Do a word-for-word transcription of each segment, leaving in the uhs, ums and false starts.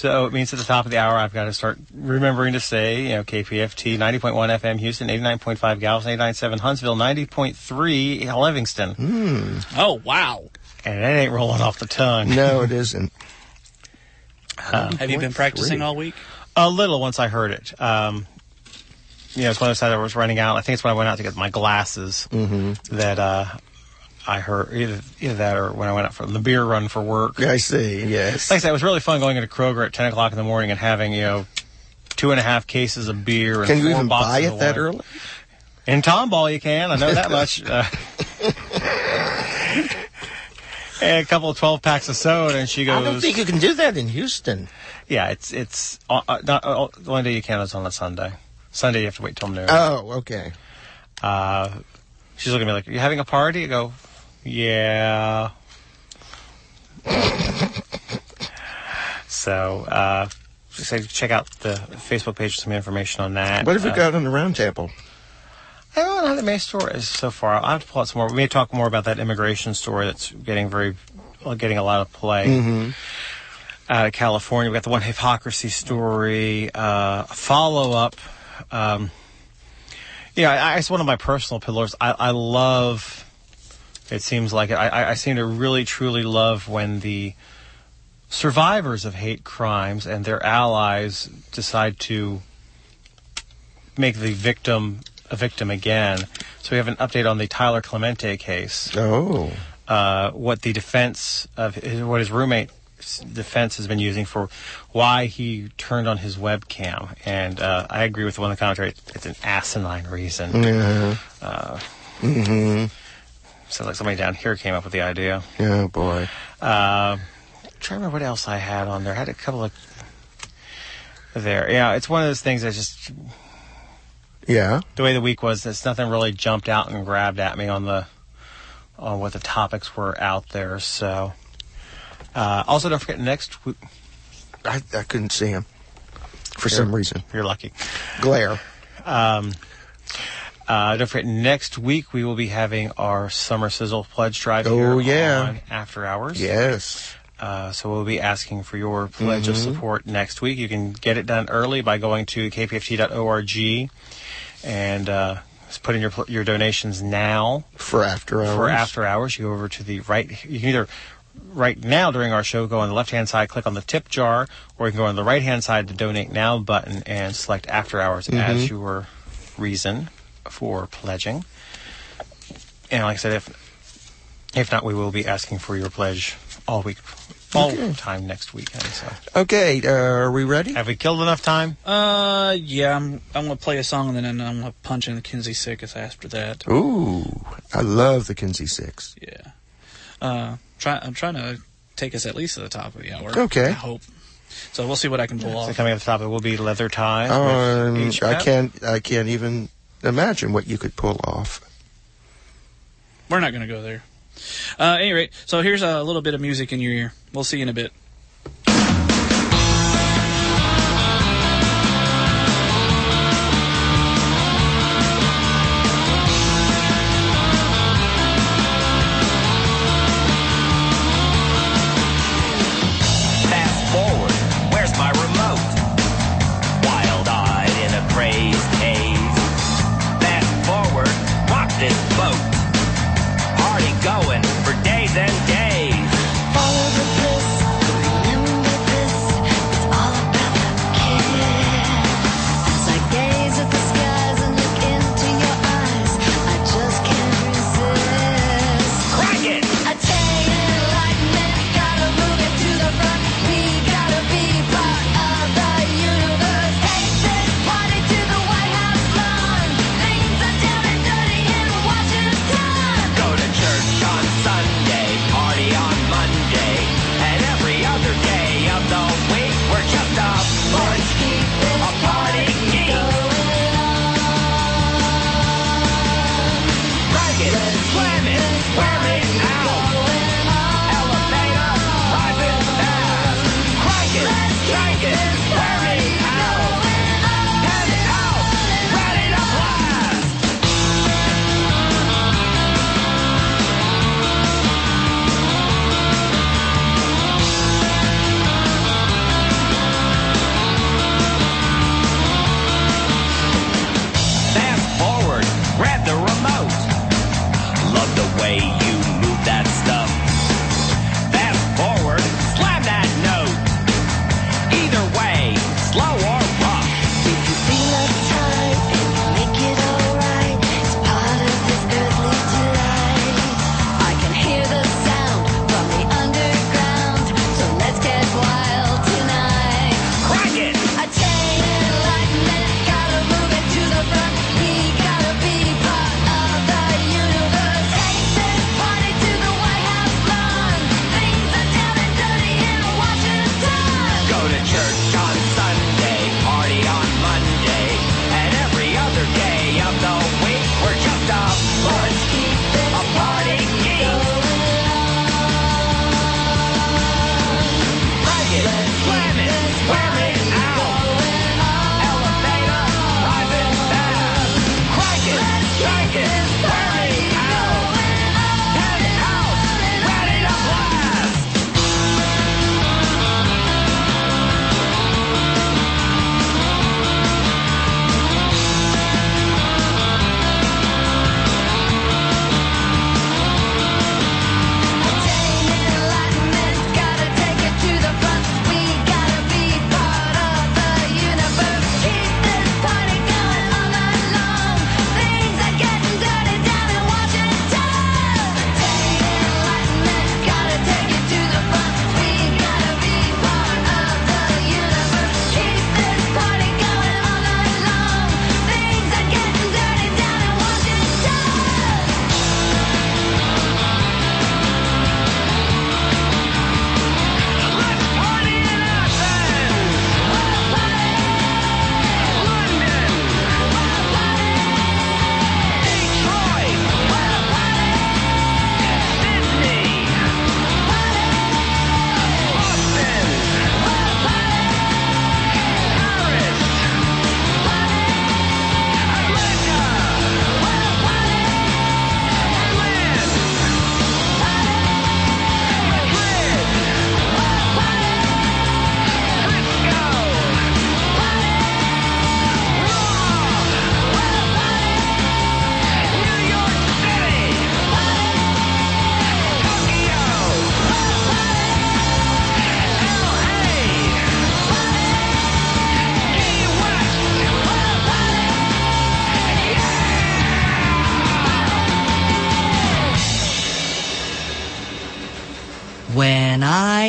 So it means at the top of the hour, I've got to start remembering to say, you know, K P F T, ninety point one F M Houston, eighty-nine point five Galveston, eighty-nine point seven Huntsville, ninety point three Livingston. Mm. Oh, wow. And it ain't rolling off the tongue. No, it isn't. Uh, have you been practicing all week? A little once I heard it. Um, you know, it's when I decided I was running out. I think it's when I went out to get my glasses mm-hmm. that uh, I heard either, either that or when I went out for the beer run for work. I see, yes. Like I said, it was really fun going into Kroger at ten o'clock in the morning and having, you know, two and a half cases of beer and Can you four even boxes buy of it that wine. early? In Tomball, you can. I know that much. Uh, and a couple of twelve packs of soda, and she goes... I don't think you can do that in Houston. Yeah, it's... it's uh, not, uh, the only day you can is on a Sunday. Sunday, you have to wait till noon. Oh, okay. Uh, she's looking at me like, are you having a party? I go, yeah. So, uh, she said check out the Facebook page for some information on that. What have we uh, got on the round table? I don't know how the main story is so far. I'll have to pull out some more. We may talk more about that immigration story that's getting very, well, getting a lot of play. Mm-hmm. Out of California, we got the one hypocrisy story, uh, follow-up. Um, yeah, I, it's one of my personal pillars. I, I love, it seems like it, I, I seem to really, truly love when the survivors of hate crimes and their allies decide to make the victim a victim again. So we have an update on the Tyler Clemente case. Oh. Uh, what the defense of his, what his roommate defense has been using for why he turned on his webcam. And uh, I agree with the one in the commentary. It's an asinine reason. Yeah. Uh, mm-hmm. Sounds like somebody down here came up with the idea. Oh, boy. Uh, I'm trying to remember what else I had on there. I had a couple of... There. Yeah, it's one of those things that just... Yeah. The way the week was, it's nothing really jumped out and grabbed at me on the on what the topics were out there. So, uh, also don't forget next week. I, I couldn't see him for you're, some reason. You're lucky. Glare. Um, uh, don't forget next week we will be having our Summer Sizzle pledge drive oh, here yeah. on After Hours. Yes. Uh, so we'll be asking for your pledge mm-hmm. of support next week. You can get it done early by going to k p f t dot org and uh, just put in your your donations now for after hours. For after hours, you go over to the right. You can either right now during our show go on the left hand side, click on the tip jar, or you can go on the right hand side to donate now button and select after hours mm-hmm. as your reason for pledging. And like I said, if if not, we will be asking for your pledge all week. All okay. time next weekend. So okay, uh, are we ready? Have we killed enough time? Uh, yeah. I'm. I'm gonna play a song and then I'm gonna punch in the Kinsey Six after that. Ooh, I love the Kinsey Six. Yeah. Uh, try. I'm trying to take us at least to the top of the hour. Okay. I hope. So we'll see what I can pull so off. Coming at the top, it will be Leather Ties. Um, I can't. I can't even imagine what you could pull off. We're not gonna go there. Uh, at any rate, so here's a little bit of music in your ear. We'll see you in a bit. Fast forward, where's my remote? Wild-eyed in a crazed haze. Fast forward, rock this boat. Party going for days and days. Follow the bliss, the reunion.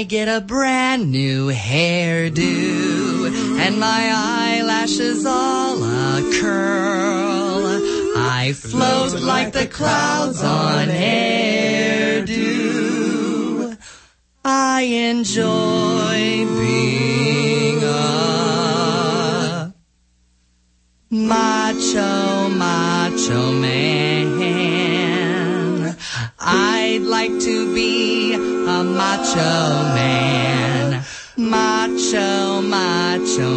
I get a brand new hairdo, and my eyelashes all a curl. I float like the clouds on hairdo. I enjoy being a macho, macho man. I'd like to be a macho man. Macho, macho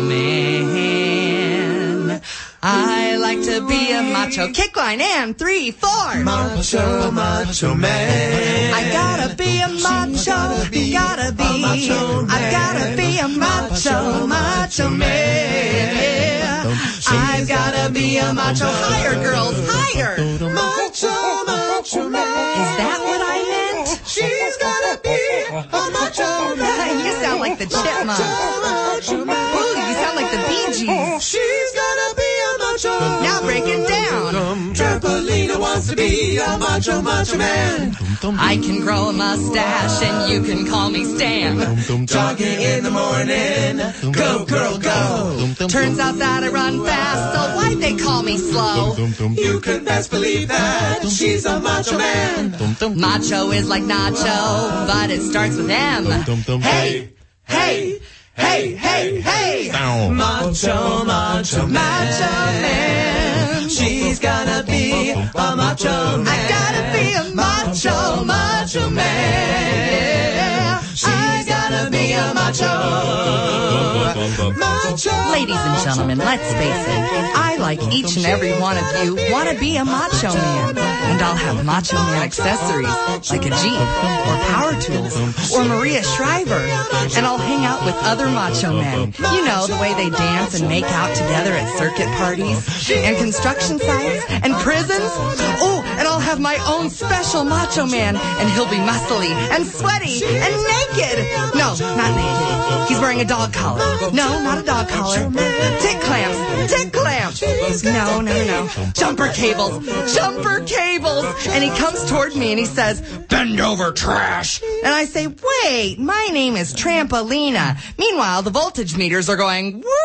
man. I like to be a macho. Kick line and three, four. Macho, macho man. I gotta be a macho. Gotta be. I gotta be a macho, macho man. I gotta be a macho. Higher, girls, higher. Macho, macho man. Is that what I meant? She's gotta be a macho man. You sound like the Chipmunks. Macho man. Ooh, you sound like the Bee Gees. She's gotta be a macho. Now break it down. Trampolina wants to be a macho, macho man. I can grow a mustache and you can call me Stan. Jogging in the morning. Go, girl, go. Turns out that I run fast, so why'd they call me slow? You can best believe that she's a macho man. Macho is like nacho, but it starts with M. Hey, hey, hey, hey, hey. Macho, macho, Macho man. She's gonna be a macho man. I gotta be a macho, macho man. I gotta be a macho. Macho. Ladies and gentlemen, let's face it. I, like each and every one of you, want to be a macho man. And I'll have macho man accessories, like a Jeep, or power tools, or Maria Shriver. And I'll hang out with other macho men. You know, the way they dance and make out together at circuit parties, and construction sites, and prisons. Oh, and I'll have my own special macho man, and he'll be muscly, and sweaty, and naked. No, not naked. He's wearing a dog collar. No, not a dog collar. Tick clamps. Tick clamps. No, no, no. Jumper cables. Jumper cables. And he comes toward me and he says, "Bend over, trash." And I say, "Wait, my name is Trampolina." Meanwhile, the voltage meters are going, woo.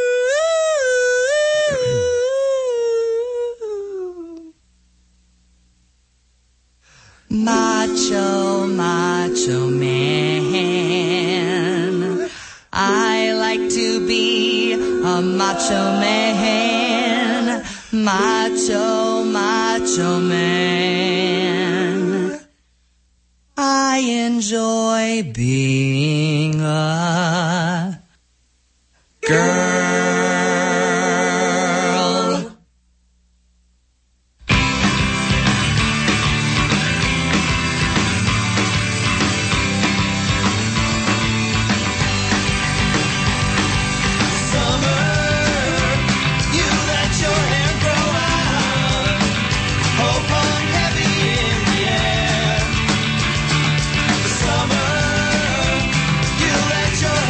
Macho, macho man. I like to be a macho man. Macho, macho man. I enjoy being a girl. Your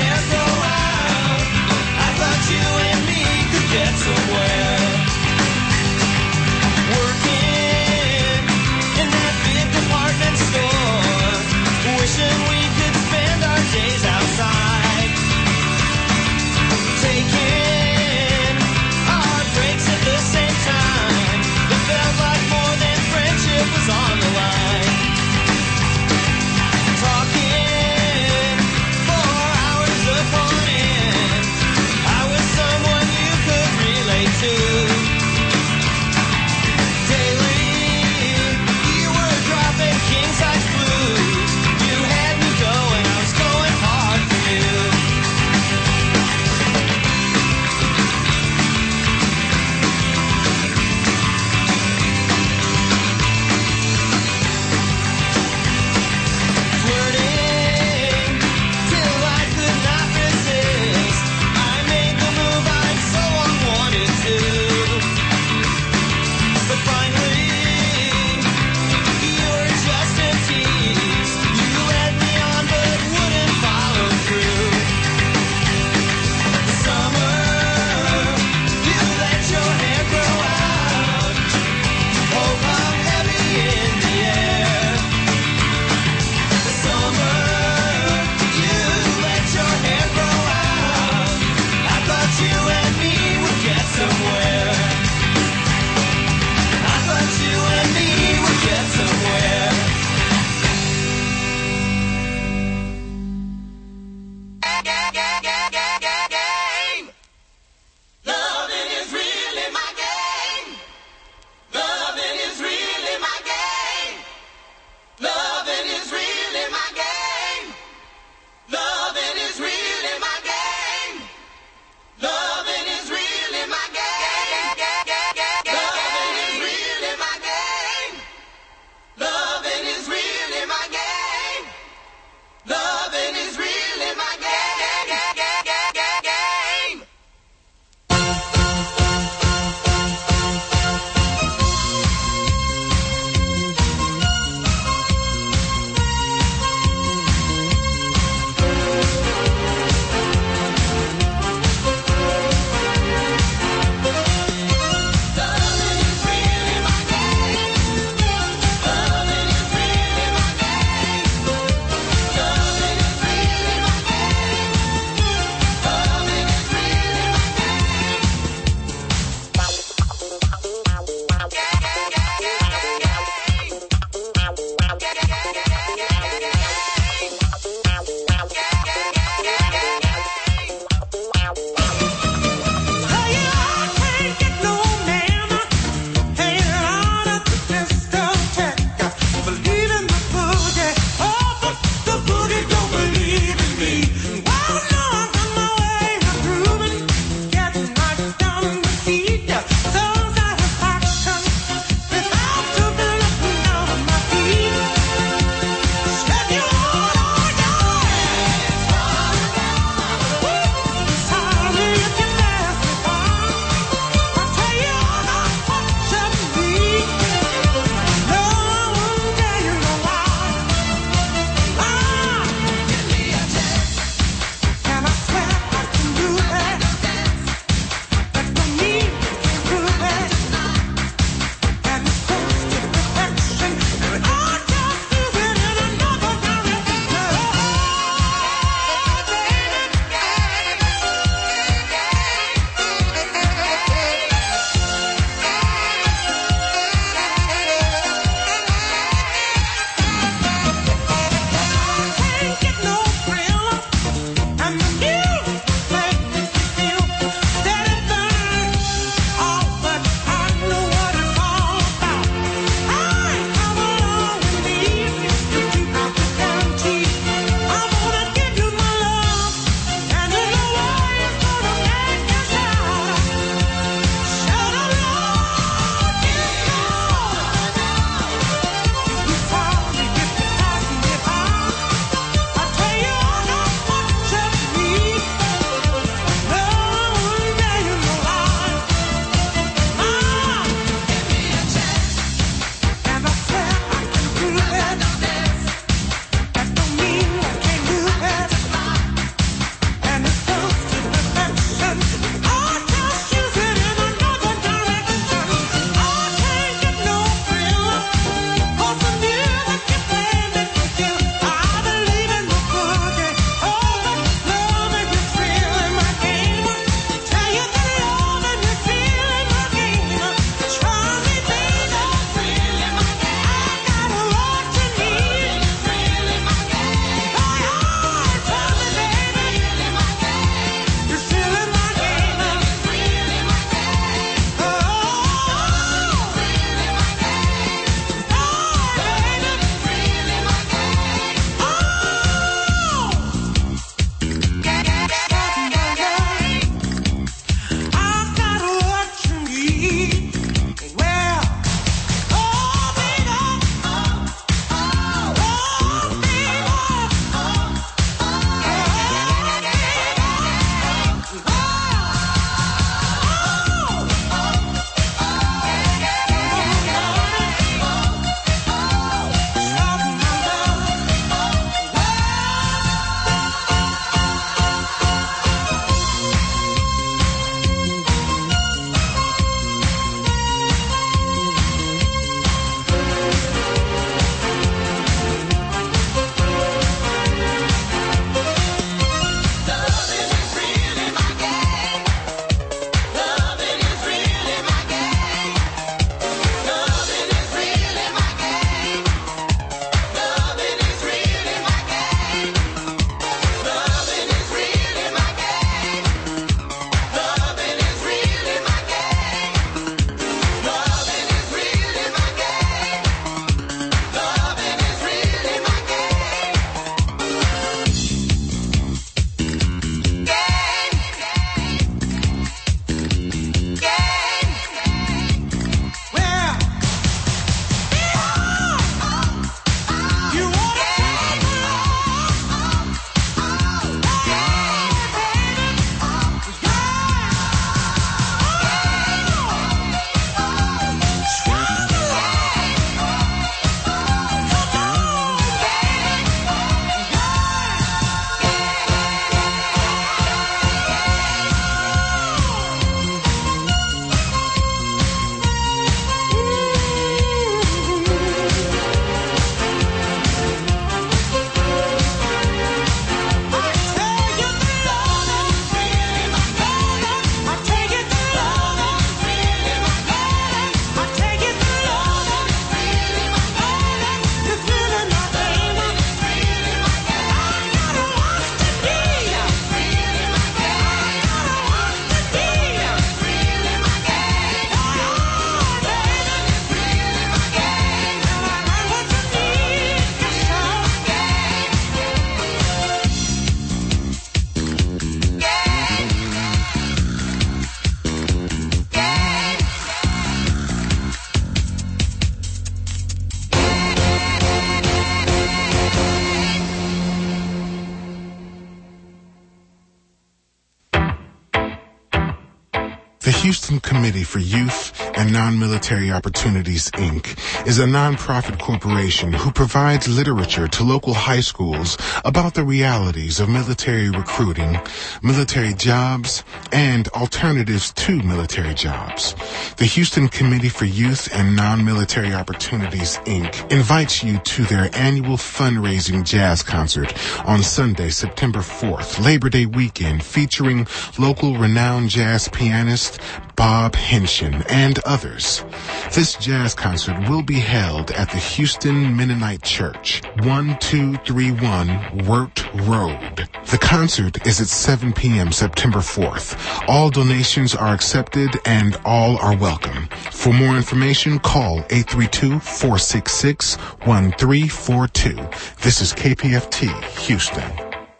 The Houston Committee for Youth and Non-Military Opportunities, Incorporated is a nonprofit corporation who provides literature to local high schools about the realities of military recruiting, military jobs, and alternatives to military jobs. The Houston Committee for Youth and Non-Military Opportunities, Incorporated invites you to their annual fundraising jazz concert on Sunday, September fourth, Labor Day weekend, featuring local renowned jazz pianist Bob Henshin and others. This jazz concert will be held at the Houston Mennonite Church, one two three one Wirt Road. The concert is at seven p.m. September fourth. All donations are accepted and all are welcome. For more information, call eight three two, four six six, one three four two. This is K P F T, Houston.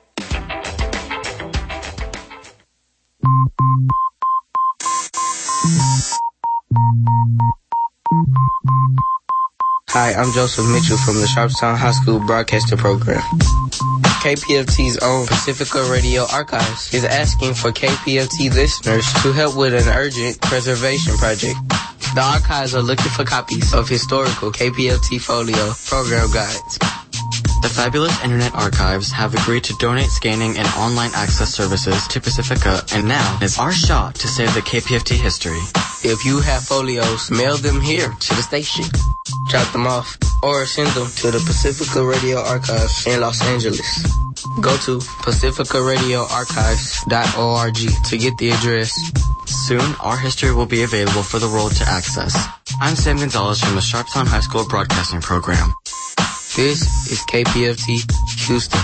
Hi, I'm Joseph Mitchell from the Sharpstown High School Broadcasting Program. K P F T's own Pacifica Radio Archives is asking for K P F T listeners to help with an urgent preservation project. The archives are looking for copies of historical K P F T folio program guides. The fabulous Internet Archives have agreed to donate scanning and online access services to Pacifica, and now is our shot to save the K P F T history. If you have folios, mail them here to the station. Drop them off or send them to the Pacifica Radio Archives in Los Angeles. Go to pacifica radio archives dot org to get the address. Soon, our history will be available for the world to access. I'm Sam Gonzalez from the Sharpstown High School Broadcasting Program. This is K P F T, Houston.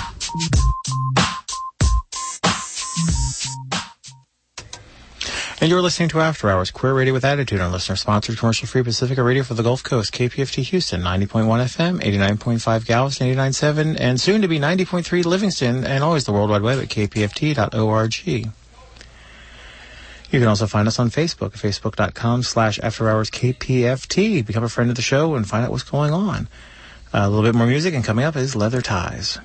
And you're listening to After Hours, Queer Radio with Attitude on listener-sponsored commercial-free Pacifica Radio for the Gulf Coast. K P F T Houston, ninety point one F M, eighty-nine point five Galveston, eighty-nine point seven, and soon to be ninety point three Livingston, and always the World Wide Web at k p f t dot org. You can also find us on Facebook, facebook.com slash afterhoursKPFT. Become a friend of the show and find out what's going on. Uh, a little bit more music, and coming up is Leather Ties.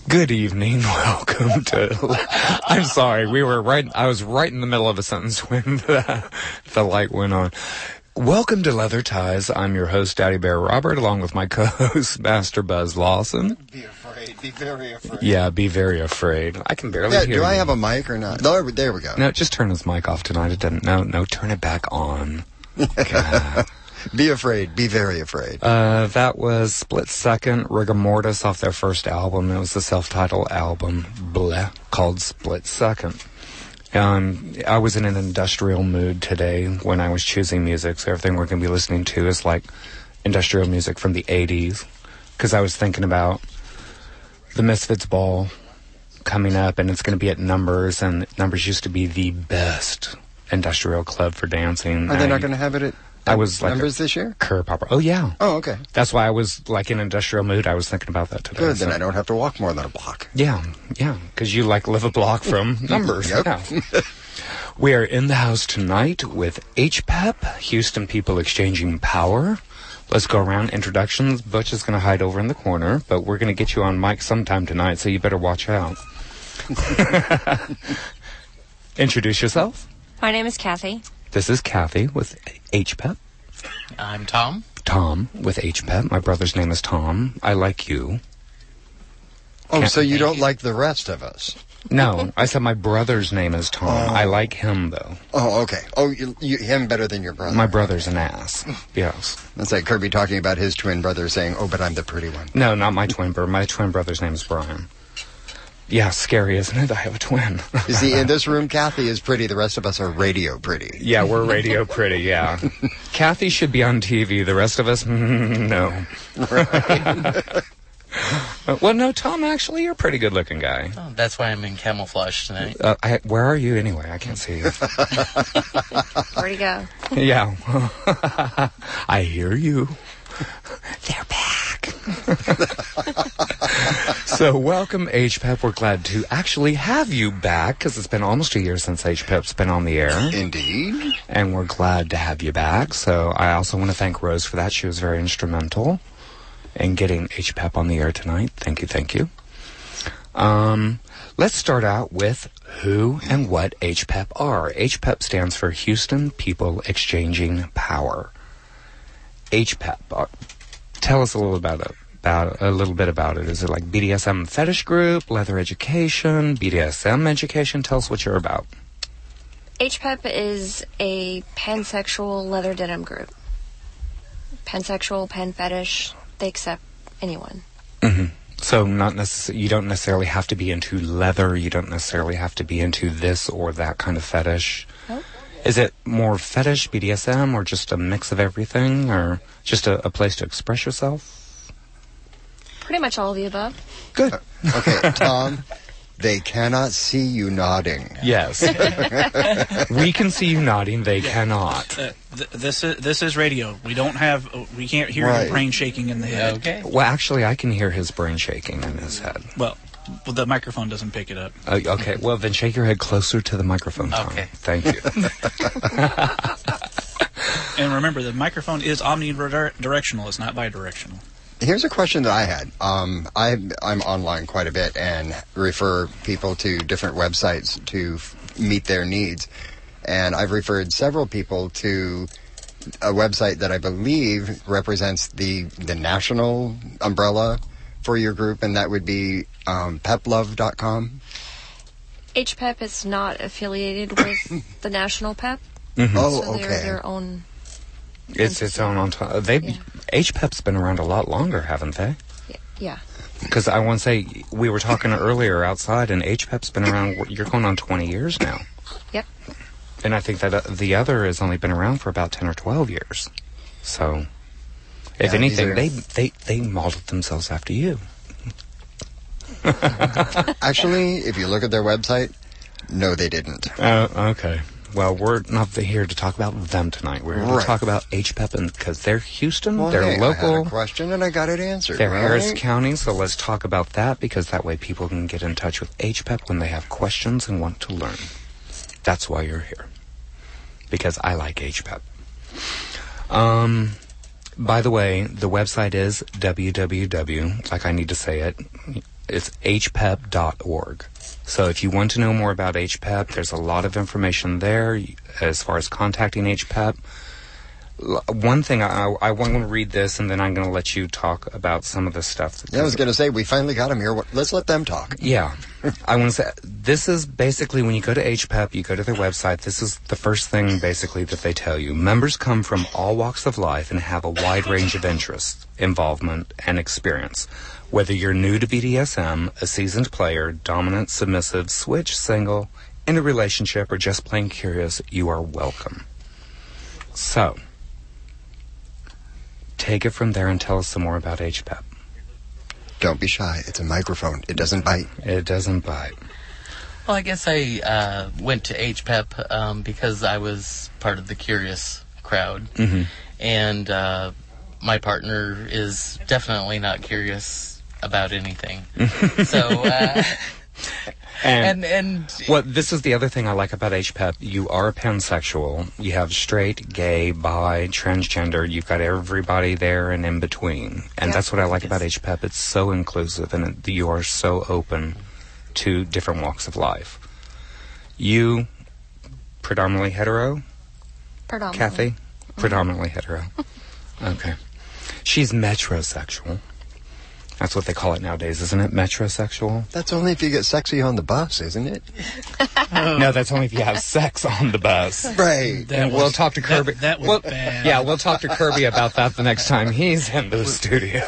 Good evening. Welcome to. I'm sorry. We were right. I was right in the middle of a sentence when the, the light went on. Welcome to Leather Ties. I'm your host, Daddy Bear Robert, along with my co-host, Master Buzz Lawson. Be afraid. Be very afraid. Yeah, be very afraid. I can barely yeah, hear do I you. have a mic or not? No, there we go. No, just turn his mic off tonight. It doesn't. No, no, turn it back on. God. Be afraid. Be very afraid. Uh, that was Split Second, Rigor Mortis off their first album. It was a self-titled album, bleh, called Split Second. Um, I was in an industrial mood today when I was choosing music, so everything we're going to be listening to is like industrial music from the eighties, because I was thinking about the Misfits Ball coming up, and it's going to be at Numbers, and Numbers used to be the best industrial club for dancing. Are they I, not going to have it at I was like Numbers this year? Kerr Popper. Oh, yeah. Oh, okay. That's why I was like in industrial mood. I was thinking about that today. Good, so. then I don't have to walk more than a block. Yeah, yeah, because you like live a block from Numbers. Yep. Yeah. We are in the house tonight with H P E P, Houston People Exchanging Power. Let's go around introductions. Butch is going to hide over in the corner, but we're going to get you on mic sometime tonight, so you better watch out. Introduce yourself. My name is Kathy. This is Kathy with H P E P. I'm Tom. Tom with H P E P. My brother's name is Tom. I like you. Oh, Can't so you don't like the rest of us? No, I said my brother's name is Tom. Oh. I like him, though. Oh, okay. Oh, you, you, him better than your brother. My brother's an ass. Yes. That's like Kirby talking about his twin brother saying, oh, but I'm the pretty one. No, not my twin brother. My twin brother's name is Brian. Yeah, scary, isn't it? I have a twin. You see, in this room, Kathy is pretty. The rest of us are radio pretty. Yeah, we're radio pretty, yeah. Kathy should be on T V. The rest of us, mm, no. Right. Well, no, Tom, actually, you're a pretty good-looking guy. Oh, that's why I'm in camouflage tonight. Uh, I, where are you anyway? I can't see you. Where'd he go? Yeah. I hear you. They're back. So, welcome, H P E P. We're glad to actually have you back, because it's been almost a year since H P E P's been on the air. Indeed. And we're glad to have you back. So, I also want to thank Rose for that. She was very instrumental in getting H P E P on the air tonight. Thank you, thank you. Um, let's start out with who and what H P E P are. H P E P stands for Houston People Exchanging Power. H P E P. Uh, tell us a little about it. About a little bit about it. Is it like B D S M fetish group, leather education, B D S M education? Tell us what you're about. H P E P is a pansexual leather denim group. Pansexual, pan fetish, they accept anyone. Mm-hmm. So not necess- you don't necessarily have to be into leather. You don't necessarily have to be into this or that kind of fetish. Nope. Is it more fetish, B D S M, or just a mix of everything, or just a, a place to express yourself? Pretty much all of the above. Good. Uh, okay, Tom, they cannot see you nodding. Yes. We can see you nodding. They yeah. cannot. Uh, th- this is this is radio. We don't have. Uh, we can't hear right. your brain shaking in the head. Okay. Well, actually, I can hear his brain shaking in his head. Well, well the microphone doesn't pick it up. Uh, okay. Well, then shake your head closer to the microphone, Tom. Okay. Thank you. And remember, the microphone is omnidirectional. It's not bidirectional. Here's a question that I had. Um, I, I'm online quite a bit and refer people to different websites to f- meet their needs. And I've referred several people to a website that I believe represents the, the national umbrella for your group, and that would be um, peplove dot com. H P E P is not affiliated with the national P E P. Mm-hmm. Oh, so okay. they're their own... It's its own on top. They Yeah. H P E P's been around a lot longer, haven't they? Yeah. Because I want to say, we were talking earlier outside, and H P E P's been around, you're going on twenty years now. Yep. And I think that uh, the other has only been around for about ten or twelve years. So, if Yeah, anything, are... they, they, they modeled themselves after you. Actually, if you look at their website, no, they didn't. Oh, uh, okay. Well, we're not here to talk about them tonight. We're here right. to talk about H P E P, because they're Houston, Well, they're hey, local. I had a question and I got it answered. They're right? Harris County, so let's talk about that, because that way people can get in touch with H P E P when they have questions and want to learn. That's why you're here, because I like H P E P. Um, by the way, the website is www, like I need to say it, It's h p e p dot org. So if you want to know more about H P E P, there's a lot of information there as far as contacting H P E P. L- One thing, I, I want to read this, and then I'm going to let you talk about some of the stuff. Yeah, I was going to say, we finally got them here. What- Let's let them talk. Yeah. I want to say, this is basically, when you go to H P E P, you go to their website, this is the first thing, basically, that they tell you. Members come from all walks of life and have a wide range of interests, involvement, and experience. Whether you're new to B D S M, a seasoned player, dominant, submissive, switch, single, in a relationship, or just plain curious, you are welcome. So, take it from there and tell us some more about H P E P. Don't be shy. It's a microphone. It doesn't bite. It doesn't bite. Well, I guess I uh, went to H P E P um, because I was part of the curious crowd. Mm-hmm. And uh, my partner is definitely not curious about anything. so, uh, And, and, and well, this is the other thing I like about H P E P. You are pansexual. You have straight, gay, bi, transgender. You've got everybody there and in between. And Yeah. that's what I like about H P E P. It's so inclusive, and it, you are so open to different walks of life. You, predominantly hetero? Predominantly. Kathy? Predominantly hetero. Okay. She's metrosexual. That's what they call it nowadays, isn't it? Metrosexual? That's only if you get sexy on the bus, isn't it? No, that's only if you have sex on the bus. Right. That And was- we'll talk to Kirby. That, that was We'll- bad. Yeah, we'll talk to Kirby about that the next time he's in the studio.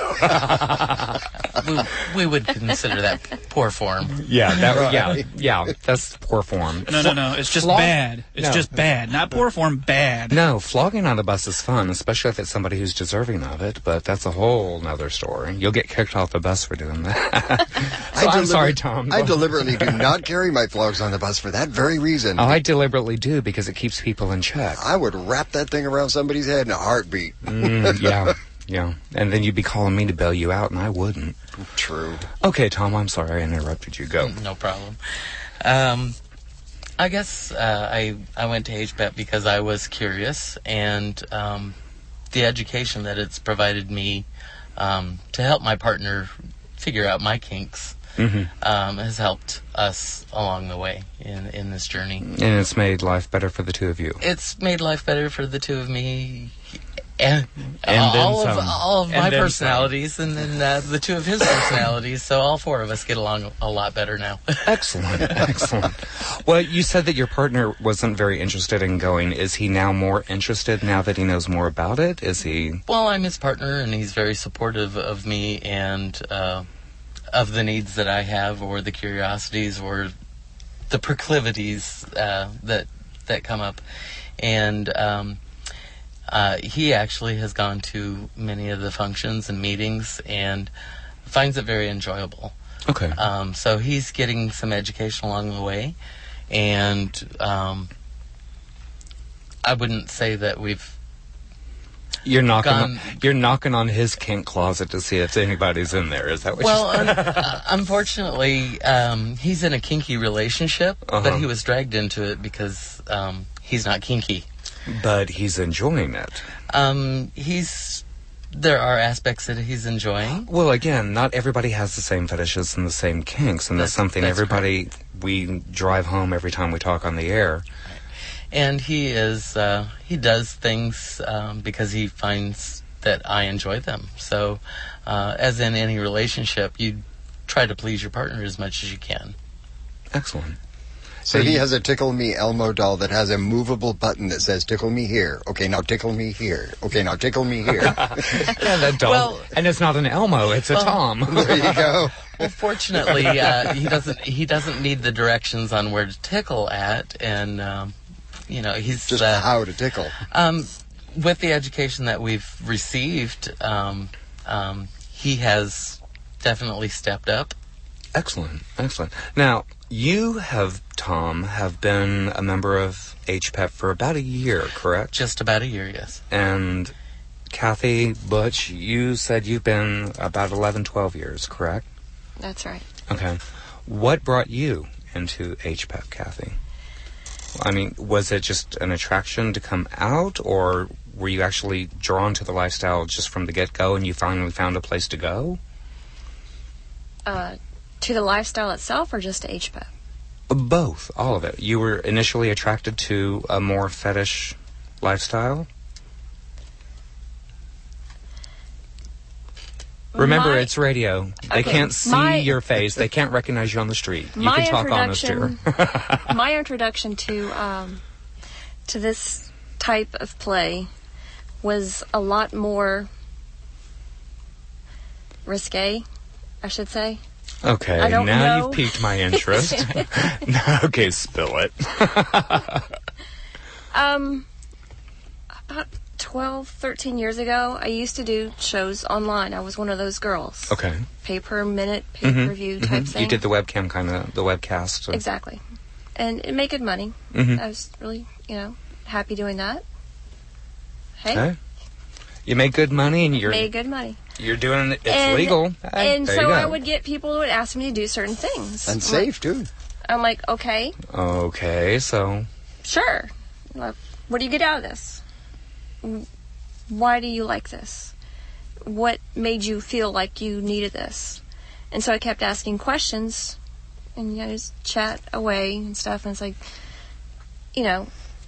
we, we would consider that poor form. Yeah, that, Right. yeah, yeah. That's poor form. No, no, no. It's just Flog- bad. It's No. just bad. Not poor form, bad. No, flogging on the bus is fun, especially if it's somebody who's deserving of it. But that's a whole nother story. You'll get kicked off the bus for doing that. So I'm deliber- sorry, Tom. I deliberately do not carry my flogs on the bus for that very reason. Oh, I deliberately do because it keeps people in check. I would wrap that thing around somebody's head in a heartbeat. Mm, yeah, yeah. And then you'd be calling me to bail you out, and I wouldn't. True. Okay, Tom, I'm sorry I interrupted you. Go. No problem. Um, I guess uh, I I went to H P E P because I was curious, and um, the education that it's provided me um, to help my partner figure out my kinks Mm-hmm. um, has helped us along the way in in this journey. And it's made life better for the two of you. It's made life better for the two of me. And, And all then of some. all of And my then personalities, and then uh, the two of his personalities. So all four of us get along a lot better now. Excellent, excellent. Well, you said that your partner wasn't very interested in going. Is he now more interested now that he knows more about it? Is he? Well, I'm his partner, and he's very supportive of me and uh, of the needs that I have, or the curiosities, or the proclivities uh, that that come up. And um, uh, he actually has gone to many of the functions and meetings, and finds it very enjoyable. Okay. Um, so he's getting some education along the way, and um, I wouldn't say that we've You're knocking. gone- On, you're knocking on his kink closet to see if anybody's in there. Is that what? Well, you're un- uh, unfortunately, um, he's in a kinky relationship, Uh-huh. but he was dragged into it because um, he's not kinky. But he's enjoying it. Um, he's there are aspects that he's enjoying. Well, again, not everybody has the same fetishes and the same kinks, and that's, That's- something that's everybody we drive home every time we talk on the air. And he is uh, he does things um, because he finds that I enjoy them. So, uh, as in any relationship, you try to please your partner as much as you can. Excellent. So he has a Tickle Me Elmo doll that has a movable button that says "Tickle me here." Okay, now tickle me here. Okay, now tickle me here. Yeah, that doll. Well- and it's not an Elmo; it's a Well- Tom. There you go. Well, fortunately, uh, he doesn't he doesn't need the directions on where to tickle at, and um, you know he's Just uh, how to tickle. Um, with the education that we've received, um, um, he has definitely stepped up. Excellent, excellent. Now, you have, Tom, have been a member of H P E P for about a year, correct? Just about a year, yes. And Kathy, Butch, you said you've been about eleven, twelve years, correct? That's right. Okay. What brought you into H P E P, Kathy? I mean, was it just an attraction to come out, or were you actually drawn to the lifestyle just from the get-go and you finally found a place to go? Uh, To the lifestyle itself, or just to H P E P? Both, all of it. You were initially attracted to a more fetish lifestyle? Remember, My- it's radio. They Okay, can't see my- your face. They can't recognize you on the street. You My can talk honest here. introduction, my introduction to um, to this type of play was a lot more risque, I should say. Okay, I don't now know. you've piqued my interest. Okay, spill it. Um, about twelve, thirteen years ago, I used to do shows online. I was one of those girls. Okay. Pay per minute, pay per view type thing. You did the webcam kind of, the webcast. so- Exactly. And it made good money. Mhm. I was really, you know, happy doing that. Hey, Okay. You make good money and you're made good money. you're doing it. It's and, legal. Hey, and there so you go. I would get people who would ask me to do certain things. And safe, too. I'm like, okay, Okay, so sure. Well, what do you get out of this? W- Why do you like this? What made you feel like you needed this? And so I kept asking questions, and you know, just chat away and stuff. And it's like, you know,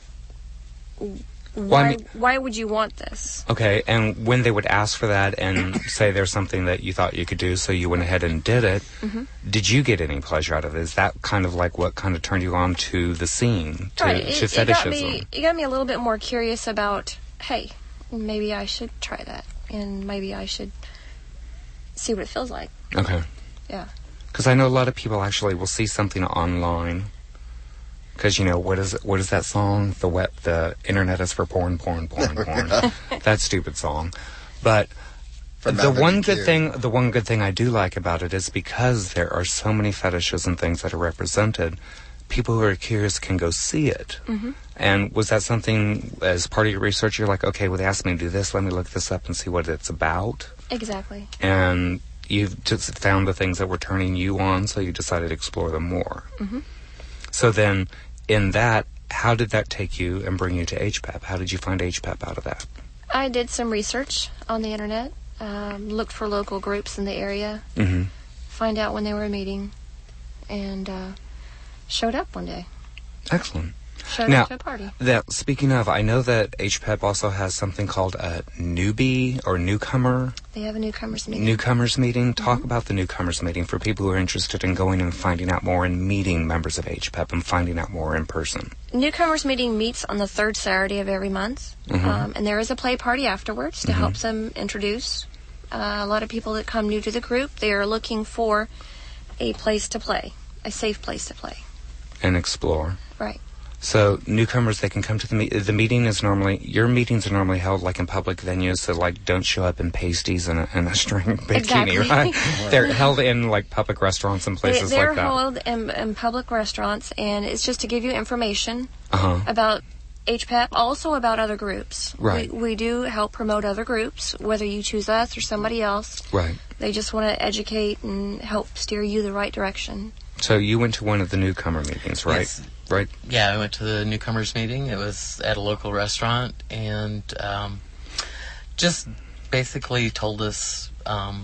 w- why? I mean- why would you want this? okay, and when they would ask for that and say there's something that you thought you could do, so you went ahead and did it. Mhm. Did you get any pleasure out of it? Is that kind of like what kind of turned you on to the scene, to, Right. to It, it got fetishism? me. It got me a little bit more curious about. Hey, maybe I should try that, and maybe I should see what it feels like. Okay. Yeah. Because I know a lot of people actually will see something online. Because you know what is what is that song? The web, the internet is for porn, porn, porn, porn. That stupid song. But From the one Avenue good Q. thing, the one good thing I do like about it is because there are so many fetishes and things that are represented. People who are curious can go see it. Mhm. And was that something as part of your research? You're like, okay, well, they asked me to do this. Let me look this up and see what it's about. Exactly. And you just found the things that were turning you on, so you decided to explore them more. Mhm. So then, in that, how did that take you and bring you to H P E P? How did you find H P E P out of that? I did some research on the internet, um, looked for local groups in the area, Mm-hmm. find out when they were meeting, and uh, showed up one day. Excellent. Showed Now, up to a party. that speaking of, I know that H P E P also has something called a newbie or newcomer They have a newcomers meeting. newcomers meeting. Talk about the newcomers meeting for people who are interested in going and finding out more and meeting members of H P E P and finding out more in person. Newcomers meeting meets on the third Saturday of every month, Mhm. um, and there is a play party afterwards to Mhm. help them introduce. Uh, a lot of people that come new to the group, they are looking for a place to play, a safe place to play. And explore. Right. So newcomers, they can come to the meet. The meeting is normally your meetings are normally held like in public venues. So like, don't show up in pasties and a, and a string bikini, Exactly. right? They're held in like public restaurants and They, places they're like that. held in, in public restaurants, and it's just to give you information Uh-huh. about H P E P, also about other groups. Right. We, we do help promote other groups, whether you choose us or somebody else. Right. They just want to educate and help steer you the right direction. So you went to one of the newcomer meetings, right? Yes. Right. Yeah, I went to the newcomers meeting. It was at a local restaurant, and um, just basically told us um,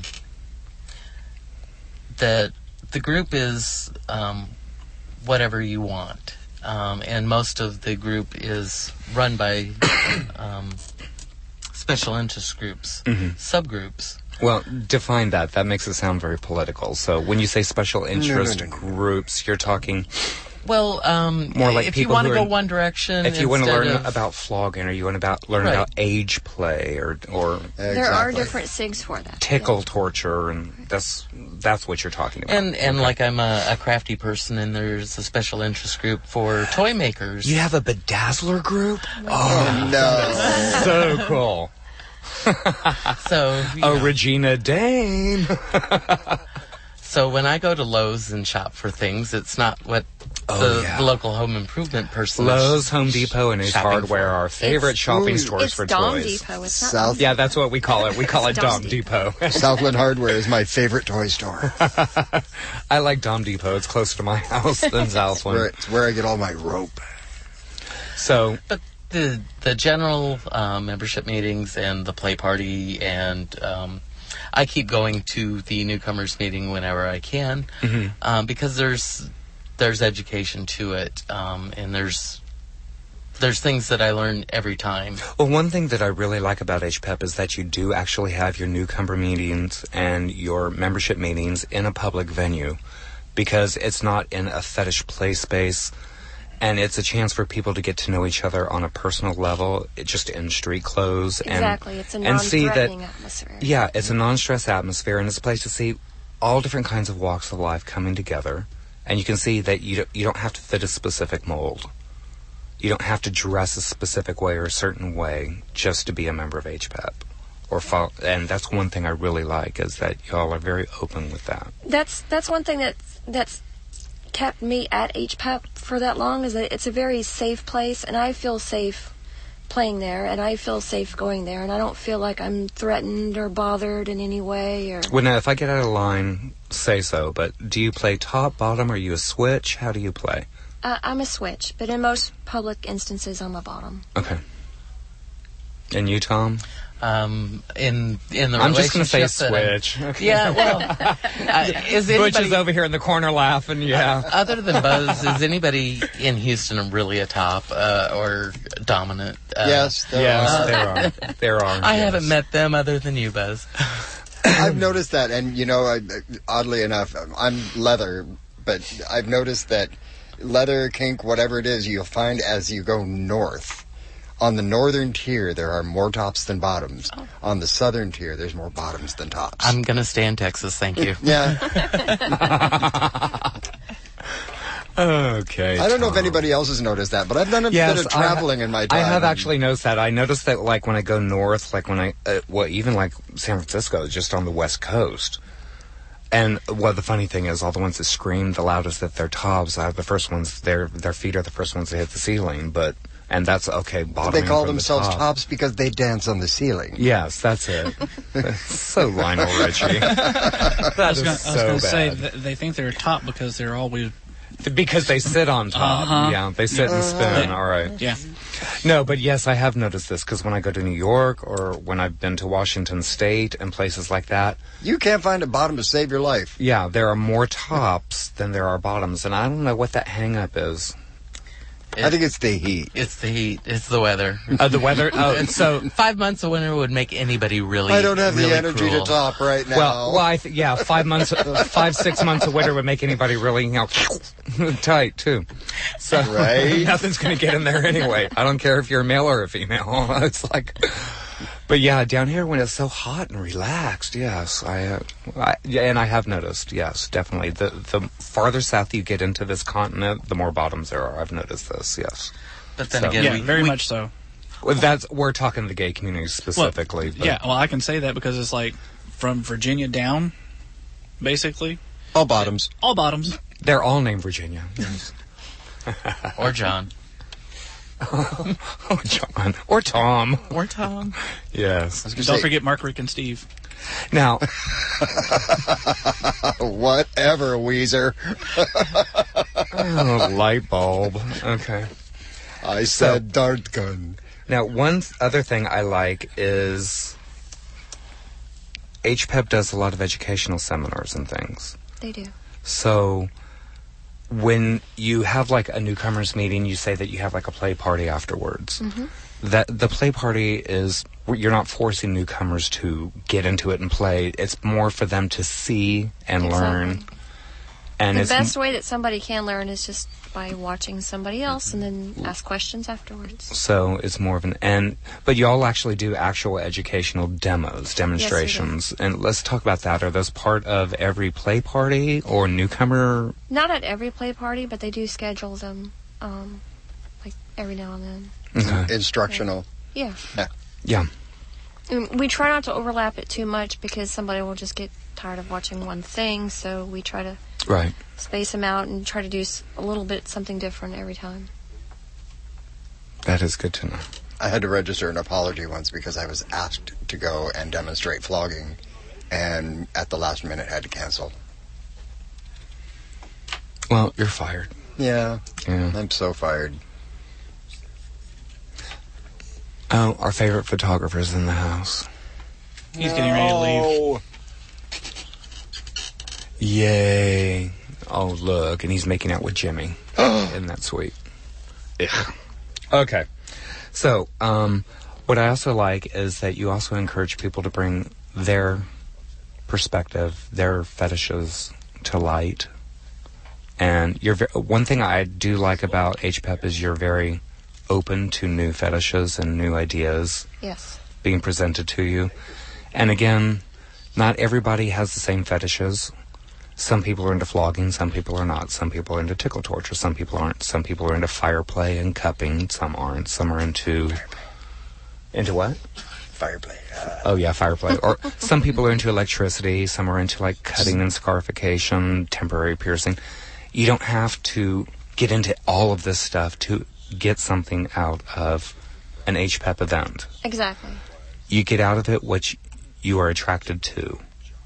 that the group is um, whatever you want, um, and most of the group is run by um, special interest groups, Mhm. subgroups. Well, define that. That makes it sound very political. So when you say special interest no, no, groups, you're talking Well, um, more like if you people want to who are go in- one direction, If you want to instead learn of- about flogging, or you want to about learn Right. about age play, or or There are different SIGs for that. tickle torture, and that's that's what you're talking about. And and Okay. like I'm a, a crafty person, and there's a special interest group for toy makers. You have a bedazzler group? Oh, no. So cool. So you Oh, know. Regina Dane. So when I go to Lowe's and shop for things, it's not what Oh, the, yeah. the local home improvement person. is Lowe's, Home Depot, and Ace shopping Hardware for. are our favorite It's- shopping Ooh. stores it's for Dom toys. Depot. It's not South- Yeah, that's what we call it. We call it It's Dom Dom Depot. Southland Hardware is my favorite toy store. I like Dom Depot. It's closer to my house than Where, Southland. it's where I get all my rope. So, But the the general um, membership meetings and the play party and um, I keep going to the newcomers meeting whenever I can, Mhm. um, because there's there's education to it, um, and there's there's things that I learn every time. Well, one thing that I really like about H P E P is that you do actually have your newcomer meetings and your membership meetings in a public venue, because it's not in a fetish play space, and it's a chance for people to get to know each other on a personal level, it- just in street clothes. Exactly. And, It's a and see that, non-threatening atmosphere. Yeah, it's a non-stress atmosphere, and it's a place to see all different kinds of walks of life coming together, and you can see that you don't, you don't have to fit a specific mold. You don't have to dress a specific way or a certain way just to be a member of H P E P. Or follow, and that's one thing I really like, is that y'all are very open with that. That's that's one thing that's that's kept me at H P E P for that long, is that it's a very safe place, and I feel safe playing there, and I feel safe going there, and I don't feel like I'm threatened or bothered in any way. Or Well, now, if I get out of line, say so, but do you play top, bottom, or are you a switch? How do you play? uh, I'm a switch, but in most public instances, I'm a bottom. Okay. And you, Tom? Um, in in the I'm just going to say relationship that I'm- switch. Okay. Yeah, well, uh, is Butch anybody is over here in the corner laughing, yeah. other than Buzz, is anybody in Houston really a top uh, or dominant? Uh, Yes, there Yes, are. there are. There are. I yes. haven't met them other than you, Buzz. I've noticed that, and you know, I, oddly enough, I'm leather, but I've noticed that leather, kink, whatever it is, you'll find as you go north. On the northern tier, there are more tops than bottoms. Oh. On the southern tier, there's more bottoms than tops. I'm gonna stay in Texas, thank you. Yeah. Okay. I don't know if Tom. anybody else has noticed that, but I've done a Yes, bit of I ha- traveling in my time. I have actually noticed that. I noticed that, like, when I go north, like when I, uh, well, even like San Francisco, just on the West Coast. And well, the funny thing is, all the ones that scream the loudest that they're tops are the first ones. Their their feet are the first ones to hit the ceiling. But and that's okay. Bottoming They call from the themselves top. tops because they dance on the ceiling. Yes, that's it. So Lionel Richie. That I was is gonna, I was so gonna say bad. that they think they're top because they're always Because they sit on top. Uh-huh. Yeah, they sit and spin. All right. yeah. No, but yes, I have noticed this because when I go to New York or when I've been to Washington State and places like that, You can't find a bottom to save your life. yeah, there are more tops than there are bottoms, and I don't know what that hang-up is. I think it's the heat. It's the heat. It's the weather. Uh, the weather. Oh, and so Five months of winter would make anybody really. I don't have really the energy cruel. to top right now. well, well, I th- yeah, five months, uh, five six months of winter would make anybody really, you know, tight too. So Right. nothing's going to get in there anyway. I don't care if you're a male or a female. It's like, but yeah, down here when it's so hot and relaxed, yes, I, uh, I yeah, and I have noticed, yes, definitely. The the farther south you get into this continent, the more bottoms there are. I've noticed this, yes. But then So- again, Yeah, we, very we- much so. Well, that's we're talking the gay community specifically. but- Yeah, well, I can say that because it's like from Virginia down, basically. all bottoms. All bottoms. they're all named Virginia. Yes. or John Oh, John or Tom. or Tom. Yes. I was gonna Don't say, forget Mark, Rick, and Steve. Now, whatever, Weezer. oh, light bulb. Okay. I So- said dart gun. Now, one th- other thing I like is H P E P does a lot of educational seminars and things. They do. So when you have like a newcomers meeting, you say that you have like a play party afterwards. Mm-hmm. That the play party is you're not forcing newcomers to get into it and play. It's more for them to see and Exactly. learn. And The it's best way that somebody can learn is just by watching somebody else and then ask questions afterwards. so it's more of an and but you all actually do actual educational demos, demonstrations. And let's talk about that. Are those part of every play party or newcomer? Not at every play party, but they do schedule them, um, like every now and then. Okay. Instructional. Yeah. Yeah. And we try not to overlap it too much because somebody will just get tired of watching one thing, so we try to Right. space them out and try to do s- a little bit something different every time. That is good to know. I had to register an apology once because I was asked to go and demonstrate flogging, and at the last minute had to cancel. Well, you're fired. Yeah, Yeah. I'm so fired. Oh, our favorite photographer's in the house. He's getting ready to leave. Yay. Oh, look, and he's making out with Jimmy. Isn't that sweet? Ugh. Okay. So, um, what I also like is that you also encourage people to bring their perspective, their fetishes to light. And you're ve- one thing I do like about H P E P is you're very open to new fetishes and new ideas Yes. being presented to you. And again, not everybody has the same fetishes. Some people are into flogging, some people are not. Some people are into tickle torture, some people aren't. Some people are into fire play and cupping, some aren't. Some are into... Into what? Fireplay. Uh, Oh, yeah, fire play. Or some people are into electricity, some are into, like, cutting and scarification, temporary piercing. You don't have to get into all of this stuff to get something out of an H P E P event. Exactly. You get out of it what you, you are attracted to.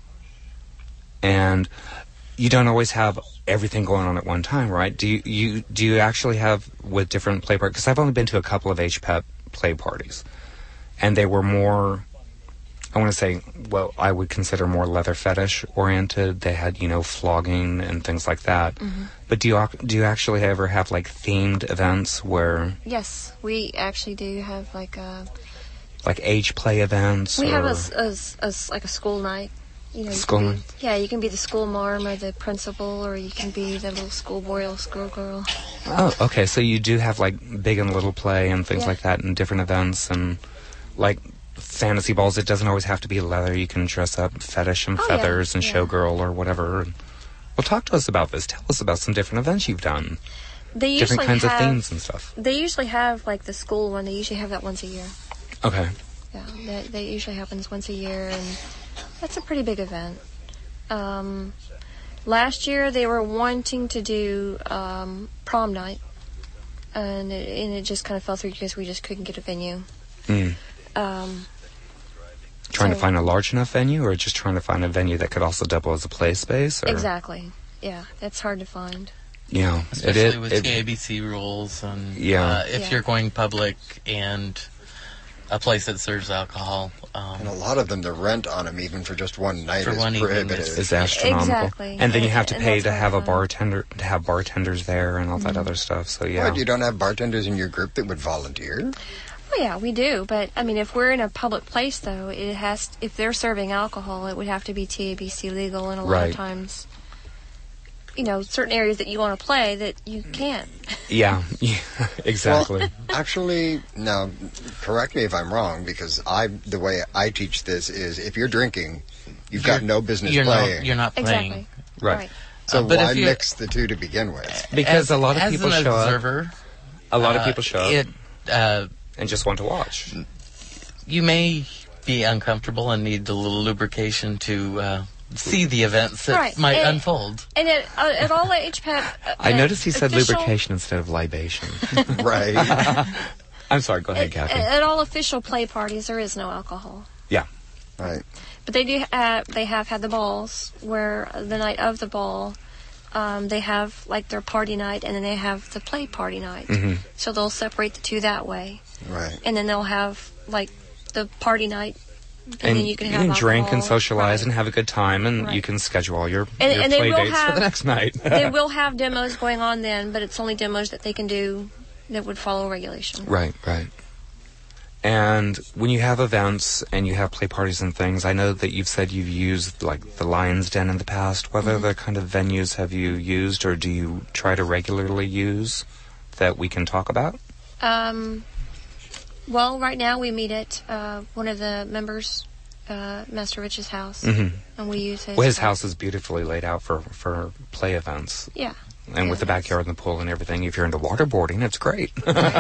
And you don't always have everything going on at one time, right? Do you, you do you actually have with different play parties? Because I've only been to a couple of H P E P play parties, and they were more, I want to say, well, I would consider more leather fetish oriented. They had, you know, flogging and things like that. Mhm. But do you ac- do you actually ever have like themed events where, Yes, we actually do have like a. like age play events? We or have a, s- a s- a s- like a school night. You know, you School can be, night? Yeah, you can be the school marm or the principal, or you can be the little schoolboy or schoolgirl. Oh, okay. So you do have like big and little play and things Yeah. like that in different events and like fantasy balls. It doesn't always have to be leather. You can dress up fetish and Oh, yeah, feathers and yeah. showgirl or whatever. Well, talk to us about this. Tell us about some different events you've done. They Different usually kinds have, of themes and stuff. They usually have like the school one. They usually have that once a year. Okay. Yeah, that, that usually happens once a year, and that's a pretty big event. Um, last year they were wanting to do um, prom night, and it, and it just kind of fell through because we just couldn't get a venue. Mm. Um, Trying to so- find a large enough venue, or just trying to find a venue that could also double as a play space? Or? exactly. Yeah, it's hard to find. Yeah, Especially it, with it, T A B C rules and Yeah. uh, if Yeah. you're going public and a place that serves alcohol. Um, and a lot of them, the rent on them, even for just one night, For is one evening, prohibitive. is- is astronomical. Exactly. And then you And- have to and pay that's to what have I a found. bartender, to have bartenders there and all that Mhm. other stuff. So yeah. What, you don't have bartenders in your group that would volunteer? Oh yeah, we do. But I mean, if we're in a public place, though, it has. If they're serving alcohol, it would have to be T A B C legal, and a lot Right. of times, you know, certain areas that you want to play that you can't. Yeah, yeah, exactly. Well, actually, now, correct me if I'm wrong, because I the way I teach this is if you're drinking, you've got You're- no business you're not- playing. you're not playing. Exactly. Right. So Uh, but why if you- mix the two to begin with? Because as, a lot of as people an show observer, up. A lot of uh, people show up It, uh, and just want to watch. you may be uncomfortable and need a little lubrication to uh, see the events that Right. might And- unfold. And at, uh, at all the H P E P, uh, I uh, noticed he said official- lubrication instead of libation. Right. I'm sorry. Go ahead, At, Kathy. at all official play parties, there is no alcohol. Yeah. Right. But they do. Uh, they have had the balls where the night of the ball, um, they have like their party night, and then they have the play party night. Mhm. So they'll separate the two that way, Right. and then they'll have like the party night, and, And then you can have drink and alcohol. socialize Right. and have a good time, and Right. you can schedule all your, And, your and they play will dates have for the next night. they will have demos going on then, but it's only demos that they can do that would follow regulation. Right, right. And when you have events and you have play parties and things, I know that you've said you've used like the Lion's Den in the past. What Mhm. other kind of venues have you used, or do you try to regularly use that we can talk about? Um, well, right now we meet at uh, one of the members, uh, Master Rich's house, Mhm. and we use his. Well, his house is beautifully laid out for, for play events. Yeah. And Yeah, with the it is. backyard and the pool and everything, if you're into waterboarding, it's great.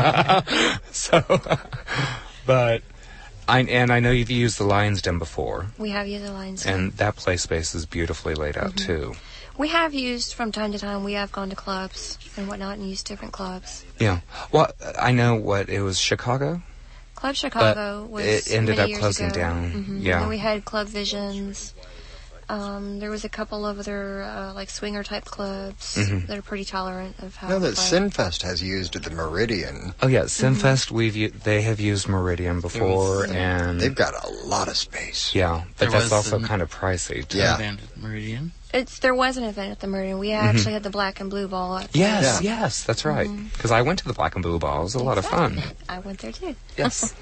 so, but, I, and I know you've used the Lion's Den before, We have used the lines. and that play space is beautifully laid out Mhm. too. We have used from time to time. We have gone to clubs and whatnot and used different clubs. Yeah. Well, I know what it was, Chicago. Club Chicago was it ended many up years closing ago. down. Mhm. Yeah. And then we had Club Visions. Um, there was a couple of other uh, like swinger type clubs Mhm. that are pretty tolerant of how. I know that play. Sinfest has used the Meridian. Oh yeah, Sinfest. We've u- they have used Meridian before, and They've got a lot of space. yeah, but There that's was also an- kind of pricey. Too. Yeah. Abandoned Meridian. It's there was an event at the Meridian. We Mhm. actually had the black and blue ball. At Yes, yes, that's right. Because I went to the Black and Blue Ball. It was a lot of fun. I went there too. Yes.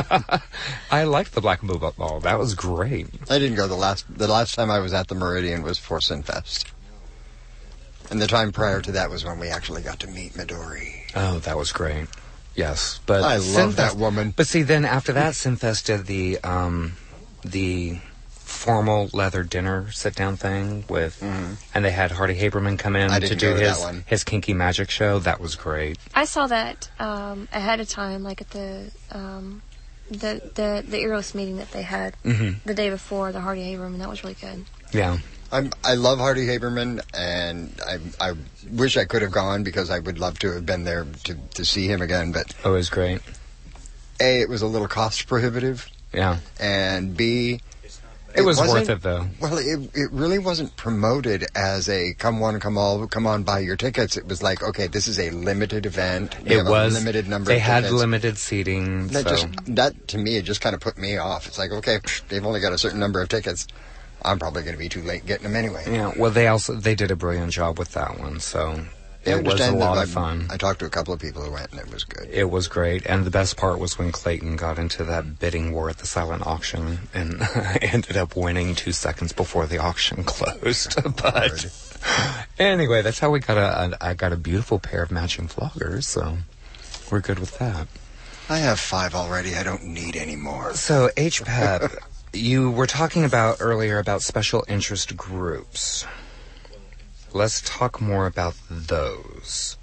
I liked the Black and Blue Ball. That was great. I didn't go the last. The last time I was at the Meridian was for Sinfest, and the time prior to that was when we actually got to meet Midori. Oh, that was great. Yes, but I love that Sinfest- woman. But see, then after that, Sinfest did the um, the formal leather dinner sit down thing with, and they had Hardy Haberman come in I to didn't do go to his that one. his kinky magic show. That was great. I saw that um, ahead of time, like at the um, the the the Eros meeting that they had Mhm. the day before the Hardy Haberman. That was really good. Yeah. I'm, I love Hardy Haberman, and I, I wish I could have gone because I would love to have been there to, to see him again. But Oh, it was great. A, it was a little cost prohibitive, Yeah. and B, It was wasn't- worth it, though. Well, it it really wasn't promoted as a come one, come all, come on, buy your tickets. It was like, okay, this is a limited event. We It have was a limited number. They of had tickets. limited seating. That so. just that to me, it just kind of put me off. It's like, okay, psh, they've only got a certain number of tickets. I'm probably going to be too late getting them anyway. Yeah, well, they also they did a brilliant job with that one, so I it was a understand lot that of fun. I talked to a couple of people who went, and it was good. It was great, and the best part was when Clayton got into that bidding war at the silent auction and ended up winning two seconds before the auction closed. But anyway, that's how we got a, a I got a beautiful pair of matching floggers, so we're good with that. I have five already. I don't need any more. So H P E P, you were talking about earlier about special interest groups. Let's talk more about those.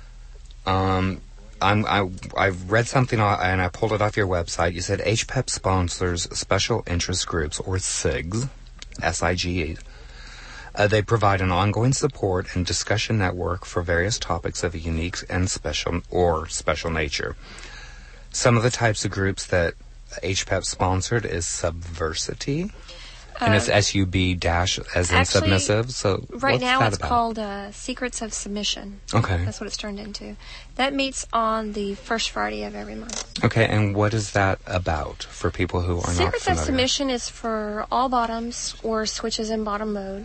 Um, I'm, I, I've read something on, and I pulled it off your website. You said H P E P sponsors special interest groups, or S I Gs, S I G E. Uh, they provide an ongoing support and discussion network for various topics of a unique and special or special nature. Some of the types of groups that H P E P sponsored is Subversity, and it's Uh, S U B dash as in actually, submissive. So Right what's now that it's about? called uh, Secrets of Submission. Okay. That's what it's turned into. That meets on the first Friday of every month. Okay, and what is that about for people who are not Secrets of familiar? Submission is for all bottoms or switches in bottom mode.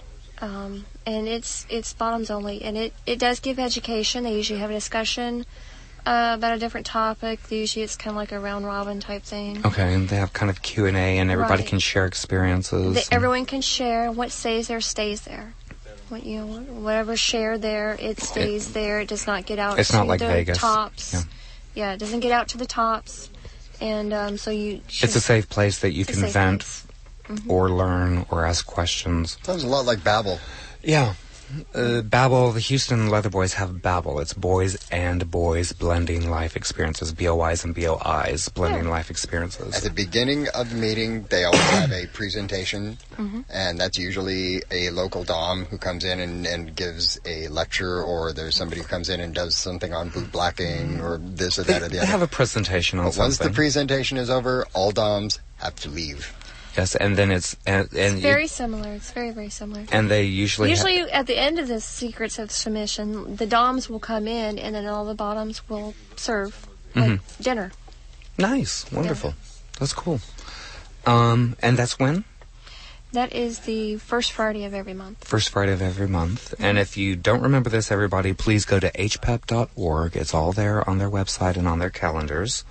Um, and it's it's bottoms only. And it, it does give education. They usually have a discussion uh, about a different topic. Usually it's kind of like a round robin type thing. Okay, and they have kind of Q and A, and everybody Right. can share experiences. That everyone can share. What stays there stays there. What you know, whatever's shared there, it stays there. It does not get out It's to not like the Vegas. tops. Yeah. Yeah, it doesn't get out to the tops, and um, so you. Should, It's a safe place that you It's a can safe vent place. Mhm. or learn or ask questions. Sounds a lot like Babbel. Yeah. Uh, Babbel, the Houston Leather Boys have Babbel. It's boys and boys blending life experiences. B O Is and B O Is blending life experiences. At the beginning of the meeting, they always have a presentation, Mhm. and that's usually a local dom who comes in and, and gives a lecture, or there's somebody who comes in and does something on boot blacking, or this or that or the They other. have a presentation on But once the something. presentation is over, all doms have to leave. Yes, and then it's and and, It's very similar. It's very very similar. and they usually ha- Usually, at the end of the Secrets of Submission, the doms will come in, and then all the bottoms will serve like Mhm. dinner. Nice, wonderful. That's cool. Um, and that's when? That is the first Friday of every month. First Friday of every month. And if you don't remember this, everybody, please go to h p e p dot org. It's all there on their website and on their calendars.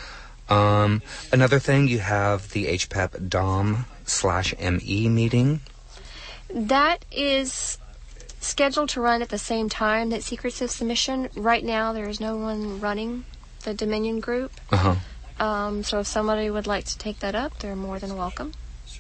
Um, another thing, you have the H P E P Dom slash ME meeting. That is scheduled to run at the same time that Secrets of Submission. Right now, there is no one running the Dominion group. Uh-huh. Um, so if somebody would like to take that up, they're more than welcome.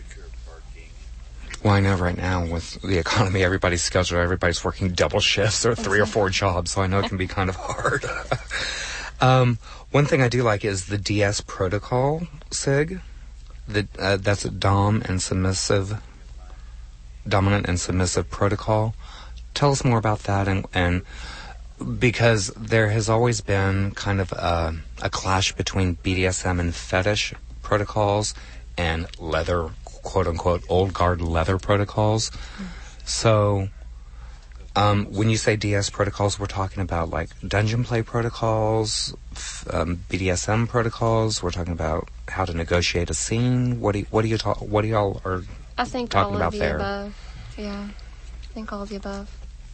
Well, I know right now with the economy, everybody's scheduled, everybody's working double shifts or three or four jobs, so I know it can be kind of hard. um, one thing I do like is the D S protocol, SIG. The, uh, that's a Dom and submissive, dominant and submissive protocol. Tell us more about that, and, and because there has always been kind of a, a clash between B D S M and fetish protocols and leather, quote-unquote, old guard leather protocols. So um, when you say D S protocols, we're talking about like dungeon play protocols, f- um, B D S M protocols. We're talking about how to negotiate a scene. What do you, what do you talk? What do y'all are I think talking all about of the there? above. Yeah, I think all of the above.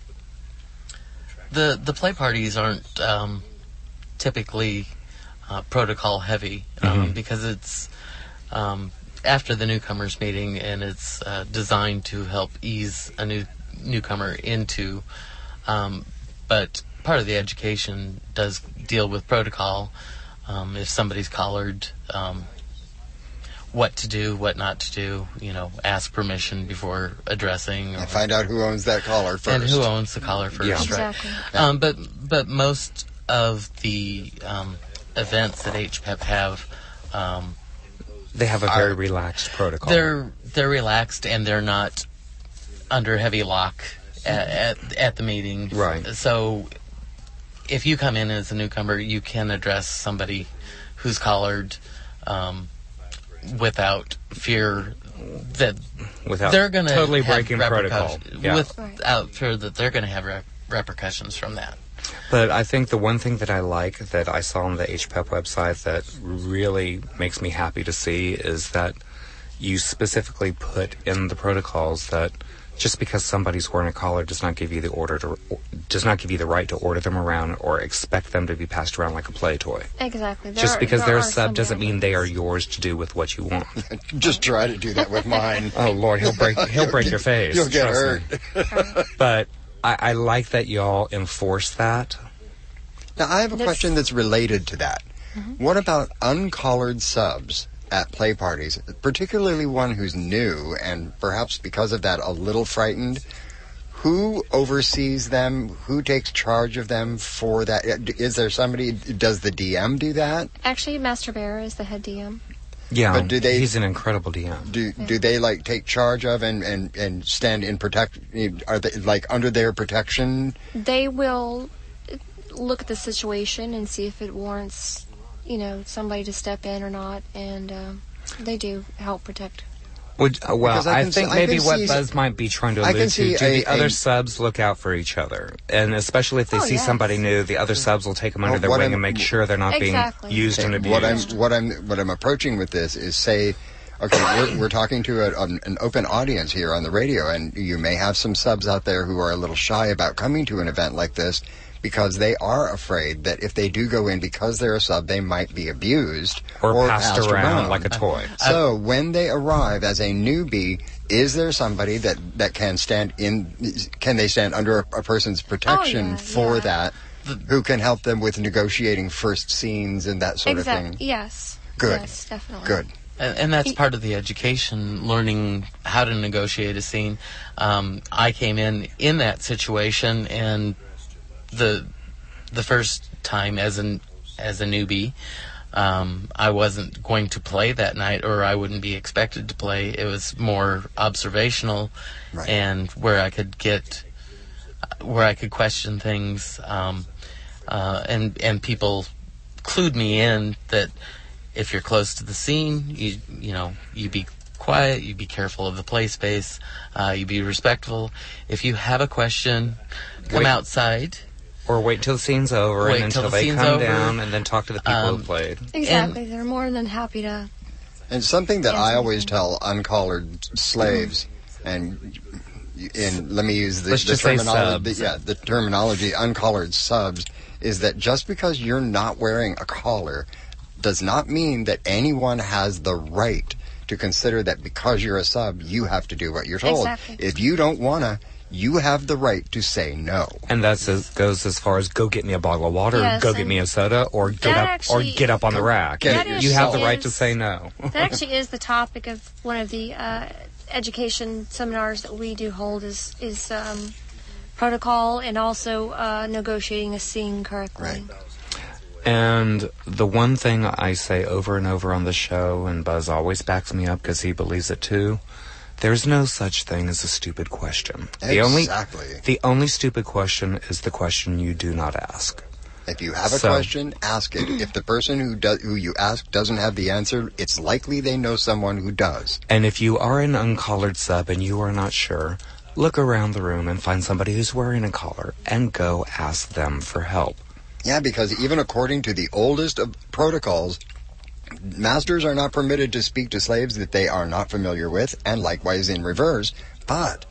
The the play parties aren't um, typically uh, protocol heavy um, Mhm. because it's um, after the newcomers meeting, and it's uh, designed to help ease a new newcomer into. Um, but part of the education does deal with protocol. Um, if somebody's collared, um, what to do, what not to do, you know, ask permission before addressing. Or, And find out who owns that collar first. and who owns the collar first, Yeah. right? Exactly. Um, but but most of the um, events that H P E P have, um, They have a very relaxed protocol. they're they're relaxed and they're not under heavy lock at at, at the meeting. Right. So if you come in as a newcomer, you can address somebody who's collared um, without fear that Without they're going to totally have breaking protocol. repercussions- Yeah. Without fear that they're going to have rep- repercussions from that. But I think the one thing that I like that I saw on the H P E P website that really makes me happy to see is that you specifically put in the protocols that just because somebody's wearing a collar does not give you the order to does not give you the right to order them around or expect them to be passed around like a play toy. Exactly. There Just are- because there they're a are sub some doesn't mean areas. they are yours to do with what you want. Just try to do that with mine. Oh Lord, he'll break he'll break your face. You'll get trust hurt. me. But I, I like that y'all enforce that. Now, I have a This- question that's related to that. What about uncollared subs at play parties, particularly one who's new and perhaps because of that a little frightened? Who oversees them? Who takes charge of them for that? Is there somebody, does the D M do that? Actually, Master Bear is the head D M. Yeah, But do they- he's an incredible D M. Do do they like take charge of and, and, and stand in protect? Are they like under their protection? They will look at the situation and see if it warrants, you know, somebody to step in or not, and um, they do help protect. Would, uh, well, Because I I, can think see- I maybe can what see- Buzz might be trying to I can allude see to, do a- the other a- subs look out for each other? And especially if they Oh, see yes. somebody new, the other subs will take them under Well, their what wing I'm- and make sure they're not Exactly. being used and abused. What I'm what I'm what I'm approaching with this is say, okay, we're, we're talking to a, um, an open audience here on the radio, and you may have some subs out there who are a little shy about coming to an event like this because they are afraid that if they do go in because they're a sub, they might be abused or, passed, around, like a toy. So when they arrive as a newbie, is there somebody that, that can stand in? Can they stand under a, a person's protection Oh, yeah, for yeah. that? Who can help them with negotiating first scenes and that sort of Exactly. thing? Yes. Good. Yes, definitely. Good. And, and that's part of the education, learning how to negotiate a scene. Um, I came in in that situation, and the the first time as an as a newbie, um, I wasn't going to play that night, or I wouldn't be expected to play. It was more observational, Right. and where I could get where I could question things, um, uh, and and people clued me in that if you're close to the scene, you you know you be quiet, you be careful of the play space, uh, you be respectful. If you have a question, come Wait. outside. Or wait till the scene's over Wait and till until the they scene's come over. down and then talk to the people Um, who played. Exactly. They're more than happy to. And something that I Yes, always tell uncollared slaves, and in let me use the, Let's the just say terminology, subs. yeah, the terminology uncollared subs is that just because you're not wearing a collar does not mean that anyone has the right to consider that because you're a sub, you have to do what you're told. Exactly. If you don't wanna, you have the right to say no. And that goes as far as go get me a bottle of water, Yes, go get and me a soda, or get that up actually- or get up on the rack. Get You, it you have the yourself. right to say no. That actually is the topic of one of the uh, education seminars that we do hold is is um, protocol and also uh, negotiating a scene correctly. Right. And the one thing I say over and over on the show, and Buzz always backs me up because he believes it too, there's no such thing as a stupid question. The only Exactly. the only stupid question is the question you do not ask. If you have a So- question, ask it. If the person who does who you ask doesn't have the answer, it's likely they know someone who does. And if you are an uncollared sub and you are not sure, look around the room and find somebody who's wearing a collar and go ask them for help. Yeah, because even according to the oldest of protocols, masters are not permitted to speak to slaves that they are not familiar with, and likewise in reverse. But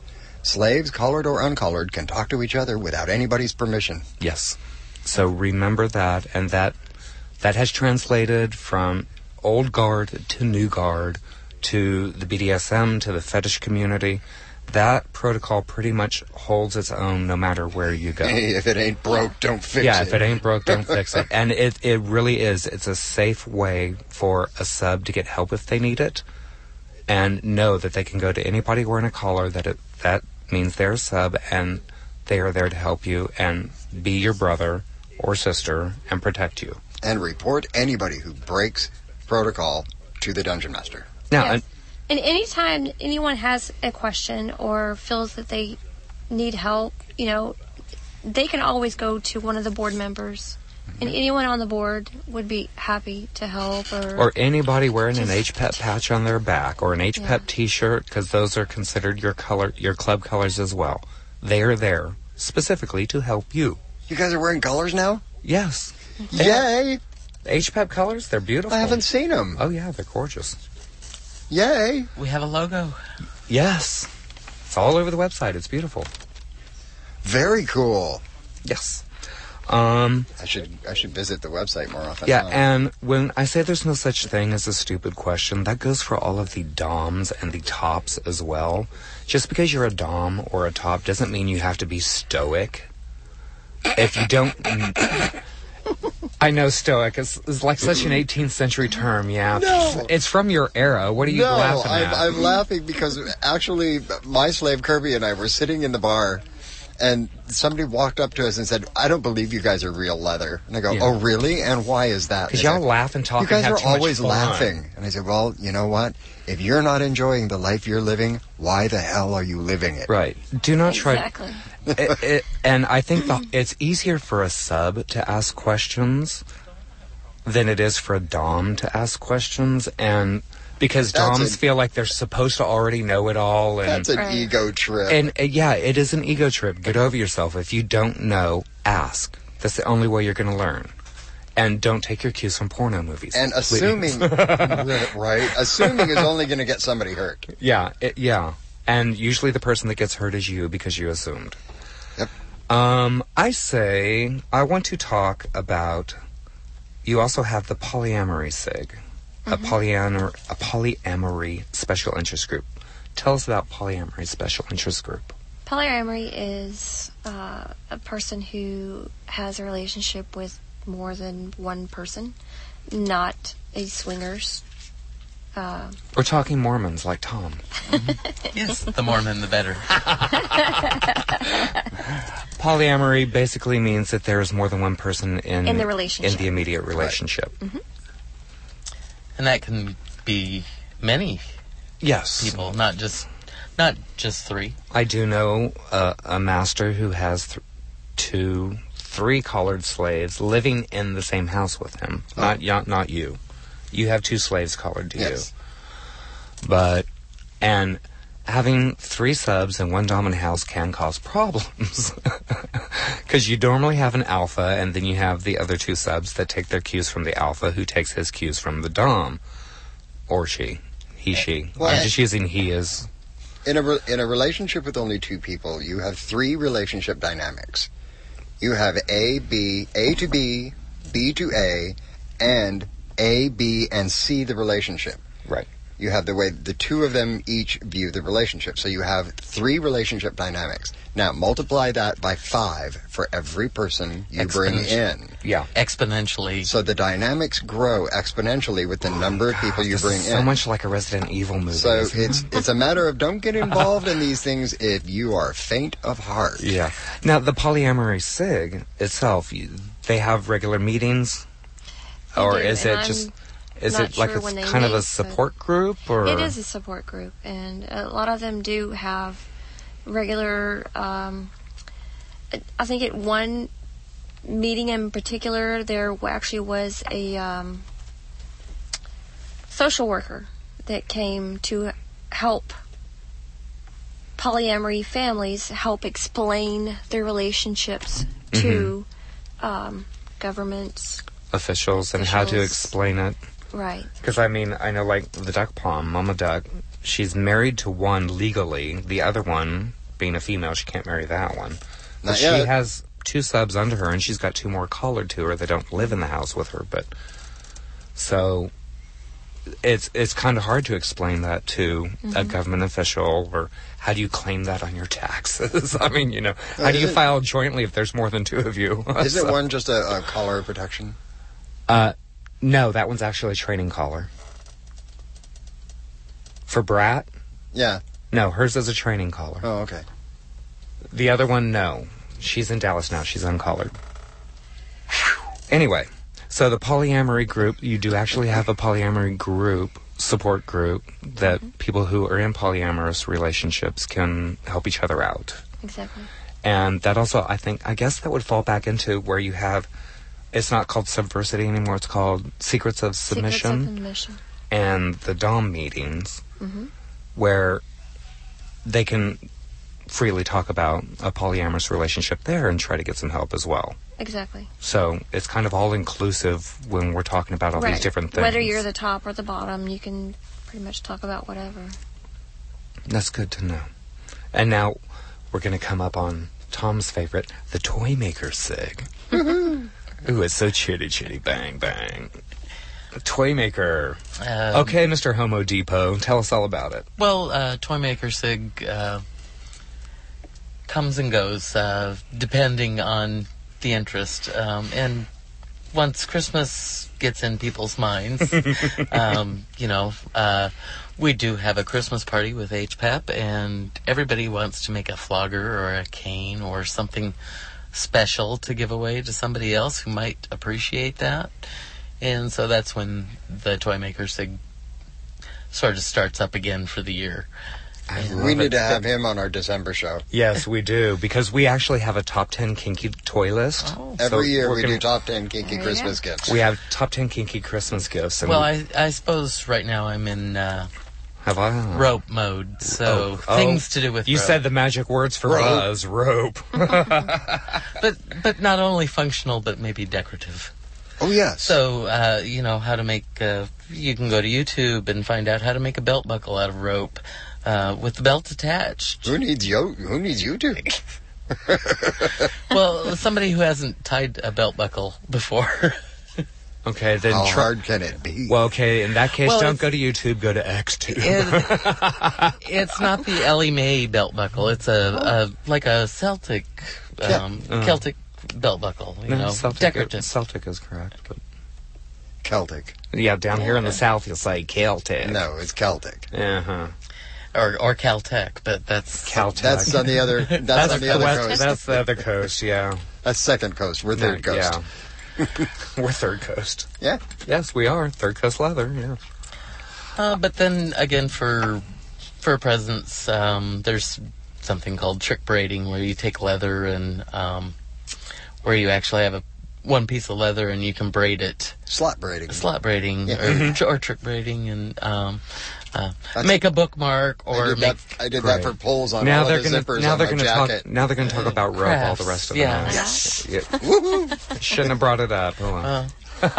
Slaves, colored or uncolored, can talk to each other without anybody's permission. Yes. So remember that, and that that has translated from old guard to new guard to the B D S M, to the fetish community. That protocol pretty much holds its own no matter where you go. Hey, if it ain't broke, don't fix yeah, it. if it ain't broke, don't fix it. And it, it really is. It's a safe way for a sub to get help if they need it, and know that they can go to anybody wearing a collar, that it, that means they're a sub, and they are there to help you and be your brother or sister and protect you. And report anybody who breaks protocol to the Dungeon Master. Now, Yes. And anytime anyone has a question or feels that they need help, you know, they can always go to one of the board members. Mm-hmm. And anyone on the board would be happy to help. Or, or anybody wearing just, an H P E P patch on their back or an H P E P Yeah. t-shirt, because those are considered your color, your club colors as well. They are there specifically to help you. You guys are wearing colors now? Yes. Yay! H P E P colors, they're beautiful. I haven't seen them. Oh, yeah, they're gorgeous. Yay! We have a logo. Yes. It's all over the website. It's beautiful. Very cool. Yes. Um, I should I should visit the website more often. yeah, huh? and when I say there's no such thing as a stupid question, that goes for all of the doms and the tops as well. Just because you're a dom or a top doesn't mean you have to be stoic. If you don't... I know stoic is, is like such an eighteenth century term, yeah. No. It's from your era. What are you no, laughing I'm, at? I'm laughing because actually my slave Kirby and I were sitting in the bar and somebody walked up to us and said, I don't believe you guys are real leather. And I go, Yeah. oh, really? And why is that? Because They y'all said, laugh and talk You guys and have are too much always fun. laughing. And I said, well, you know what? If you're not enjoying the life you're living, why the hell are you living it? Right. Do not try... Exactly. it, it, and I think the, it's easier for a sub to ask questions than it is for a dom to ask questions, and because That's doms a- feel like they're supposed to already know it all, and That's an Right. ego trip. and uh, yeah, it is an ego trip. Get over yourself. If you don't know, ask. That's the only way you're going to learn. And don't take your cues from porno movies. and please. assuming, right? Assuming is only going to get somebody hurt. Yeah, it, yeah. And usually the person that gets hurt is you because you assumed. Yep. Um, I say I want to talk about. You also have the polyamory sig, a polyamory a polyamory special interest group. Tell us about polyamory special interest group. Polyamory is uh, a person who has a relationship with more than one person, not a swingers. Uh, We're talking Mormons like Tom. Yes, the more men, the better. Polyamory basically means that there is more than one person in In the relationship. in the immediate relationship. And that can be many Yes. people, not just not just three. I do know uh, a master who has th- two, three collared slaves living in the same house with him. Not y- not you. You have two slaves collared to Yes. you. But, and having three subs in one dominant house can cause problems. Because you normally have an alpha, and then you have the other two subs that take their cues from the alpha, who takes his cues from the dom. Or she. He, she. Well, I'm I- just using he as... In a re- in a relationship with only two people, you have three relationship dynamics. You have A, B, A to B, B to A, and A, B, and C the relationship. Right. You have the way the two of them each view the relationship. So you have three relationship dynamics. Now multiply that by five for every person you bring in. Yeah. Exponentially. So the dynamics grow exponentially with the number of people you This bring is in. so much like a Resident Evil movie. So isn't it? it's it's a matter of don't get involved in these things if you are faint of heart. Yeah. Now, the polyamory sig itself, you, they have regular meetings? They Or do, is and it just... I'm Is not it like sure a when they kind of a meet, but- support group? Or It is a support group, and a lot of them do have regular. Um, I think at one meeting in particular, there actually was a um, social worker that came to help polyamory families help explain their relationships to um, governments. officials and how to Officials. explain it. Right. Because, I mean, I know, like, the duck palm, Mama Duck, she's married to one legally. The other one, being a female, she can't marry that one. But Not she yet. has two subs under her, and she's got two more collared to her that don't live in the house with her. But so it's it's kind of hard to explain that to Mm-hmm. a government official, or how do you claim that on your taxes? I mean, you know, Uh, how do is you it- file jointly if there's more than two of you? Is So- it one just a, a collar protection? Uh, no, that one's actually a training collar. For Brat? Yeah. No, hers is a training collar. Oh, okay. The other one, no. She's in Dallas now. She's uncollared. Anyway, so the polyamory group, you do actually have a polyamory group, support group, that Mm-hmm. people who are in polyamorous relationships can help each other out. Exactly. And that also, I think, I guess that would fall back into where you have, it's not called Subversity anymore, it's called Secrets of Submission. Secrets of Submission. And the Dom meetings, Mm-hmm. where they can freely talk about a polyamorous relationship there and try to get some help as well. Exactly. So it's kind of all inclusive when we're talking about all right. these different things. Whether you're the top or the bottom, you can pretty much talk about whatever. That's good to know. And now we're going to come up on Tom's favorite, the Toy Maker Sig. Ooh, it's so chitty chitty bang bang. The Toy Maker. Um, Okay, Mister Homo Depot, tell us all about it. Well, uh, Toy Maker Sig uh, comes and goes uh, depending on the interest. Um, and once Christmas gets in people's minds, um, you know, uh, we do have a Christmas party with H P E P, and everybody wants to make a flogger or a cane or something special to give away to somebody else who might appreciate that. And so that's when the Toy Maker Sig sort of starts up again for the year. We need to have him on our December show. Yes, we do, because we actually have a top ten kinky toy list. Oh. Every So year we're we gonna- do top ten kinky There you Christmas go. gifts. We have top ten kinky Christmas gifts. And Well, I, I suppose right now I'm in uh, have I? rope mode, so Oh, things oh, to do with You rope. said the magic words for Rope. us, rope. but but not only functional, but maybe decorative. Oh, yes. So, uh, you know, how to make, uh, you can go to YouTube and find out how to make a belt buckle out of rope uh, with the belt attached. Who needs yo? Who needs YouTube? Well, somebody who hasn't tied a belt buckle before. Okay, then How try- hard can it be? Well, okay, in that case, Well, don't it's- go to YouTube, go to XTube. It, it's not the Ellie Mae belt buckle. It's a, a like a Celtic, um, Uh. Celtic belt buckle. You No, know, Celtic, decorative. Celtic is correct. But Celtic. yeah, down here in the South, you'll say Celtic. No, it's Celtic. Uh-huh. Or or Caltech, but that's Caltech. That's on the other. That's, That's, on the the other west, coast. that's the other coast, yeah. That's second coast. We're third No, coast. Yeah. We're third coast. Yeah. Yes, we are. Third coast leather, yeah. Uh, but then again, for for presents, um, there's something called trick braiding, where you take leather and um, where you actually have a one piece of leather and you can braid it. Slot braiding. Slot braiding Yeah. or, Mm-hmm. tr- or trick braiding, and um, uh, That's- make a bookmark I or did make that. I did that Great. for pulls on Now all they're of the gonna zippers now on they're my gonna jacket. talk now they're gonna talk about rope all the crafts, rest of yeah. the night. Yes. Yeah. Woohoo! Shouldn't have brought it up. Oh, well. Uh,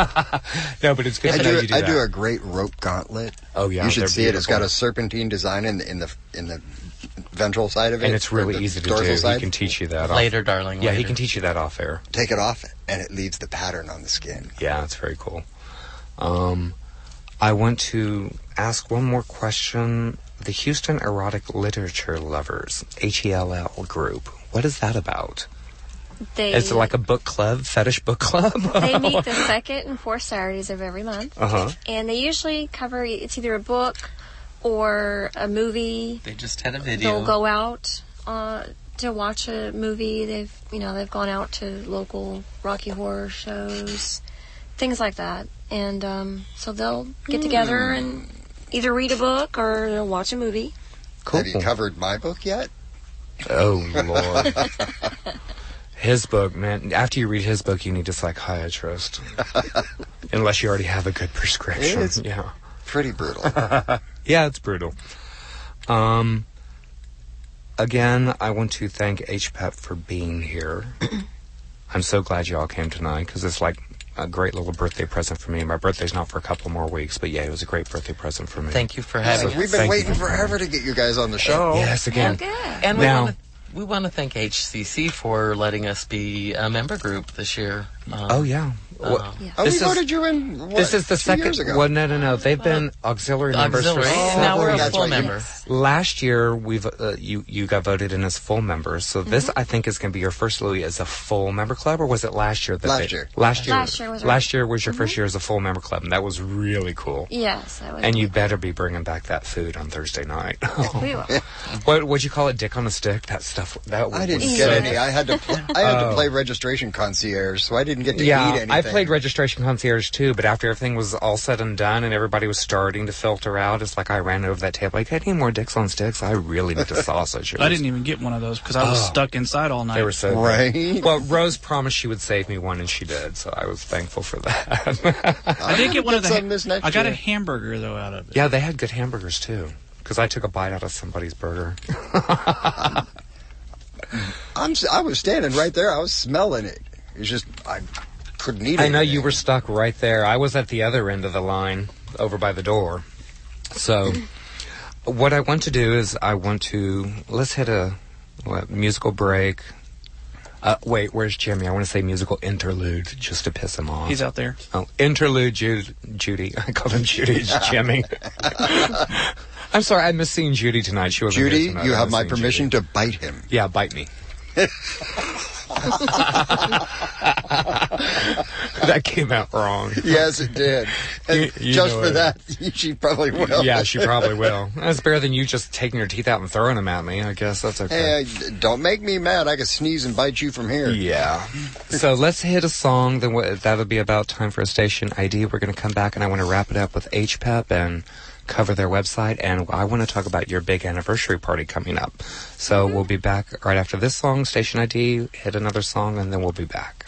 No, but it's good I to know do. you do I that. do a great rope gauntlet. Oh yeah, you should they're see it. It's got beautiful. a serpentine design in the in the in the ventral side of it, and it's or really the easy to dorsal do. Side. He can teach you that. later, off. darling. Yeah, later. he can teach you that off air. Take it off, and it leaves the pattern on the skin. Yeah, it's very cool. Um, I want to ask one more question. The Houston Erotic Literature Lovers, H E L L group. What is that about? They Is it like a book club, fetish book club? they meet the second and fourth Saturdays of every month, Uh huh. and they usually cover it's either a book or a movie. They just had a video. They'll go out uh, to watch a movie. They've you know they've gone out to local Rocky Horror shows, things like that, and um, so they'll get together and either read a book or they'll watch a movie. Cool. Have you covered my book yet? Oh Lord. His book, man. After you read his book, you need a psychiatrist, unless you already have a good prescription. It's yeah. pretty brutal. Yeah, it's brutal. Um. Again, I want to thank H P E P for being here. I'm so glad you all came tonight because it's like a great little birthday present for me. My birthday's not for a couple more weeks, but yeah, it was a great birthday present for me. Thank you for having We've us. been Thank you waiting for forever to get you guys on the show. Yes, again. Oh, good. And we Now- want to we want to thank H C C for letting us be a member group this year. Um, Oh, yeah. uh, Well, Oh, we This is- voted you in. What, This is the two second. years ago? Well, no, no, no. They've been auxiliary members for Auxiliary. several Now we're a years. full right. member. Last year, we've uh, you you got voted in as full members. So this, I think, is going to be your first, Louis, as a full member club, or was it last year? That Last they- year. Last year. Last year was our- Last year was your first year as a full member club, and that was really cool. Yes, that was. And you better be bringing back that food on Thursday night. We will. What would you call it? Dick on a stick? That stuff. That I didn't was get so any. good. I had to. Pl- I had Oh. to play registration concierge, so I didn't get to eat Yeah, anything. I played registration concierge too, but after everything was all said and done and everybody was starting to filter out, it's like I ran over that table like, I need more dicks on sticks. I really need a sausage. It I was- didn't even get one of those because I was Oh. stuck inside all night. They were so good. Right. Well, Rose promised she would save me one, and she did, so I was thankful for that. I did get one of the. some this next I got a year. hamburger though out of it. Yeah, they had good hamburgers too, because I took a bite out of somebody's burger. I'm. s- I was standing right there. I was smelling it. It's just I couldn't eat it. I know you were stuck right there. I was at the other end of the line, over by the door. So, what I want to do is I want to let's hit a what, musical break. Uh, wait, where's Jimmy? I want to say musical interlude just to piss him off. He's out there. Oh, interlude, Jude, Judy. I called him Judy. It's Jimmy. I'm sorry, I missed seeing Judy tonight. She wasn't Judy, here tonight. you I have missed my seeing permission Judy. to bite him. Yeah, bite me. That came out wrong. Yes, it did. And You- you just know for it. that, she probably will. Yeah, she probably will. That's better than you just taking your teeth out and throwing them at me. I guess that's okay. Hey, don't make me mad. I can sneeze and bite you from here. Yeah. So let's hit a song. Then wh- that'll be about time for a station I D. We're going to come back, and I want to wrap it up with H P E P and cover their website. And I want to talk about your big anniversary party coming up. So we'll be back right after this song, Station I D, hit another song, and then we'll be back.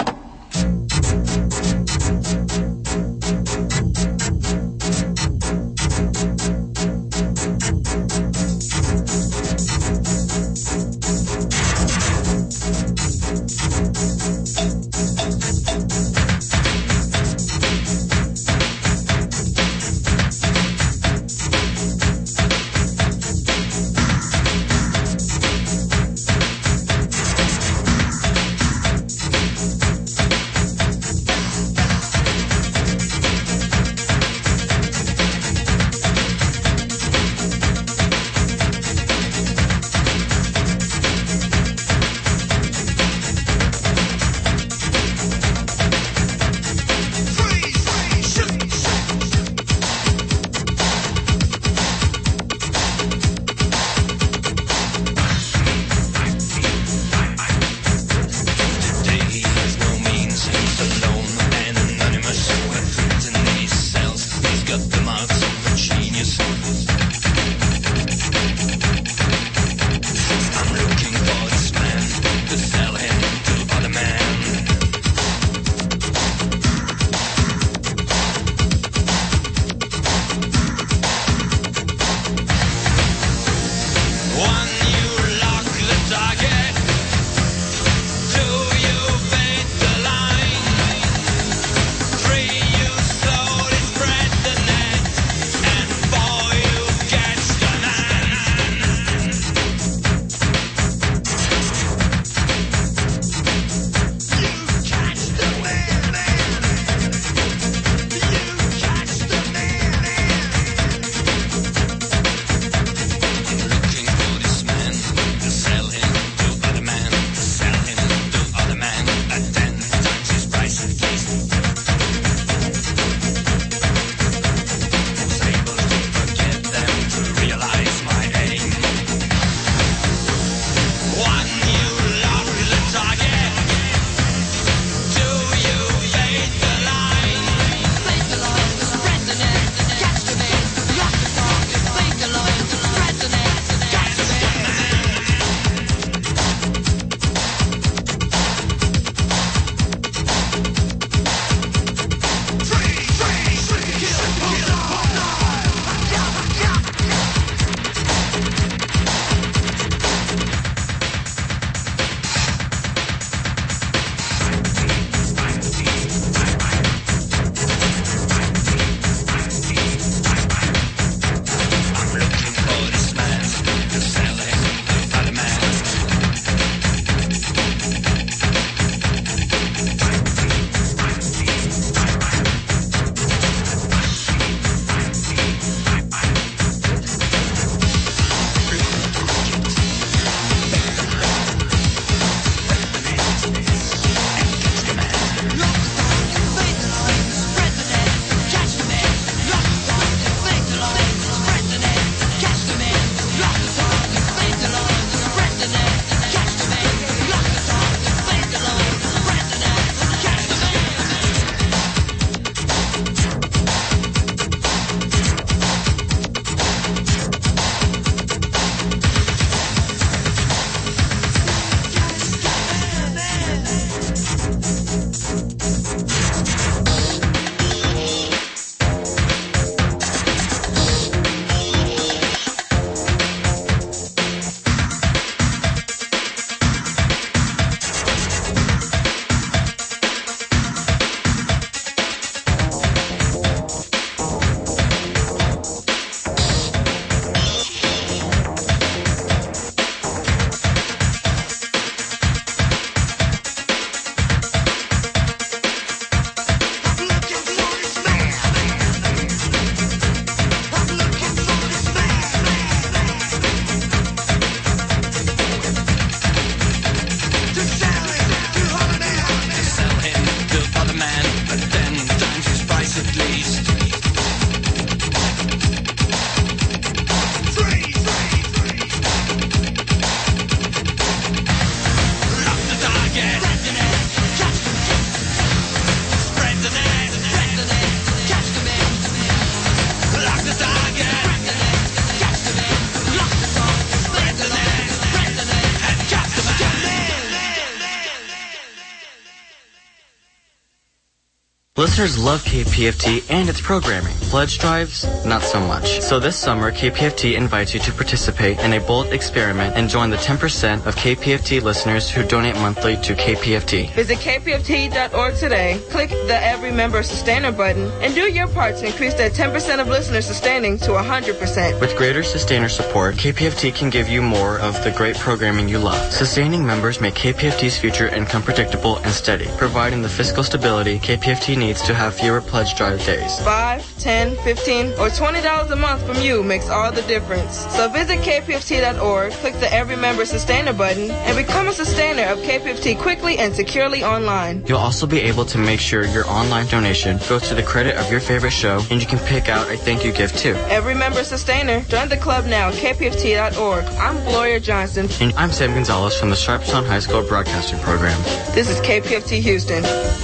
Listeners love K P F T and its programming. Pledge drives, not so much. So this summer, K P F T invites you to participate in a bold experiment and join the ten percent of K P F T listeners who donate monthly to K P F T. Visit K P F T dot org today, click the Every Member Sustainer button, and do your part to increase that ten percent of listeners sustaining to one hundred percent. With greater sustainer support, K P F T can give you more of the great programming you love. Sustaining members make K P F T's future income predictable and steady, providing the fiscal stability K P F T needs to have fewer pledge drive days. Five, ten, fifteen, or twenty dollars a month from you makes all the difference. So visit K P F T dot org, click the Every Member Sustainer button, and become a sustainer of K P F T quickly and securely online. You'll also be able to make sure your online donation goes to the credit of your favorite show, and you can pick out a thank you gift too. Every Member Sustainer. Join the club now at K P F T dot org. I'm Gloria Johnson. And I'm Sam Gonzalez from the Sharpstown High School Broadcasting Program. This is K P F T Houston.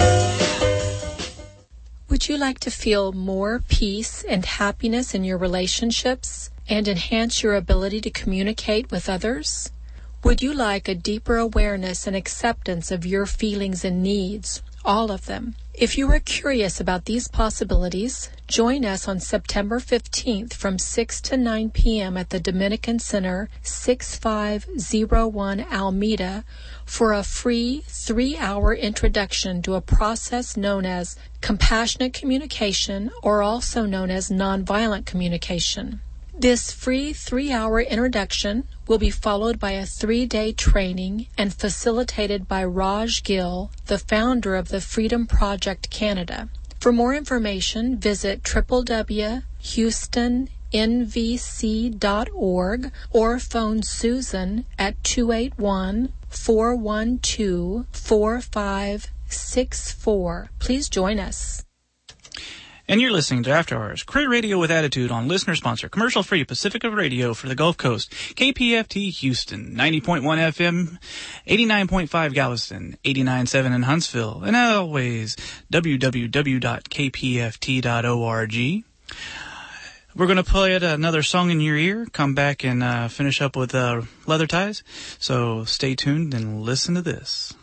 Would you like to feel more peace and happiness in your relationships and enhance your ability to communicate with others? Would you like a deeper awareness and acceptance of your feelings and needs, all of them? If you are curious about these possibilities, join us on September fifteenth from six to nine p.m. at the Dominican Center, sixty-five oh one Alameda, for a free three-hour introduction to a process known as compassionate communication, or also known as nonviolent communication. This free three-hour introduction will be followed by a three-day training and facilitated by Raj Gill, the founder of the Freedom Project Canada. For more information, visit w w w dot houston n v c dot org or phone Susan at two eight one, four one two, four five six four. Please join us. And you're listening to After Hours, Career Radio with Attitude on listener-sponsored, commercial-free Pacifica Radio for the Gulf Coast. K P F T Houston, ninety point one F M, eighty-nine point five Galveston, eighty-nine point seven in Huntsville, and as always, w w w dot k p f t dot org. We're going to play another song in your ear, come back and uh, finish up with uh, Leather Ties. So stay tuned and listen to this.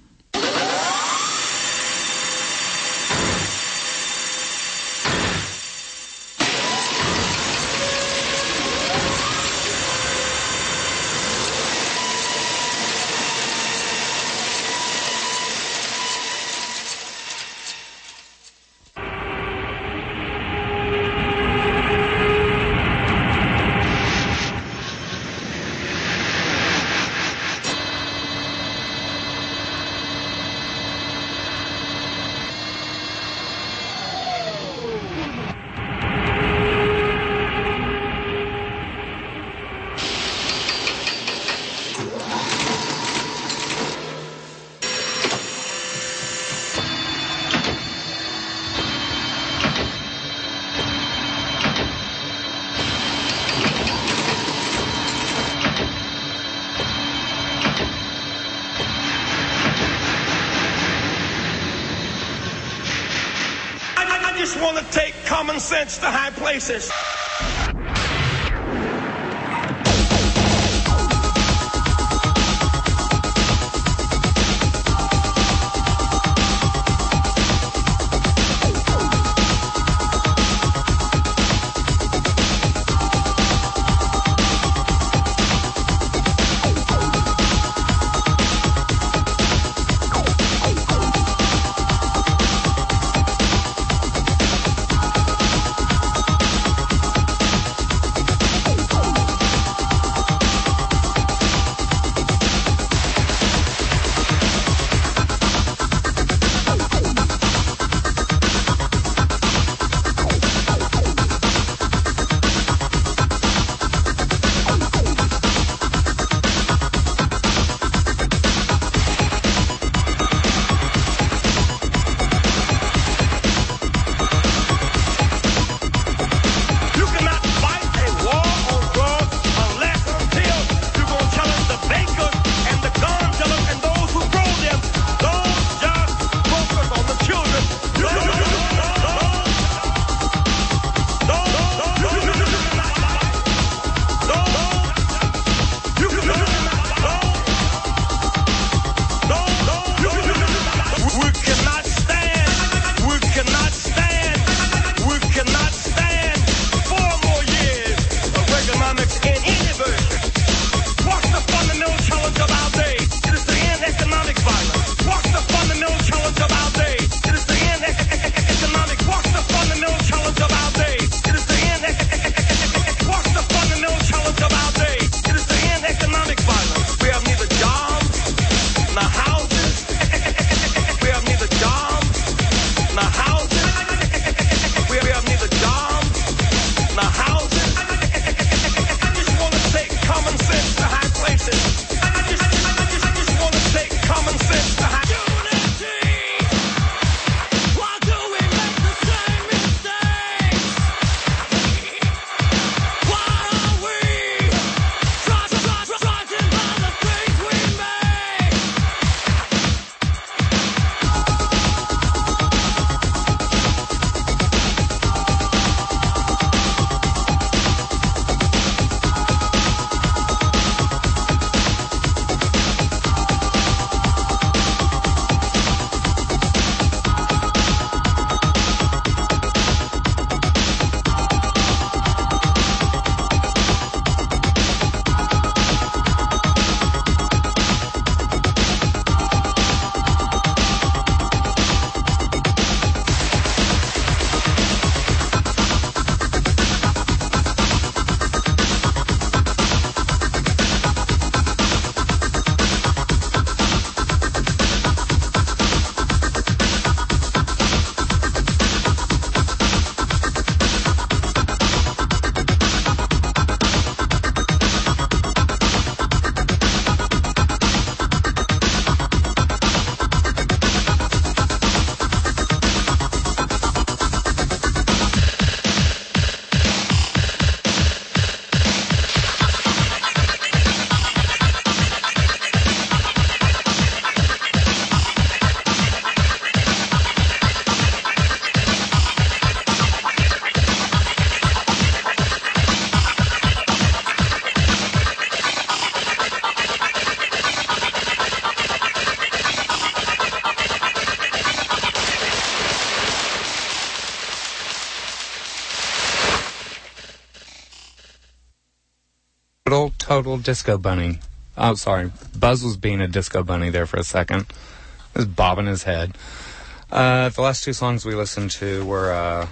Want to take common sense to high places. total disco bunny. Oh, sorry. Buzz was being a disco bunny there for a second. He was bobbing his head. Uh, the last two songs we listened to were uh,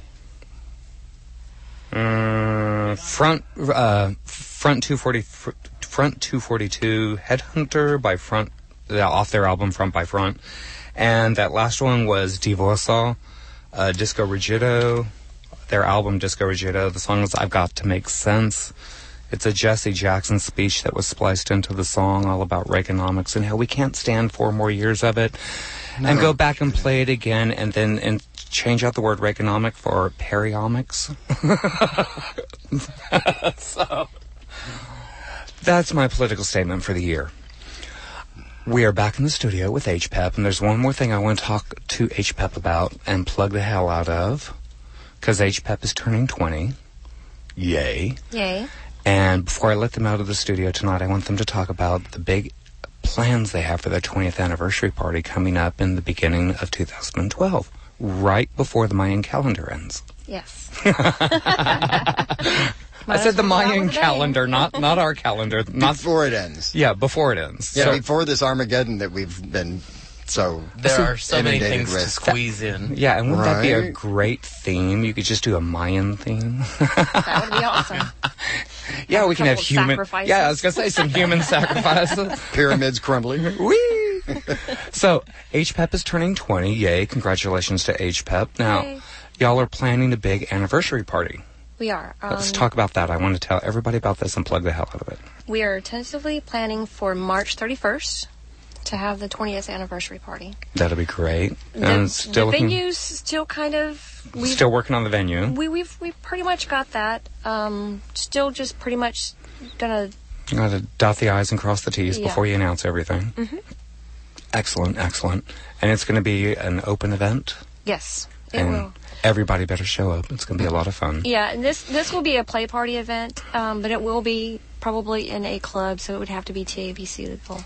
uh, Front uh, Front two forty Front two forty-two Headhunter by Front, off their album Front by Front, and that last one was Divorso, uh, Disco Rigido, their album Disco Rigido. The song is I've Got to Make Sense. It's a Jesse Jackson speech that was spliced into the song, all about Reaganomics and how we can't stand four more years of it. No. And go back and play it again and then and change out the word Reaganomic for Periomics. So, that's my political statement for the year. We are back in the studio with H P E P, and there's one more thing I want to talk to H P E P about and plug the hell out of, because H P E P is turning twenty. Yay. Yay. And before I let them out of the studio tonight, I want them to talk about the big plans they have for their twentieth anniversary party coming up in the beginning of two thousand twelve, right before the Mayan calendar ends. Yes. I said the Mayan calendar, not not our calendar. Not before it ends. Yeah, before it ends. Yeah, so, before this Armageddon that we've been so There are so many things with. to squeeze in. Yeah, and wouldn't right? that be a great theme? You could just do a Mayan theme. That would be awesome. Yeah, we can have human. Sacrifices. Yeah, I was gonna say some human sacrifices. Pyramids crumbling. Whee! So H P E P is turning twenty. Yay! Congratulations to H P E P. Now, Yay. Y'all are planning a big anniversary party. We are. Um, Let's talk about that. I want to tell everybody about this and plug the hell out of it. We are tentatively planning for March thirty-first to have the twentieth anniversary party. That'll be great. The, and still the looking, venue's still kind of... We've, still working on the venue. We, we've we've pretty much got that. Um, still just pretty much done a... You got to dot the I's and cross the T's Yeah. before you announce everything. Mm-hmm. Excellent, excellent. And it's going to be an open event? Yes, it and will. Everybody better show up. It's going to be a lot of fun. Yeah, and this this will be a play party event, um, but it will be probably in a club, so it would have to be T A B C legal.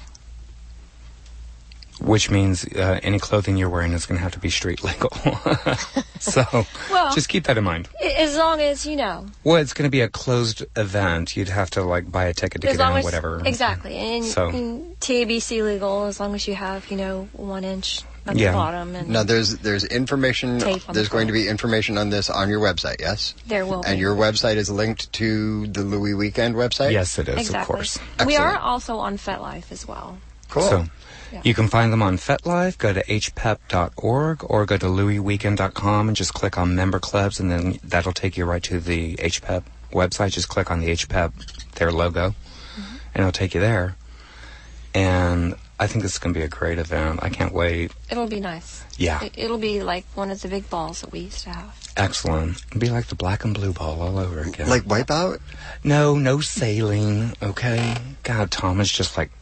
Which means uh, any clothing you're wearing is going to have to be street legal. So Well, just keep that in mind. I- As long as, you know. Well, it's going to be a closed event. You'd have to like buy a ticket to As get long in, as, whatever. exactly. And, So- and T A B C legal, as long as you have, you know, one inch at Yeah. the bottom. And Now, there's there's information. Tape on There's the going to be information on this on your website. Yes. There will And be. your website is linked to the Louis Weekend website. Yes, it is. Exactly. Of course. We are Excellent. also on FetLife as well. Cool. So Yeah. you can find them on FetLife. Go to h p e p dot org or go to louis weekend dot com and just click on member clubs, and then that'll take you right to the H P E P website. Just click on the H P E P, their logo, Mm-hmm. and it'll take you there. And I think this is going to be a great event. I can't wait. It'll be nice. Yeah. It, it'll be like one of the big balls that we used to have. Excellent. It'll be like the black and blue ball all over again. Like Wipeout? No, no sailing, okay? God, Tom is just like...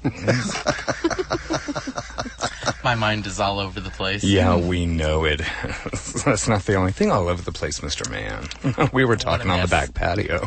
My mind is all over the place. Yeah, we know it. That's not the only thing all over the place, Mister Man. We were talking on the back patio.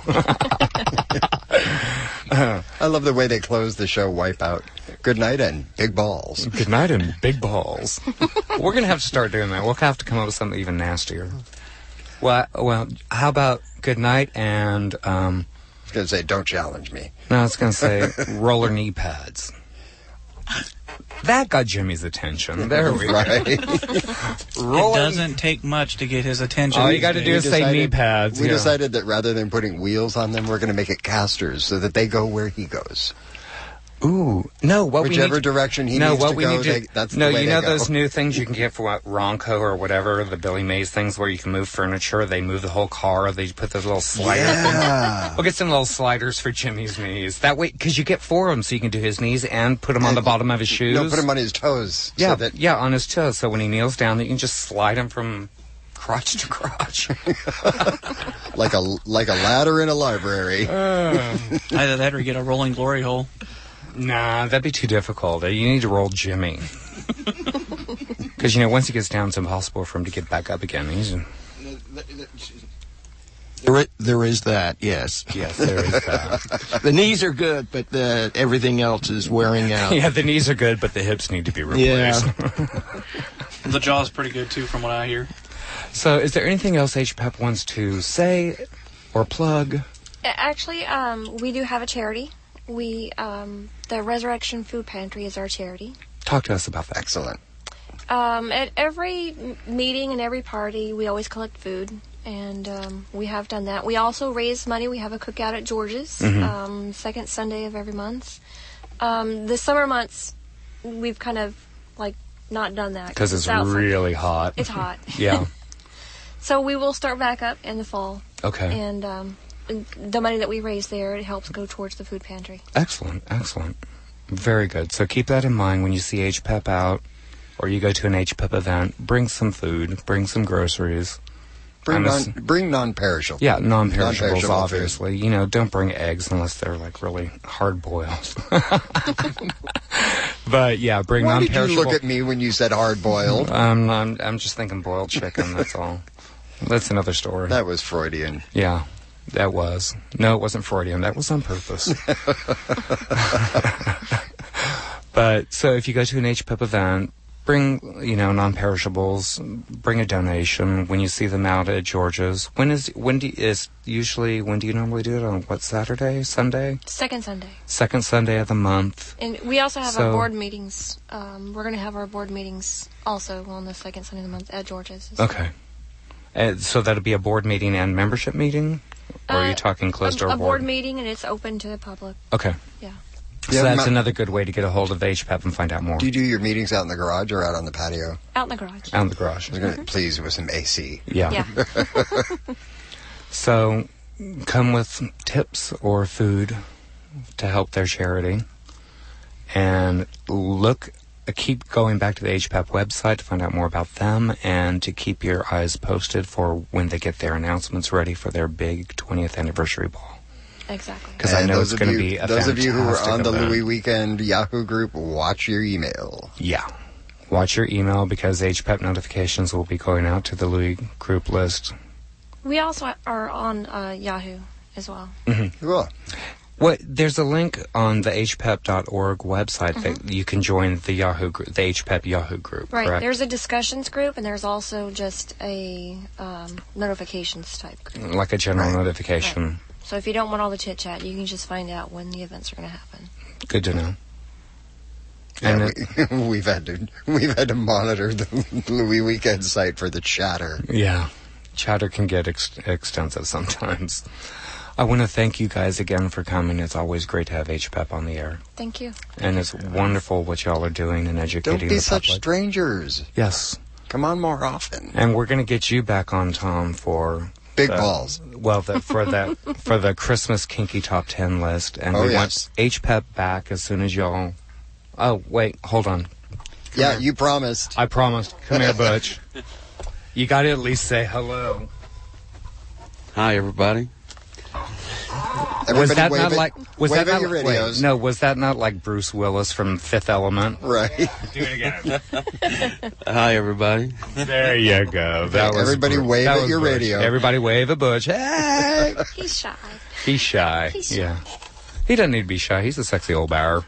I love the way they close the show. Wipeout. Good night and big balls. Good night and big balls. We're going to have to start doing that. We'll have to come up with something even nastier. Well, well, how about good night and... Um, I was going to say, don't challenge me. No, I was going to say roller knee pads. That got Jimmy's attention. There we go. Right. It doesn't take much to get his attention. All you got to do We is say knee decided- pads. We yeah. decided that rather than putting wheels on them, we're going to make it casters so that they go where he goes. Ooh, no, what Whichever we need to, direction he no, needs what to we go, need to, they, that's no, the way you they know go. those new things you can get for what, Ronco or whatever, the Billy Mays things where you can move furniture, they move the whole car, they put those little slider Yeah. things. We'll get some little sliders for Jimmy's knees. That way, because you get four of them, so you can do his knees and put them on the bottom of his shoes. No, put him on his toes. Yeah, So that, yeah, on his toes, so when he kneels down, you can just slide him from crotch to crotch. like a like a ladder in a library. Uh, Either that or get a rolling glory hole. Nah, that'd be too difficult. You need to roll Jimmy. Because, you know, once he gets down, it's impossible for him to get back up again. He's... There is, there is that, yes. Yes, there is that. The knees are good, but the, everything else is wearing out. Yeah, the knees are good, but the hips need to be replaced. Yeah. The jaw's pretty good, too, from what I hear. So, is there anything else H P E P wants to say or plug? Actually, um, we do have a charity. We, um, the Resurrection Food Pantry is our charity. Talk to us about that. Excellent. Um, at every m- meeting and every party, we always collect food, and um, we have done that. We also raise money. We have a cookout at George's, Mhm. um, second Sunday of every month. Um, the summer months, we've kind of, like, not done that. Because it's out for- really hot. It's hot. Yeah. So we will start back up in the fall. Okay. And um, the money that we raise there, it helps go towards the food pantry. Excellent, excellent. Very good. So keep that in mind when you see H P E P out or you go to an H P E P event. Bring some food, bring some groceries. Bring I'm non, ass- bring non-perishable. Yeah, non-perishables, Non-perishable obviously. You know, don't bring eggs unless they're, like, really hard-boiled. But, yeah, bring Why did non-perishable. you look at me when you said hard-boiled? Um, I'm, I'm just thinking boiled chicken, that's all. That's another story. That was Freudian. Yeah, that was. No, it wasn't Freudian. That was on purpose. But, so if you go to an H P E P event, bring, you know, non-perishables, bring a donation when you see them out at George's. When is, when do you, is usually, when do you normally do it? On what, Saturday, Sunday? Second Sunday. Second Sunday of the month. And we also have So- our board meetings. Um, we're going to have our board meetings also on the second Sunday of the month at George's. as well. Okay. Uh, so that'll be a board meeting and membership meeting? Or are you Uh, talking closed a, door a board? board meeting, and it's open to the public. Okay. Yeah. So Yeah, that's ma- another good way to get a hold of the H P E P and find out more. Do you do your meetings out in the garage or out on the patio? Out in the garage. Out in the garage. I was going to please with some A C. Yeah. Yeah. So come with tips or food to help their charity. And look, keep going back to the H P E P website to find out more about them and to keep your eyes posted for when they get their announcements ready for their big twentieth anniversary ball. Exactly. Because I And know those it's of going to you- be a Those of you who are fantastic on the event. Louis Weekend Yahoo group, watch your email. Yeah. Watch your email because H P E P notifications will be going out to the Louis group list. We also are on uh, Yahoo as well. Mm-hmm. Cool. What, there's a link on the H P E P dot org website that Mm-hmm. you can join the Yahoo group, the H P E P Yahoo group, Right. correct? There's a discussions group, and there's also just a um, notifications type group. Like a general Right. notification. Right. So if you don't want all the chit chat, you can just find out when the events are going to happen. Good to know. Yeah, And it- we, we've had to we've had to monitor the Louis Weekend site for the chatter. Yeah. Chatter can get ex- extensive sometimes. I want to thank you guys again for coming. It's always great to have H P E P on the air. Thank you. And it's wonderful what y'all are doing and educating Don't be the such public. strangers. Yes. Come on more often. And we're going to get you back on, Tom, for Big the- balls. Well, the, for the for the Christmas Kinky Top Ten list, and Oh, we yes. want H P E P back as soon as y'all. Oh wait, hold on. Yeah, you promised. I promised. Come here, Butch. You got to at least say hello. Hi, everybody. Everybody was that wave not it- like? Was wave that at not your wait, radios. no? Was that not like Bruce Willis from Fifth Element? Right. Do it again. Hi, everybody. There you go. That was Everybody Butch. wave That at was your Butch. radio. Everybody wave at Butch. Hey. He's shy. He's shy. He's shy. Yeah. He doesn't need to be shy. He's a sexy old bear.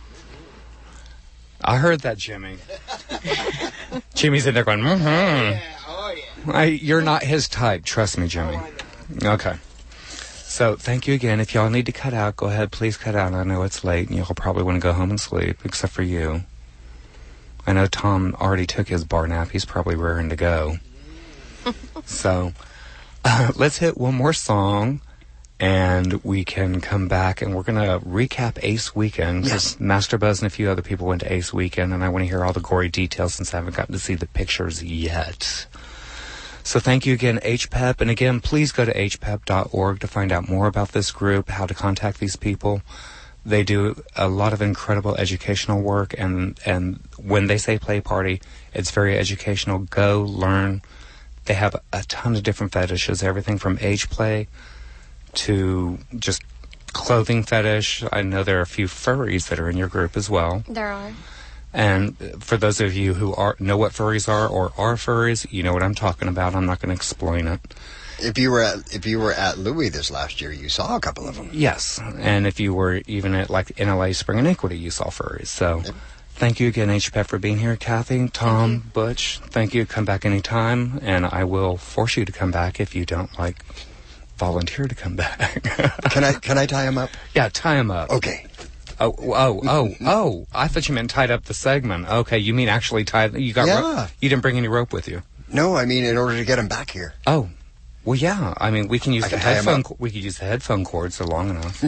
I heard that, Jimmy. Jimmy's in there going, mm-hmm. Oh, yeah. I, you're not his type. Trust me, Jimmy. Okay. So, thank you again. If y'all need to cut out, go ahead. Please cut out. I know it's late, and y'all probably want to go home and sleep, except for you. I know Tom already took his bar nap. He's probably raring to go. So, uh, let's hit one more song, and we can come back, and we're going to recap Ace Weekend, because Yes. Master Buzz and a few other people went to Ace Weekend, and I want to hear all the gory details since I haven't gotten to see the pictures yet. So thank you again, H P E P. And again, please go to H P E P dot org to find out more about this group, how to contact these people. They do a lot of incredible educational work, and, and when they say play party, it's very educational. Go, learn. They have a ton of different fetishes, everything from age play to just clothing fetish. I know there are a few furries that are in your group as well. There are. And for those of you who are know what furries are or are furries, you know what I'm talking about. I'm not going to explain it. If you were at if you were at Louis this last year, you saw a couple of them. Yes, and if you were even at like N L A Spring Iniquity, you saw furries. So, Yep. thank you again, H P E P, for being here. Kathy, Tom, Butch, thank you. Come back anytime, and I will force you to come back if you don't like volunteer to come back. Can I can I tie him up? Yeah, tie him up. Okay. Oh, oh, oh, oh! I thought you meant tied up the segment. Okay, you mean actually tied? You got? Yeah. Ro- you didn't bring any rope with you? No, I mean in order to get him back here. Oh, well, yeah. I mean, we can use I the can tie him headphone. up. Co- we could use the headphone cords so long enough.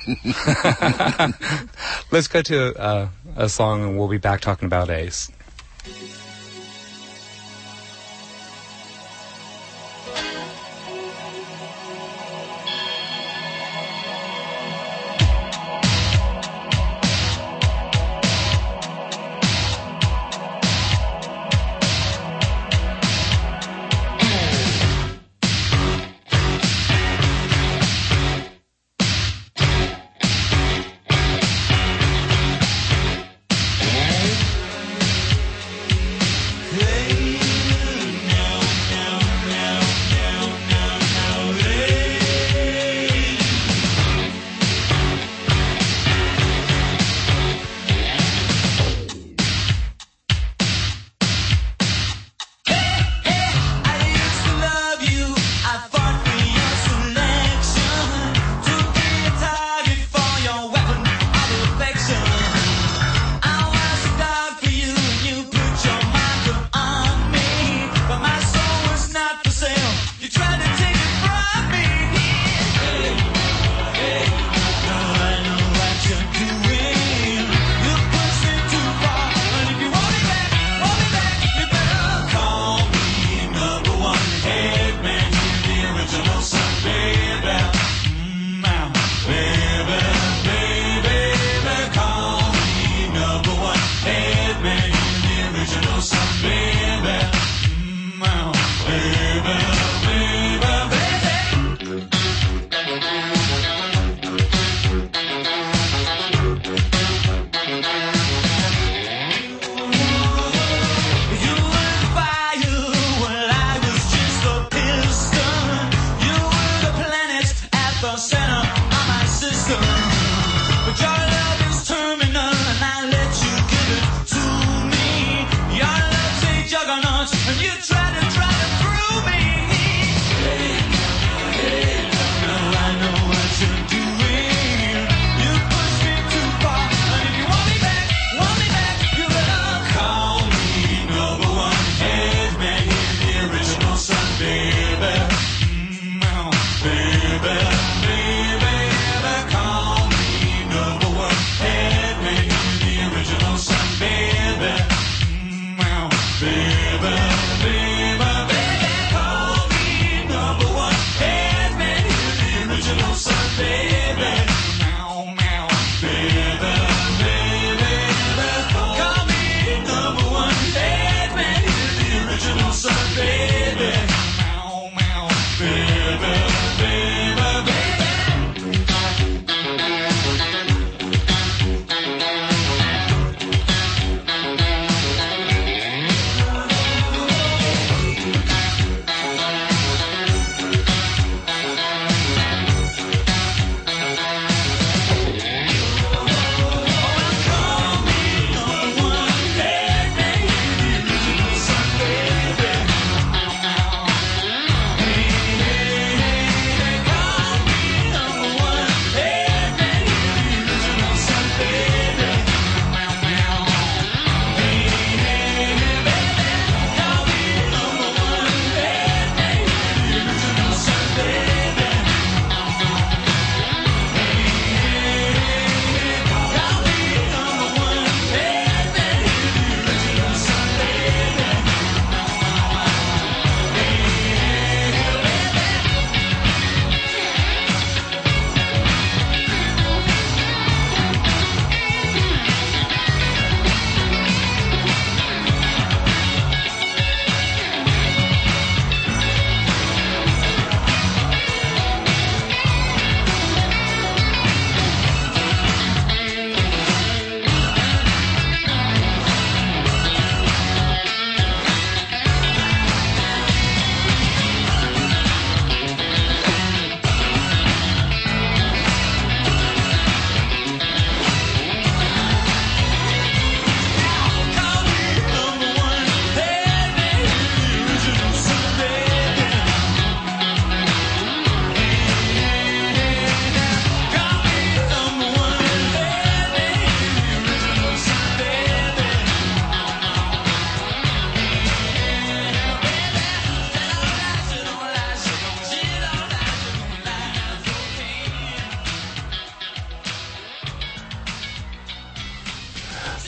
Let's go to uh, a song, and we'll be back talking about Ace.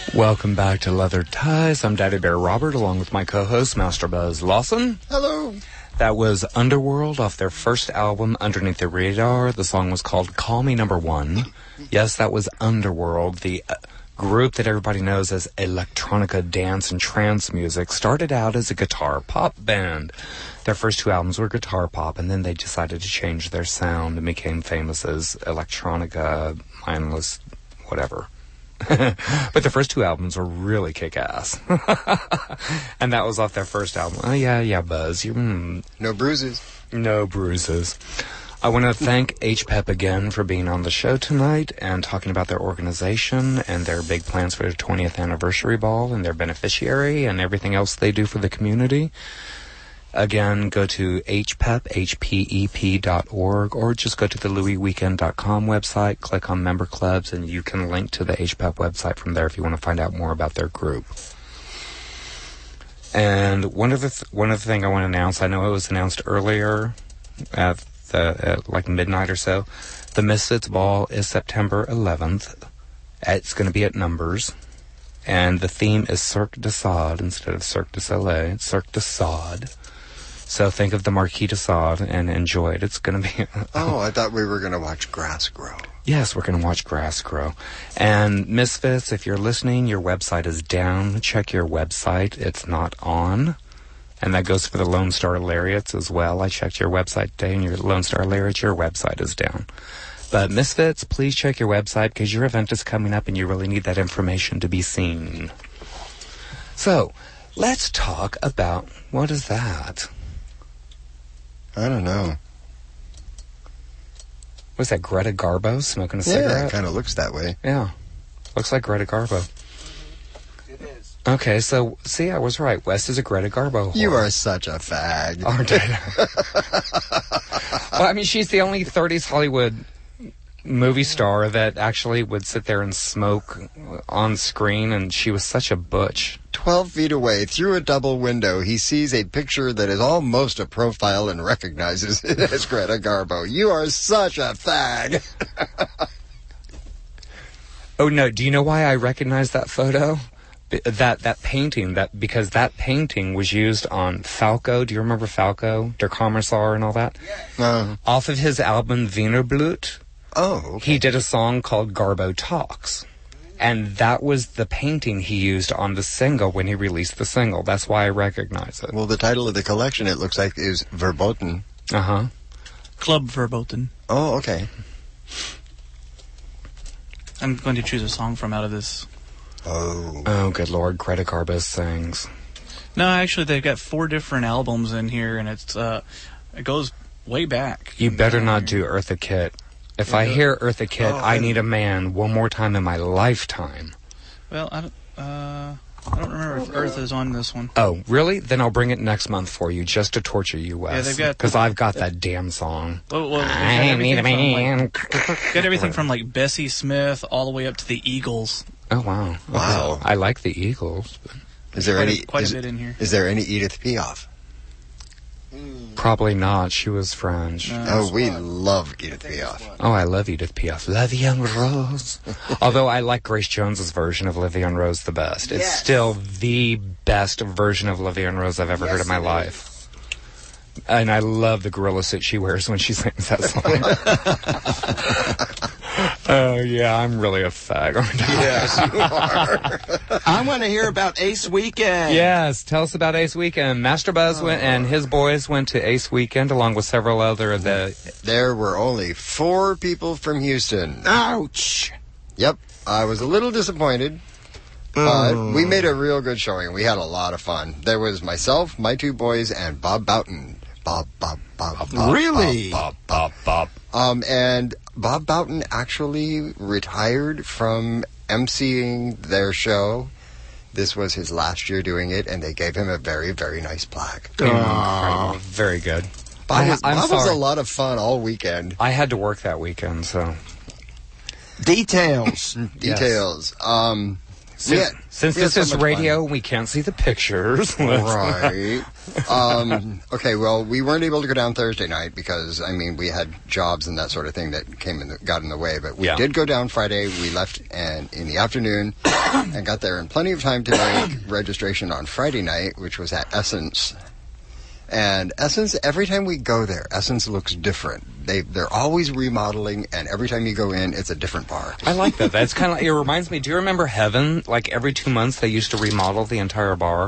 Welcome back to Leather Ties. I'm Daddy Bear Robert, along with my co-host, Master Buzz Lawson. Hello. That was Underworld off their first album, Underneath the Radar. The song was called Call Me Number One. Yes, that was Underworld, the uh, group that everybody knows as electronica dance and trance music. Started out as a guitar pop band. Their first two albums were guitar pop, and then they decided to change their sound and became famous as electronica, mindless, whatever. But the first two albums were really kick-ass. And that was off their first album. Oh, yeah, yeah, Buzz. You, mm, No bruises. No bruises. I want to thank H P E P again for being on the show tonight and talking about their organization and their big plans for their twentieth anniversary ball and their beneficiary and everything else they do for the community. Again, go to H P E P, H P E P dot org, or just go to the louis weekend dot com website, click on member clubs, and you can link to the H P E P website from there if you want to find out more about their group. And one of the th- one other thing I want to announce, I know it was announced earlier at the at like midnight or so, the Misfits Ball is September eleventh. It's going to be at Numbers. And the theme is Cirque du Sade instead of Cirque du Soleil. It's Cirque du Sade. So think of the Marquis de Sade and enjoy it. It's going to be... Oh, I thought we were going to watch grass grow. Yes, we're going to watch grass grow. And Misfits, if you're listening, your website is down. Check your website. It's not on. And that goes for the Lone Star Lariats as well. I checked your website today, and your Lone Star Lariats, your website is down. But Misfits, please check your website because your event is coming up and you really need that information to be seen. So, let's talk about... What is that? I don't know. What's that, Greta Garbo smoking a Yeah, cigarette? it kind of looks that way. Yeah. Looks like Greta Garbo. It is. Okay, so, see, I was right. West is a Greta Garbo whore. You are such a fag. Aren't I? Well, I mean, she's the only thirties Hollywood movie star that actually would sit there and smoke on screen, and she was such a butch. Twelve feet away, through a double window, he sees a picture that is almost a profile and recognizes it as Greta Garbo. You are such a fag. Oh, no, do you know why I recognize that photo? B- that that painting, that because that painting was used on Falco. Do you remember Falco, Der Kommissar and all that? Uh, Off of his album Wienerblut. Oh, okay. He did a song called Garbo Talks. And that was the painting he used on the single when he released the single. That's why I recognize it. Well, the title of the collection, it looks like, is Verboten. Uh-huh. Club Verboten. Oh, okay. I'm going to choose a song from out of this. Oh. Oh, good Lord. Greta Garbo sings. No, actually, they've got four different albums in here, and it's uh, it goes way back. You better not do Eartha Kitt. If yeah. I hear Eartha Kitt, oh, I Need a Man one more time in my lifetime. Well, I don't, uh, I don't remember if Eartha's on this one. Oh, really? Then I'll bring it next month for you, just to torture you, Wes. Yeah, they've got... Because I've got that damn song. Well, well, I need a man. Like, got everything from, like, Bessie Smith all the way up to the Eagles. Oh, wow. Wow. Okay. I like the Eagles. But... Is there quite any... A, quite is, a bit in here. Is there any Edith Piaf? Probably not. She was French. No, oh, we love Edith Piaf. Oh, I love Edith Piaf. La Vie en Rose. Although I like Grace Jones's version of La Vie en Rose the best. It's yes. still the best version of La Vie en Rose I've ever yes, heard in my life. Is. And I love the gorilla suit she wears when she sings that song. Oh, yeah, I'm really a fag, aren't I? Yes, you are. I want to hear about Ace Weekend. Yes, tell us about Ace Weekend. Master Buzz oh. went, and his boys went to Ace Weekend along with several other of the... There were only four people from Houston. Ouch. Yep, I was a little disappointed. But oh. we made a real good showing. We had a lot of fun. There was myself, my two boys, and Bob Boughton. Bob, Bob, Bob, Bob. Really? Bob, Bob, Bob, Bob. Um, and Bob Boughton actually retired from emceeing their show. This was his last year doing it, and they gave him a very, very nice plaque. Oh, incredible. Very good. Bob, was, Bob was a lot of fun all weekend. I had to work that weekend, so... Details. Details. Yes. Um... Since, had, since this so is radio, fun. We can't see the pictures. Right. um, okay, well, we weren't able to go down Thursday night because, I mean, we had jobs and that sort of thing that came and got in the way. But we yeah. did go down Friday. We left and in the afternoon, and got there in plenty of time to make registration on Friday night, which was at Essence. And Essence, every time we go there, Essence looks different. They, they're always remodeling, and every time you go in, it's a different bar. I like that. That's kind of, it reminds me, do you remember Heaven? Like every two months they used to remodel the entire bar.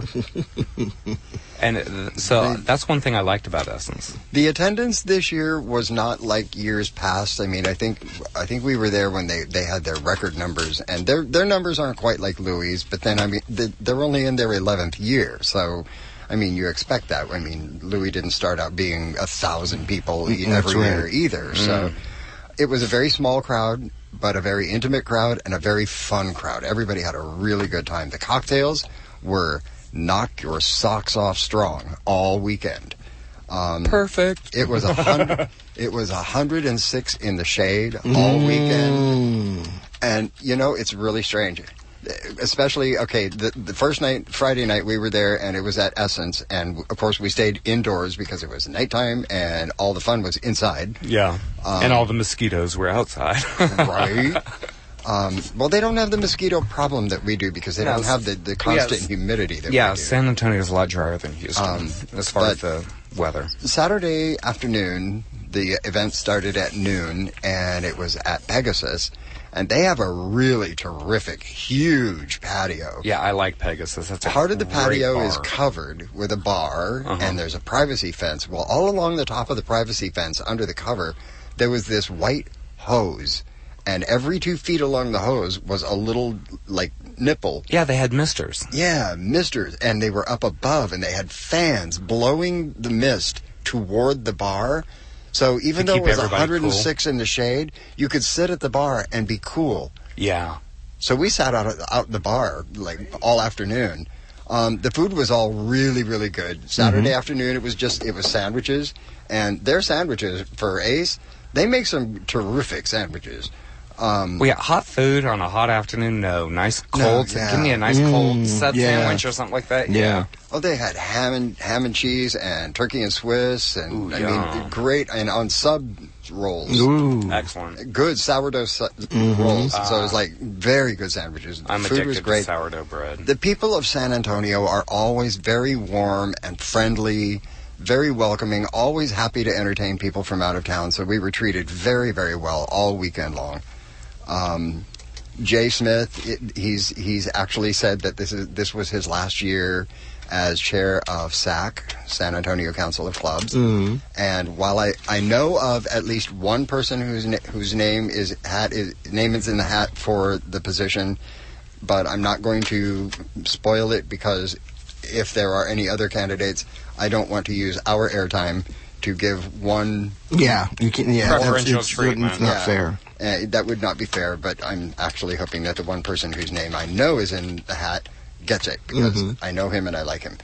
And it, so that's one thing I liked about Essence. The attendance this year was not like years past. I mean, I think I think we were there when they, they had their record numbers, and their their numbers aren't quite like Louis', but then, I mean, they're only in their eleventh year, so... I mean, you expect that. I mean, Louis didn't start out being a thousand people every That's year right. either. Mm. So it was a very small crowd, but a very intimate crowd and a very fun crowd. Everybody had a really good time. The cocktails were knock your socks off strong all weekend. Um, Perfect. It was a hundred. It was a hundred and six in the shade all Mm. weekend, and you know it's really strange. Especially, okay, the, the first night, Friday night, we were there, and it was at Essence, and of course we stayed indoors because it was nighttime, and all the fun was inside. Yeah, um, and all the mosquitoes were outside. Right. Um, well, they don't have the mosquito problem that we do because they No, don't have the, the constant yes. humidity that Yeah, we do. San Antonio's a lot drier than Houston Um, as far but- as the weather. Saturday afternoon, the event started at noon, and it was at Pegasus. And they have a really terrific, huge patio. Yeah, I like Pegasus. That's a Part of the great patio bar. is covered with a bar, Uh-huh. and there's a privacy fence. Well, all along the top of the privacy fence, under the cover, there was this white hose. And every two feet along the hose was a little, like, nipple. Yeah, they had misters. Yeah, misters. And they were up above, and they had fans blowing the mist toward the bar. So even To though it keep was everybody one hundred six in the shade, you could sit at the bar and be cool. Yeah. So we sat out out in the bar like all afternoon. Um, the food was all really, really good. Saturday Mm-hmm. afternoon, it was just it was sandwiches, and their sandwiches for Ace, they make some terrific sandwiches. Um, We got hot food on a hot afternoon. No, nice No, cold. yeah. Give me a nice Mm, cold sub yeah. sandwich or something like that. Yeah. Oh, they had ham and ham and cheese and turkey and Swiss and Ooh, I yum. mean great and on sub rolls. Ooh. Excellent. Good sourdough su- Mhm. rolls. so Ah. it was like very good sandwiches. The I'm food addicted was to great. sourdough bread. The people of San Antonio are always very warm and friendly, very welcoming, always happy to entertain people from out of town. So we were treated very, very well all weekend long. Um, Jay Smith, it, he's he's actually said that this is this was his last year as chair of S A C, San Antonio Council of Clubs. Mm. And while I, I know of at least one person whose na- whose name is hat is name is in the hat for the position, but I'm not going to spoil it because if there are any other candidates, I don't want to use our airtime to give one. Yeah, you can. Yeah, that's, Preferential it's, treatment. it's not Yeah. fair. Uh, that would not be fair, but I'm actually hoping that the one person whose name I know is in the hat gets it because Mhm. I know him and I like him.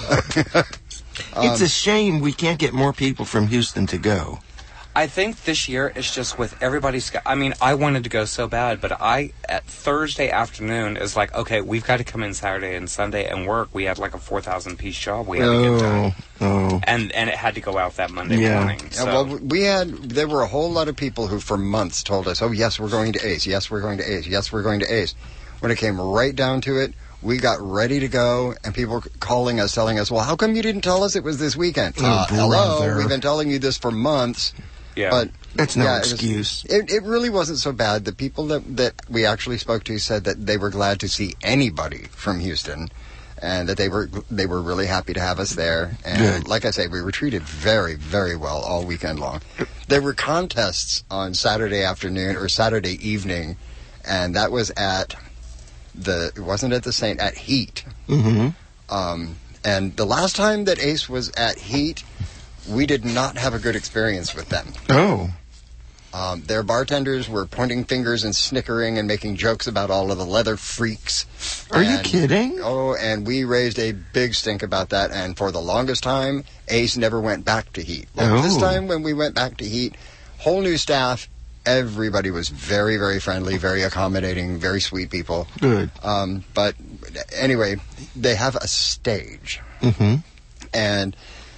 It's a shame we can't get more people from Houston to go. I think this year it's just with everybody's. I mean, I wanted to go so bad, but I at Thursday afternoon is like, okay, we've got to come in Saturday and Sunday and work. We had like a four thousand piece job we had to get done, Oh, oh. and and it had to go out that Monday Yeah. morning. Yeah, So well, we had there were a whole lot of people who for months told us, "Oh, yes, we're going to Ace. Yes, we're going to Ace. Yes, we're going to Ace." When it came right down to it, we got ready to go, and people were calling us, telling us, "Well, how come you didn't tell us it was this weekend?" Oh, uh, hello, brother. we've been telling you this for months. yeah, But That's no yeah, it was- excuse. It, it really wasn't so bad. The people that, that we actually spoke to said that they were glad to see anybody from Houston, and that they were they were really happy to have us there. And Good. like I say, we were treated very, very well all weekend long. There were contests on Saturday afternoon or Saturday evening, and that was at the it wasn't at the Saint at Heat. Mm-hmm. Um, and the last time that Ace was at Heat, we did not have a good experience with them. Oh. Um, their bartenders were pointing fingers and snickering and making jokes about all of the leather freaks. Are you And- kidding? Oh, and we raised a big stink about that. And for the longest time, Ace never went back to Heat. Well, this Oh. time when we went back to Heat, whole new staff. Everybody was very, very friendly, very accommodating, very sweet people. Good. Um, but anyway, they have a stage. Mm-hmm. And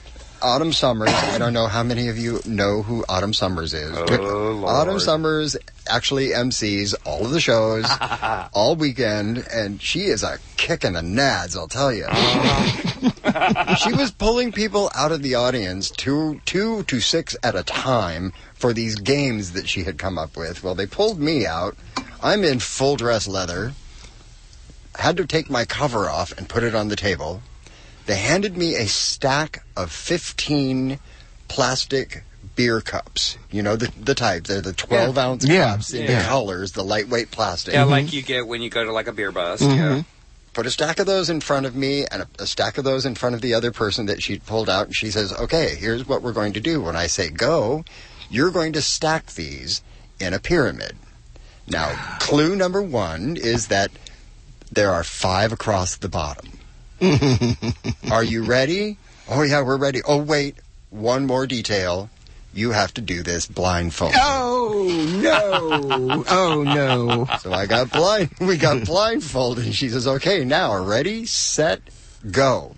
Autumn Summers. I don't know how many of you know who Autumn Summers is. Oh, Lord. Autumn Summers actually M Cs all of the shows all weekend, and she is a kick in the nads, I'll tell you. She was pulling people out of the audience, two, two to six at a time, for these games that she had come up with. Well, they pulled me out. I'm in full dress leather. Had to take my cover off and put it on the table. They handed me a stack of fifteen plastic beer cups. You know, the the type. They're the twelve-ounce Yeah. cups in Yeah. the colors, the lightweight plastic. Yeah, like you get when you go to like a beer bus. Yeah. Put a stack of those in front of me and a, a stack of those in front of the other person that she'd pulled out. And she says, okay, here's what we're going to do. When I say go, you're going to stack these in a pyramid. Now, clue number one is that there are five across the bottom. Are you ready? Oh, yeah, we're ready. Oh, wait, one more detail. You have to do this blindfolded. Oh, no. Oh, no. So I got blind. We got blindfolded. And she says, okay, now, ready, set, go.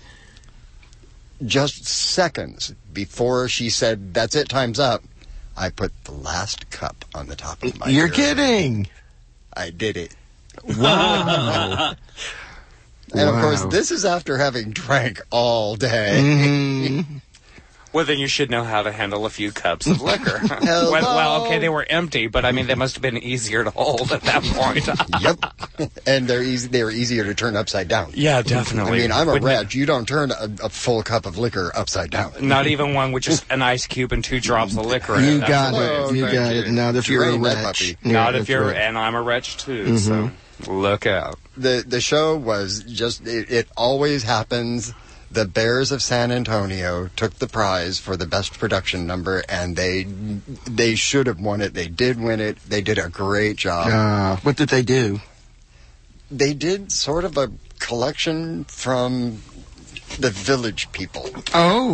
Just seconds before she said, that's it, time's up, I put the last cup on the top of my You're pyramid. kidding. I did it. Wow. And, of Wow. course, this is after having drank all day. Mm-hmm. Well, then you should know how to handle a few cups of liquor. Hello? well, well, okay, they were empty, but I mean, they must have been easier to hold at that point. Yep. And they're easy. They were easier to turn upside down. Yeah, definitely. I mean, I'm a Wouldn't wretch. You don't turn a, a full cup of liquor upside down. Not even one with just an ice cube and two drops of liquor in You it. got Oh, it. You thank got you. it. Not if you're a Drain that wretch. puppy. Yeah, Not if that's you're, right. and I'm a wretch too, Mhm. so look out. The the show was just. It, it always happens. The Bears of San Antonio took the prize for the best production number, and they they should have won it. They did win it. They did a great job. Uh, what did they do? They did sort of a collection from the Village People. Oh.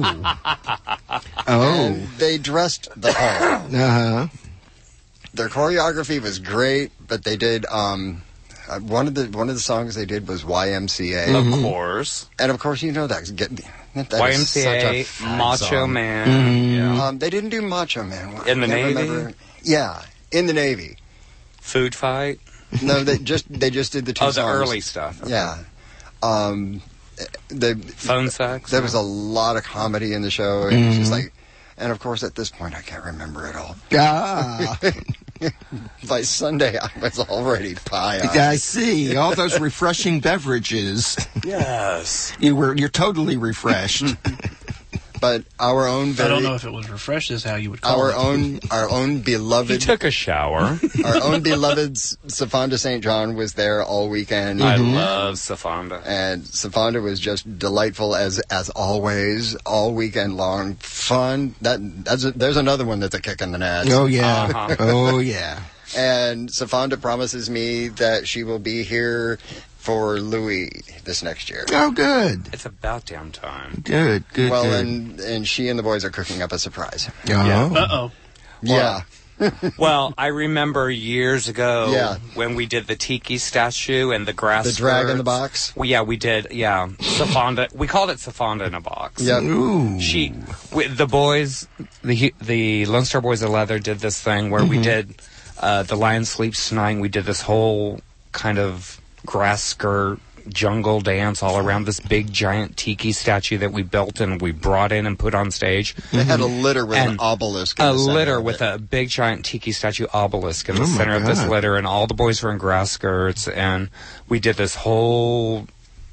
Oh. And they dressed the part. Uh-huh. Their choreography was great, but they did um, uh, one of the one of the songs they did was Y M C A. Of course. And of course, you know that. Get, that Y is M C such A, a fad Macho song. Man. Mhm. Yeah. Um, they didn't do Macho Man. I In the can't Navy? remember. Yeah, in the Navy. Food Fight. No, they just they just did the two Oh, the songs. early stuff. Okay. Yeah. Um, the Phone sex. there was a lot of comedy in the show. And it's just like, and of course, at this point, I can't remember it all. Ah. By Sunday, I was already pie on. I see. All those refreshing beverages. Yes. You were you're totally refreshed. But our own very, I don't know if it was refreshed is how you would call our it. own, our own He beloved, took a shower. our own beloved Safonda Saint John was there all weekend. I love Safonda. And Safonda was just delightful as as always, all weekend long. Fun. That that's a, there's another one that's a kick in the nads. Oh yeah. Uh-huh. Oh yeah. And Safonda promises me that she will be here for Louis this next year. Oh good. It's about damn time. Good. Good. Well, good. and and she and the boys are cooking up a surprise. Oh. Uh-oh. Yeah. Well, I remember years ago Yeah. when we did the tiki statue and the grass. The drag in the skirts. box. Well, yeah, we did. Yeah, Safonda. We called it Safonda in a box. Yep. Ooh. She, we, the boys, the the Lone Star Boys of Leather did this thing where we did uh, the Lion Sleeps Tonight. We did this whole kind of grass skirt jungle dance all around this big giant tiki statue that we built and we brought in and put on stage. They had a litter with an And obelisk. In A the center litter of with it. a big giant tiki statue obelisk in the Oh, my center of this God. litter, and all the boys were in grass skirts, and we did this whole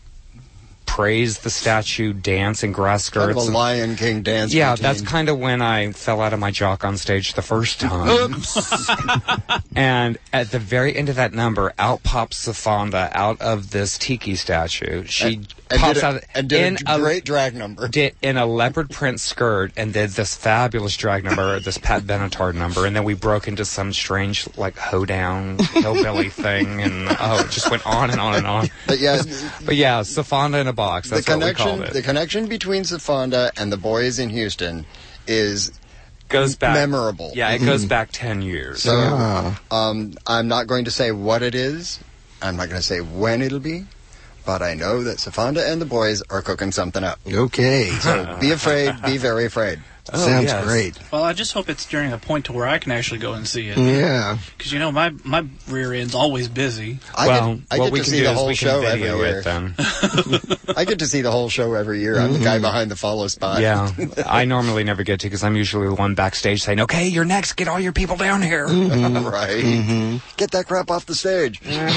praise the statue dance in grass kind skirts. of a and- Lion King dance. yeah, routine. that's kind of when I fell out of my jock on stage the first time. Oops. And at the very end of that number, out pops Safonda out of this tiki statue. She And- and pops did a- out and did in a great drag number. Did in a leopard print skirt and did this fabulous drag number, this Pat Benatar number, and then we broke into some strange like hoedown hillbilly thing, and oh, it just went on and on and on. But yeah, But yeah, Safonda in a box. That's the what we connection, called it. the connection between Safonda and the boys in Houston is goes back memorable. Yeah, it goes back ten years. So, Ah. um, I'm not going to say what it is. I'm not going to say when it'll be. but I know that Safanda and the boys are cooking something up. Okay. So be afraid, be very afraid. Oh, Sounds yes. great. Well, I just hope it's during a point to where I can actually go and see it. Yeah. Because, you know, my, my rear end's always busy. I well, get, I what get we to can see do the is whole we show can every video year. it then. I get to see the whole show every year. I'm mm-hmm. the guy behind the follow spot. Yeah. I normally never get to because I'm usually the one backstage saying, okay, you're next. Get all your people down here. Mm-hmm. Right. Mm-hmm. Get that crap off the stage.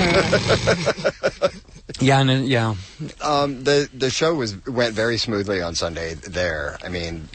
Yeah, and yeah. Um, the the show was went very smoothly on Sunday. There, I mean,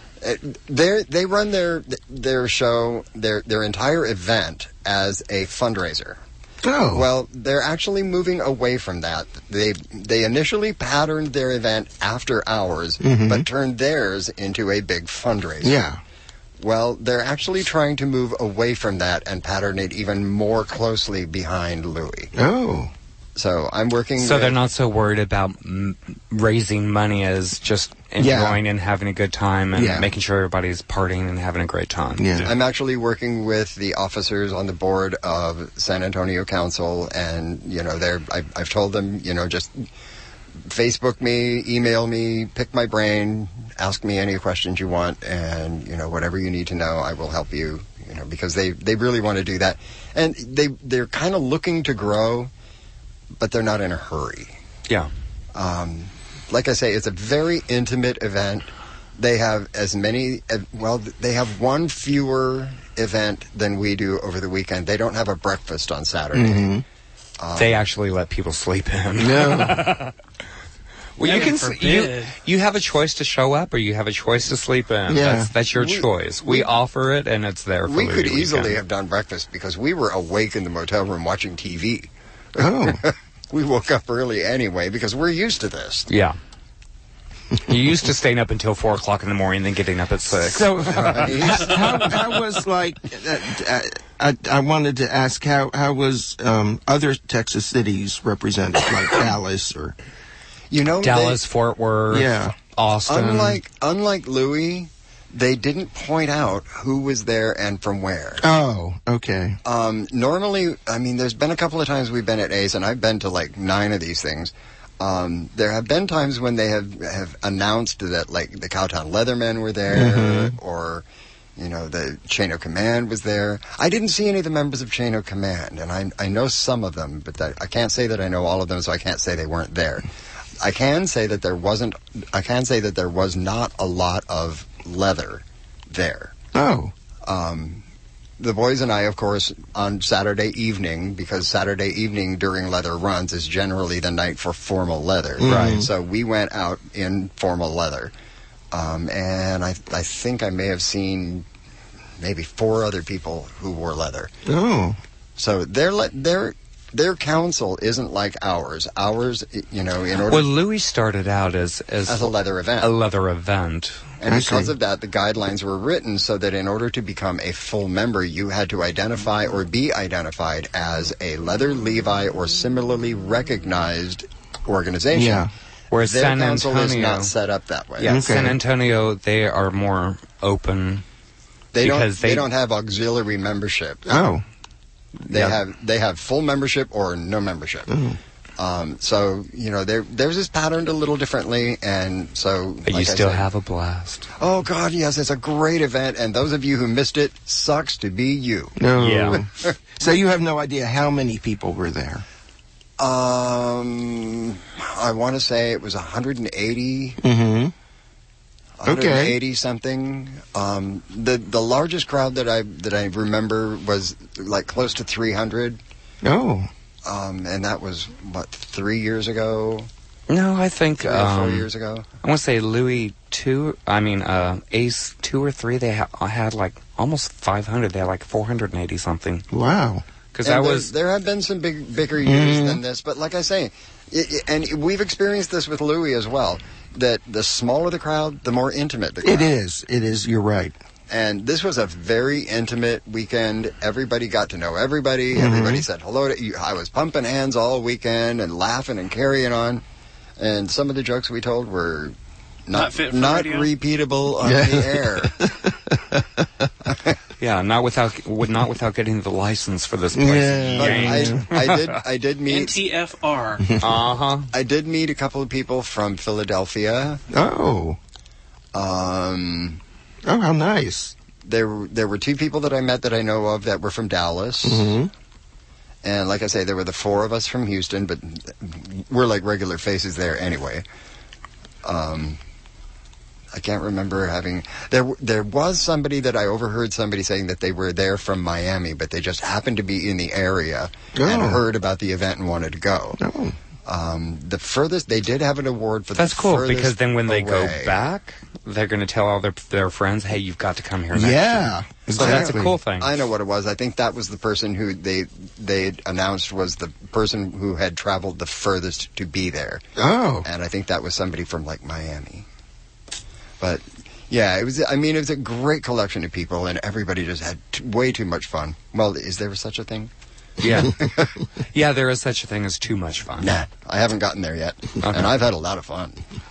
they they run their their show their their entire event as a fundraiser. Oh. Well, they're actually moving away from that. They they initially patterned their event after hours, mm-hmm. but turned theirs into a big fundraiser. Yeah. Well, they're actually trying to move away from that and pattern it even more closely behind Louis. Oh. So I'm working. So with, they're not so worried about m- raising money as just enjoying yeah. and having a good time and yeah. making sure everybody's partying and having a great time. Yeah. I'm actually working with the officers on the board of San Antonio Council, and you know, they're. I've, I've told them, you know, just Facebook me, email me, pick my brain, ask me any questions you want, and you know, whatever you need to know, I will help you. You know, because they they really want to do that, and they they're kind of looking to grow. But they're not in a hurry. Yeah. Um, like I say, it's a very intimate event. They have as many, well, they have one fewer event than we do over the weekend. They don't have a breakfast on Saturday. Mm-hmm. Um, they actually let people sleep in. No. Well, you can you, you have a choice to show up or you have a choice to sleep in. Yeah. That's, that's your we, choice. We, we offer it and it's there for We could weekend. easily have done breakfast because we were awake in the motel room watching T V. Oh. We woke up early anyway because we're used to this. Yeah. You're used to staying up until four o'clock in the morning and then getting up at six. So, how, how was like? Uh, I, I wanted to ask how how was um, other Texas cities represented, like Dallas or you know Dallas, they, Fort Worth, yeah, Austin. Unlike unlike Louis. They didn't point out who was there and from where. Oh, okay. Um, normally, I mean, there's been a couple of times we've been at Ace, and I've been to like nine of these things. Um, there have been times when they have, have announced that, like, the Cowtown Leathermen were there, mm-hmm. or, you know, the Chain of Command was there. I didn't see any of the members of Chain of Command, and I, I know some of them, but that, I can't say that I know all of them, so I can't say they weren't there. I can say that there wasn't, I can say that there was not a lot of leather there. Oh. Um, the boys and I, of course, on Saturday evening, because Saturday evening during leather runs is generally the night for formal leather. Mm-hmm. Right. So we went out in formal leather. Um, and I, I think I may have seen maybe four other people who wore leather. Oh. So their, le- their, their council isn't like ours. Ours, you know, in order... Well, Louis started out as... As, as a leather event. A leather event. And because of that, the guidelines were written so that in order to become a full member, you had to identify or be identified as a Leather Levi or similarly recognized organization. Yeah. Whereas Their San council Antonio is not set up that way. Yeah, okay. San Antonio, they are more open. They don't. Because they, they don't have auxiliary membership. Oh. They Yeah. have. They have full membership or no membership. Oh. Um, so you know, their theirs is patterned a little differently, and so. But like you I still said, have a blast. Oh God, yes, it's a great event, and those of you who missed it, sucks to be you. No. Yeah. So you have no idea how many people were there? Um, I want to say it was one hundred eighty. Mm-hmm. one hundred eighty Okay. something. Um, the the largest crowd that I that I remember was like close to three hundred. Oh. Um, and that was what three years ago. No, I think Three or um, four years ago. I want to say Louis two. I mean uh, Ace two or three. They ha- had like almost five hundred. They had like four hundred and eighty something. Wow. Because And that there, was there have been some big bigger years Mhm. than this, but like I say, it, it- and we've experienced this with Louis as well. That the smaller the crowd, the more intimate the crowd. It is. It is. You're right. And this was a very intimate weekend. Everybody got to know everybody. Mhm. Everybody said hello to you. I was pumping hands all weekend and laughing and carrying on. And some of the jokes we told were not Not fit for not radio? repeatable on Yeah. the air. Yeah, not without would not without getting the license for this place. Yeah. But Yanked. I, I did. I did meet N T F R. Uh huh. I did meet a couple of people from Philadelphia. Oh. Um. Oh, how nice. There, there were two people that I met that I know of that were from Dallas. Mm-hmm. And like I say, there were the four of us from Houston, but we're like regular faces there anyway. Um, I can't remember having... There there was somebody that I overheard somebody saying that they were there from Miami, but they just happened to be in the area Oh. and heard about the event and wanted to go. Oh. Um, the furthest... They did have an award for That's the cool furthest because then when they go away. back, they're going to tell all their their friends, "Hey, you've got to come here next Yeah, year." So that's a cool thing. I know what it was. I think that was the person who they they announced was the person who had traveled the furthest to be there. Oh. And I think that was somebody from like Miami. But yeah, it was. I mean, it was a great collection of people, and everybody just had t- way too much fun. Well, is there such a thing? Yeah, yeah, there is such a thing as too much fun. Nah, I haven't gotten there yet, Okay. and I've had a lot of fun.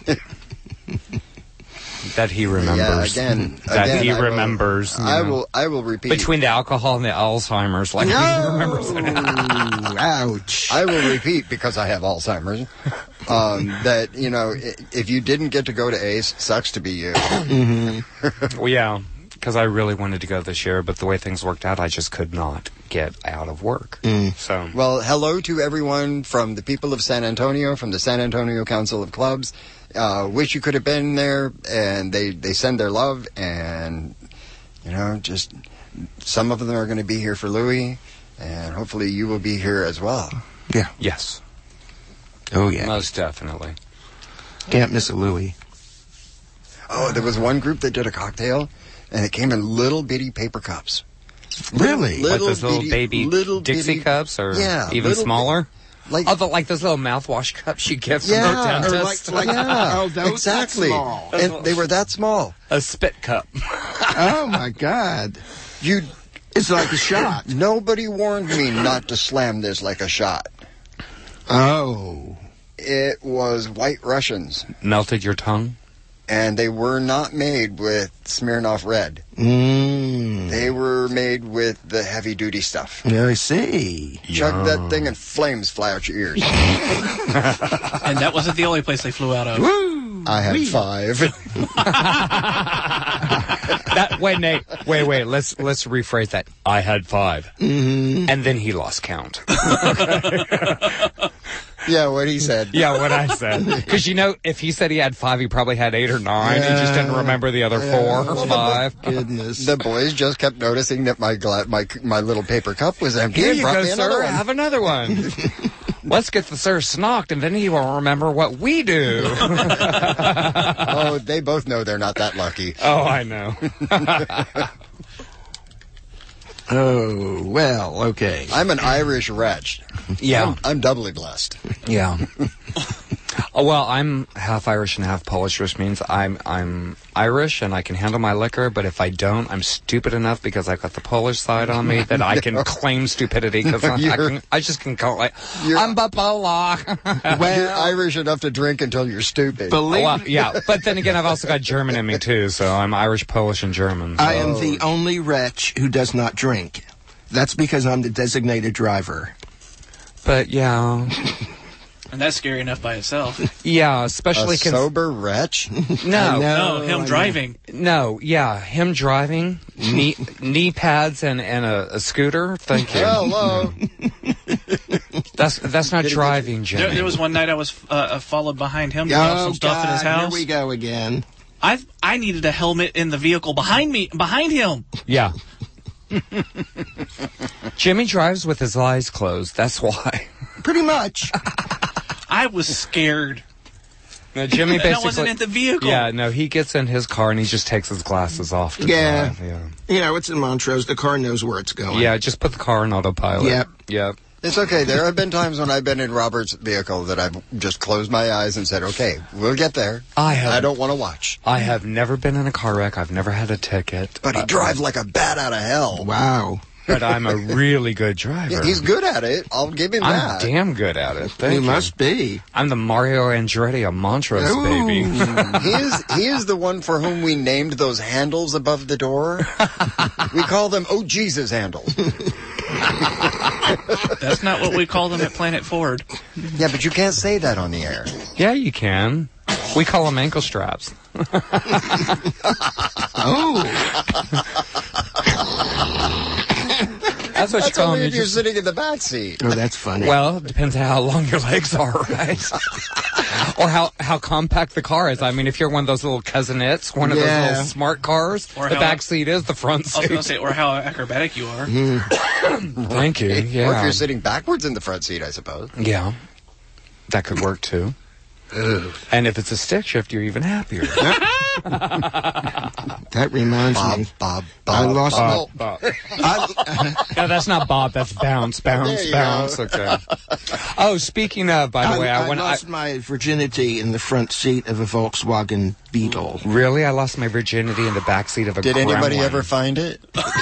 That he remembers. Yeah, again, that again, he I will- remembers. you I know. will. I will repeat. Between the alcohol and the Alzheimer's, like he remembers it. Ouch. I will repeat because I have Alzheimer's. Um, that you know, i- if you didn't get to go to ACE, sucks to be you. Mm-hmm. Well, yeah, because I really wanted to go this year, but the way things worked out, I just could not get out of work. Mm. So, Well, hello to everyone from the people of San Antonio, from the San Antonio Council of Clubs. Uh, wish you could have been there, and they, they send their love, and, you know, just some of them are going to be here for Louie, and hopefully you will be here as well. Yeah. yes, Oh, yeah. most definitely. Can't miss a Louie. Oh, there was one group that did a cocktail, and it came in little bitty paper cups. Really? Like Little those little bitty- baby little Dixie bitty- cups, or Yeah, even little- smaller? Like, Oh, the, like those little mouthwash cups you get from yeah, the or dentist? like, like yeah, Oh, those exactly. that small. And they were that small. A spit cup. Oh, my God. You, It's like a shot. nobody warned me not to slam this like a shot. Oh. It was White Russians, Melted your tongue? and they were not made with Smirnoff Red. Mmm. They were made with the heavy-duty stuff. Yeah, I see. Chug that thing and flames fly out your ears. And that wasn't the only place they flew out of. Woo! I had Wee. five. That wait, Nate, wait, wait. Let's let's rephrase that. I had five, Mm-hmm. and then he lost count. Yeah, what he said. Yeah, what I said. Because you know, if he said he had five, he probably had eight or nine. He just didn't remember the other four or five. Goodness. The boys just kept noticing that my gla- my my little paper cup was empty. Here and you brought go, me another sir. one. Have another one. Let's get the sir snocked, and then he will remember what we do. Oh, they both know they're not that lucky. Oh, I know. Oh, well, okay. I'm an Irish wretch. Yeah. I'm, I'm doubly blessed. Yeah. Oh, well, I'm half Irish and half Polish, which means I'm I'm Irish and I can handle my liquor, but if I don't, I'm stupid enough because I've got the Polish side on me that I can claim stupidity because I, I, can- I just can call it like, You're- I'm Bapala. You're Irish enough to drink until you're stupid. Believe Well, yeah, but then again, I've also got German in me too, so I'm Irish, Polish, and German. So. I am the only wretch who does not drink. That's because I'm the designated driver. But yeah, And that's scary enough by itself. yeah, especially a cons- sober wretch? no, No, him I driving. no, yeah, him driving, knee knee pads, and and a, a scooter. Thank you. Hello. That's that's not driving, There, Jimmy. there was one night I was uh, uh, followed behind him to drop Oh, some stuff in his God, house. here we go again. I I needed a helmet in the vehicle behind me, behind him. Yeah. Jimmy drives with his eyes closed. That's why. Pretty much. I was scared. No, Jimmy And basically. I wasn't in the vehicle. Yeah, no, he gets in his car and he just takes his glasses off to Yeah. drive. Yeah. You know, it's in Montrose. The car knows where it's going. Yeah, just put the car on autopilot. Yep. Yep. It's okay. There have been times when I've been in Robert's vehicle that I've just closed my eyes and said, okay, we'll get there. I have. I don't want to watch. I have never been in a car wreck. I've never had a ticket. But he Uh, drives like a bat out of hell. Wow. but I'm a really good driver. Yeah, he's good at it. I'll give him I'm that. damn good at it. Thank You you. must be. I'm the Mario Andretti of Montrose, Ooh. baby. he is he is the one for whom we named those handles above the door. We call them "Oh Jesus" handles. That's not what we call them at Planet Ford. Yeah, but you can't say that on the air. Yeah, you can. We call them ankle straps. Oh. That's what you That's call only them. if You you're just- sitting in the back seat. Oh, that's funny. Well, it depends on how long your legs are, right? Or how, how compact the car is. I mean, if you're one of those little cousinettes, one of Yeah. those little smart cars, Or the how- back seat is the front I was seat. going to say, or how acrobatic you are. Thank you. Yeah. Or if you're sitting backwards in the front seat, I suppose. Yeah. That could work too. And if it's a stick shift, you're even happier. That reminds Bob, me. Bob, I Bob, lost Bob. Bob. I, No, that's not Bob. That's bounce, bounce, There you bounce. go. Okay. Oh, speaking of, by the I, way, I, I went. lost I, my virginity in the front seat of a Volkswagen Beetle. really, I lost my virginity in the back seat of a. Did anybody Gremlin. ever find it?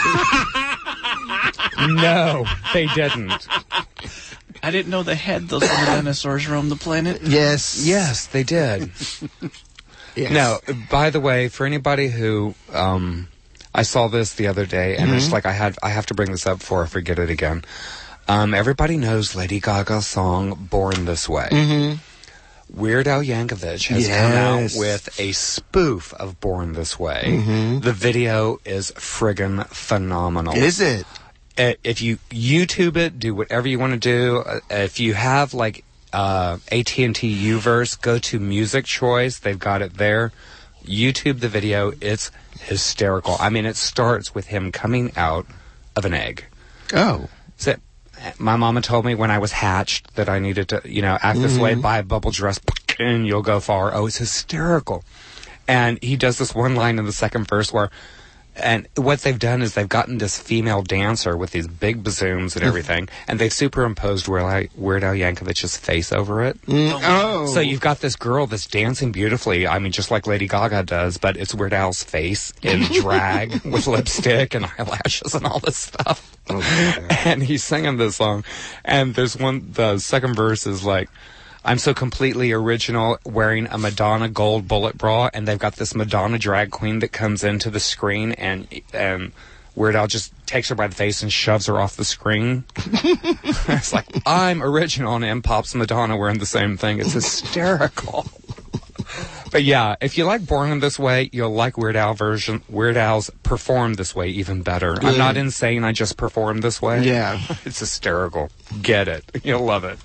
No, they didn't. I didn't know they had those when the dinosaurs roamed the planet. Yes. Yes, they did. Yes. No, by the way, for anybody who, um, I saw this the other day, and it's like I had, I have to bring this up before I forget it again. Um, everybody knows Lady Gaga's song "Born This Way." Mm-hmm. Weird Al Yankovic has come out Yes. with a spoof of "Born This Way." Mm-hmm. The video is friggin' phenomenal. Is it? Uh, if you YouTube it, do whatever you want to do. Uh, if you have like uh, A T and T Uverse, go to Music Choice. They've got it there. YouTube the video. It's hysterical. I mean, it starts with him coming out of an egg. Oh. So, my mama told me when I was hatched that I needed to, you know, act this way, buy a bubble dress, and you'll go far. Oh, it's hysterical. And he does this one line in the second verse where, and what they've done is they've gotten this female dancer with these big bazooms and everything, and they've superimposed Weird Al, Weird Al Yankovic's face over it. Mm, oh. So you've got this girl that's dancing beautifully, I mean, just like Lady Gaga does, but it's Weird Al's face in drag with lipstick and eyelashes and all this stuff. Okay. And he's singing this song, and there's one, the second verse is like, I'm so completely original, wearing a Madonna gold bullet bra, and they've got this Madonna drag queen that comes into the screen, and and Weird Al just takes her by the face and shoves her off the screen. It's like, I'm original, and in pops Madonna wearing the same thing. It's hysterical. But yeah, if you like Born This Way, you'll like Weird Al version. Weird Al's Perform This Way even better. I'm not insane, I just perform this way. Yeah. It's hysterical. Get it. You'll love it.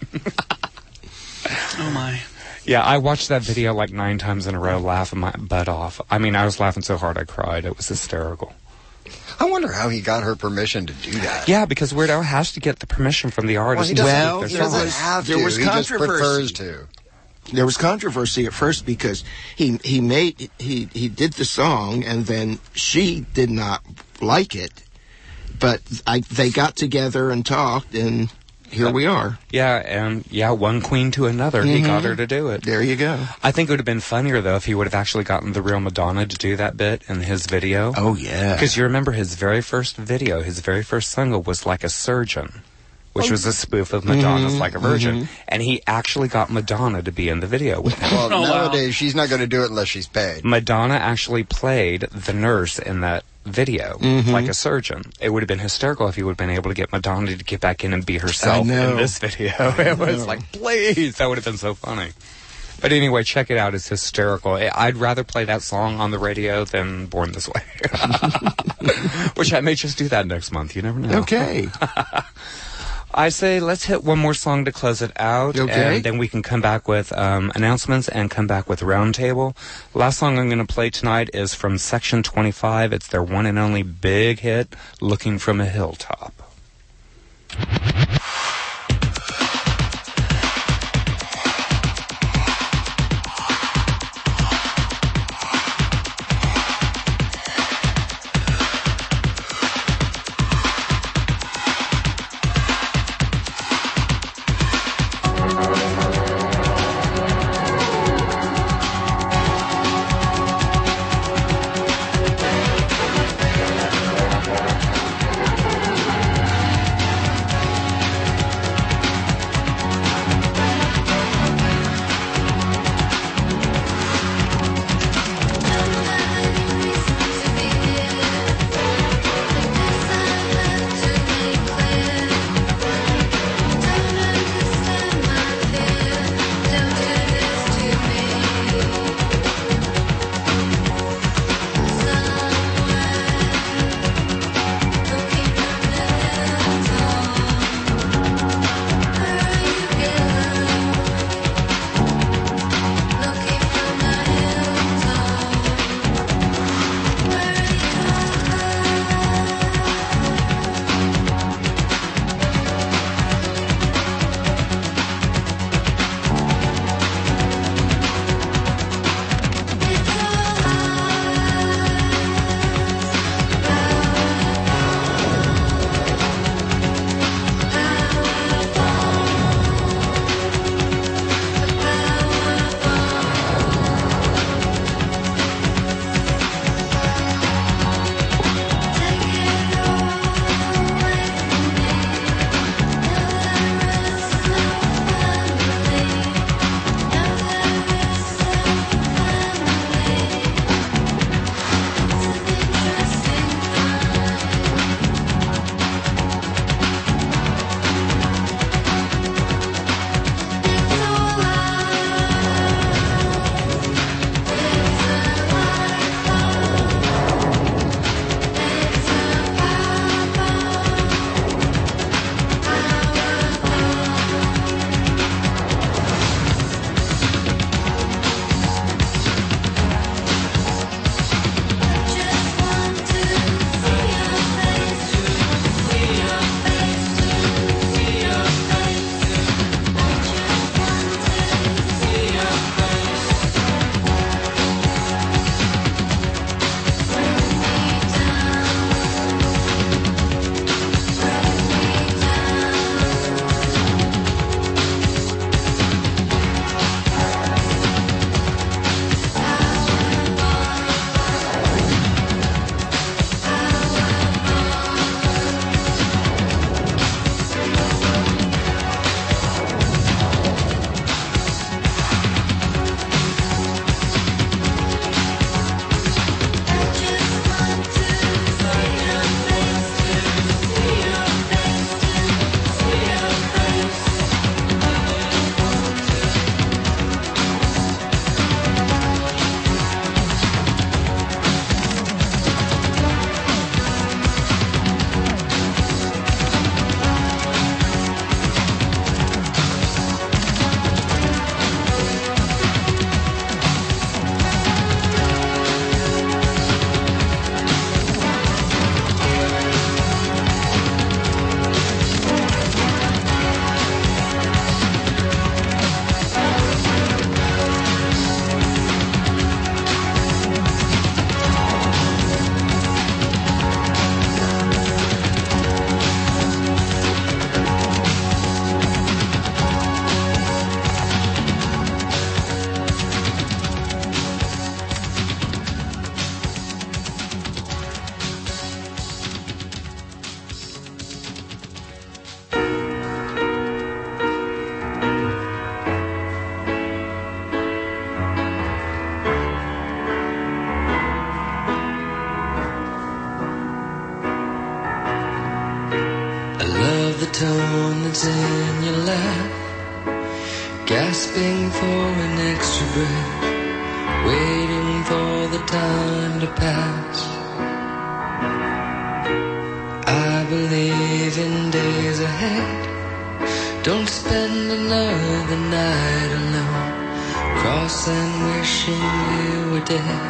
Oh, my. Yeah, I watched that video like nine times in a row, laughing my butt off. I mean, I was laughing so hard I cried. It was hysterical. I wonder how he got her permission to do that. Yeah, because Weird Al has to get the permission from the Well, artist. he to doesn't, speak Well, their he there song. doesn't was- have to. there was he just controversy. prefers to. There was controversy at first because he he made he he did the song and then she did not like it, but I they got together and talked and here we are. Yeah, and yeah, one queen to another. He got Mhm. her to do it. There you go. I think it would have been funnier, though, if he would have actually gotten the real Madonna to do that bit in his video. Oh yeah, Because you remember his very first video, his very first single was Like a Surgeon, which was a spoof of Madonna's Mhm, Like a Virgin. mhm. And he actually got Madonna to be in the video with him. Well, Oh, wow. nowadays, she's not going to do it unless she's paid. Madonna actually played the nurse in that video, Mhm. Like a Surgeon. It would have been hysterical if he would have been able to get Madonna to get back in and be herself I know. in this video. It was like, please, that would have been so funny. But anyway, check it out. It's hysterical. I- I'd rather play that song on the radio than Born This Way. Which I may just do that next month. You never know. okay. I say let's hit one more song to close it out, Okay. and then we can come back with um, announcements and come back with Roundtable. Last song I'm going to play tonight is from Section twenty-five. It's their one and only big hit, Looking from a Hilltop. Thank an extra breath, waiting for the time to pass. I believe in days ahead. Don't spend another night alone, crossing, wishing you were dead.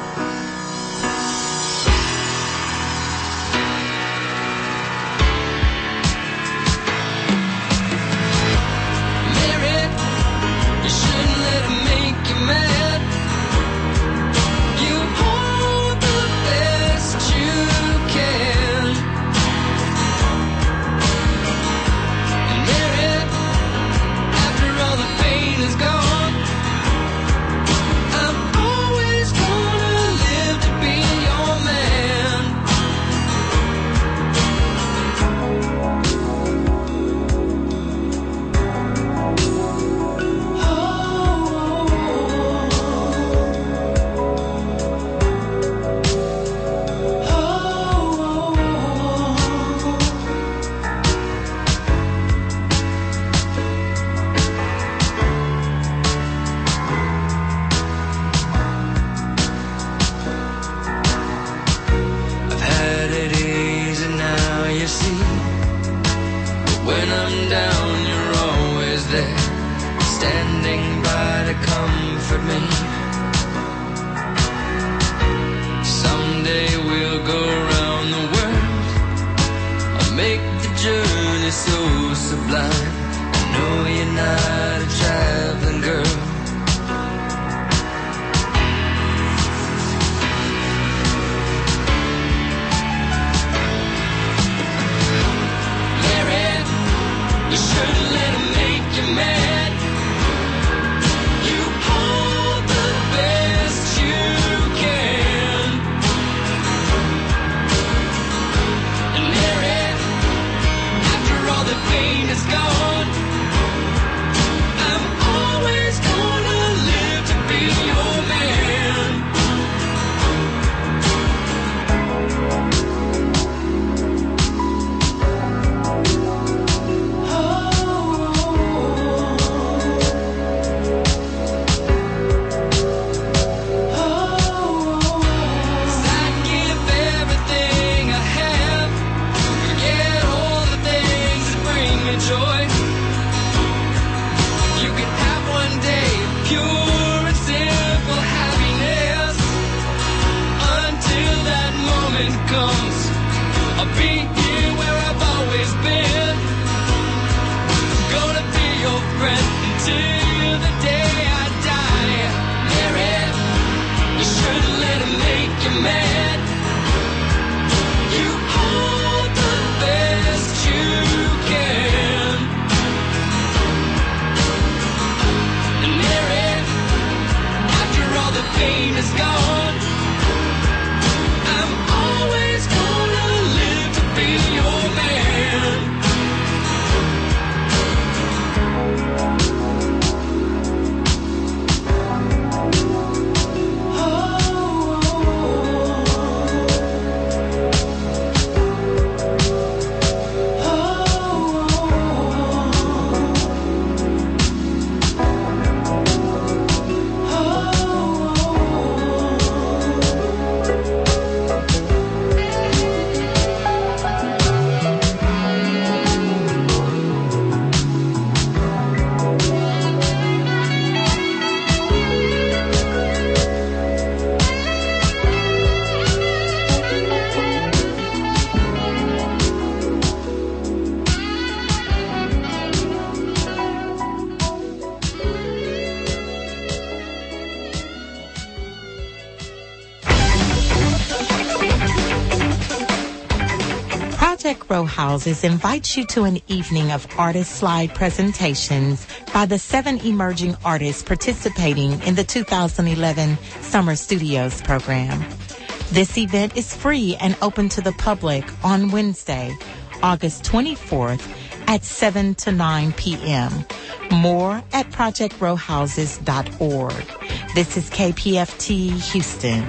Project Row Houses invites you to an evening of artist slide presentations by the seven emerging artists participating in the two thousand eleven Summer Studios program. This event is free and open to the public on Wednesday, August twenty-fourth at seven to nine p.m. More at project row houses dot org. This is K P F T Houston.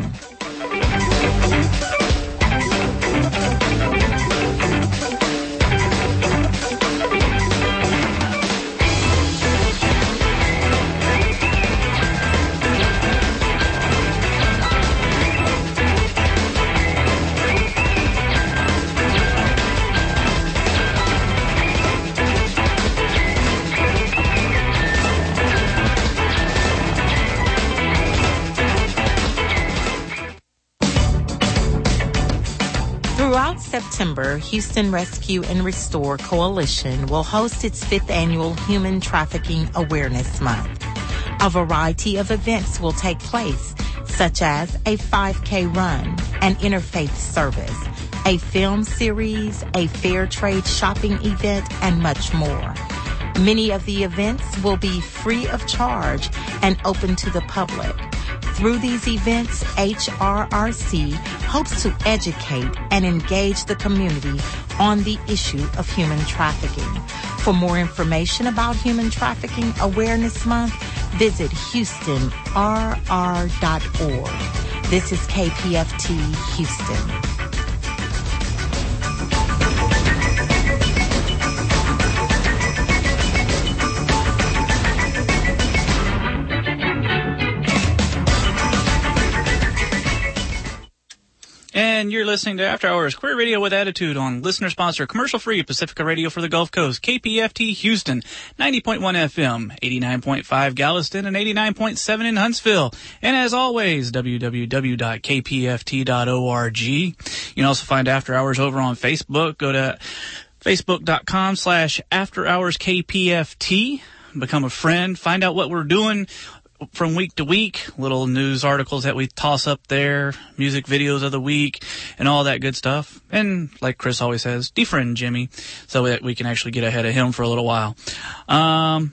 Throughout September, Houston Rescue and Restore Coalition will host its fifth annual Human Trafficking Awareness Month. A variety of events will take place, such as a five K run, an interfaith service, a film series, a fair trade shopping event, and much more. Many of the events will be free of charge and open to the public. Through these events, H R R C hopes to educate and engage the community on the issue of human trafficking. For more information about Human Trafficking Awareness Month, visit houston r r dot org. This is K P F T Houston. And you're listening to After Hours Queer Radio with Attitude on listener-sponsored, commercial-free Pacifica Radio for the Gulf Coast, K P F T Houston, ninety point one F M, eighty-nine point five Galveston, and eighty-nine point seven in Huntsville. And as always, w w w dot k p f t dot org. You can also find After Hours over on Facebook. Go to facebook.com slash After Hours K P F T. Become a friend. Find out what we're doing from week to week, little news articles that we toss up there, music videos of the week, and all that good stuff. And like Chris always says, defriend Jimmy so that we can actually get ahead of him for a little while. Um,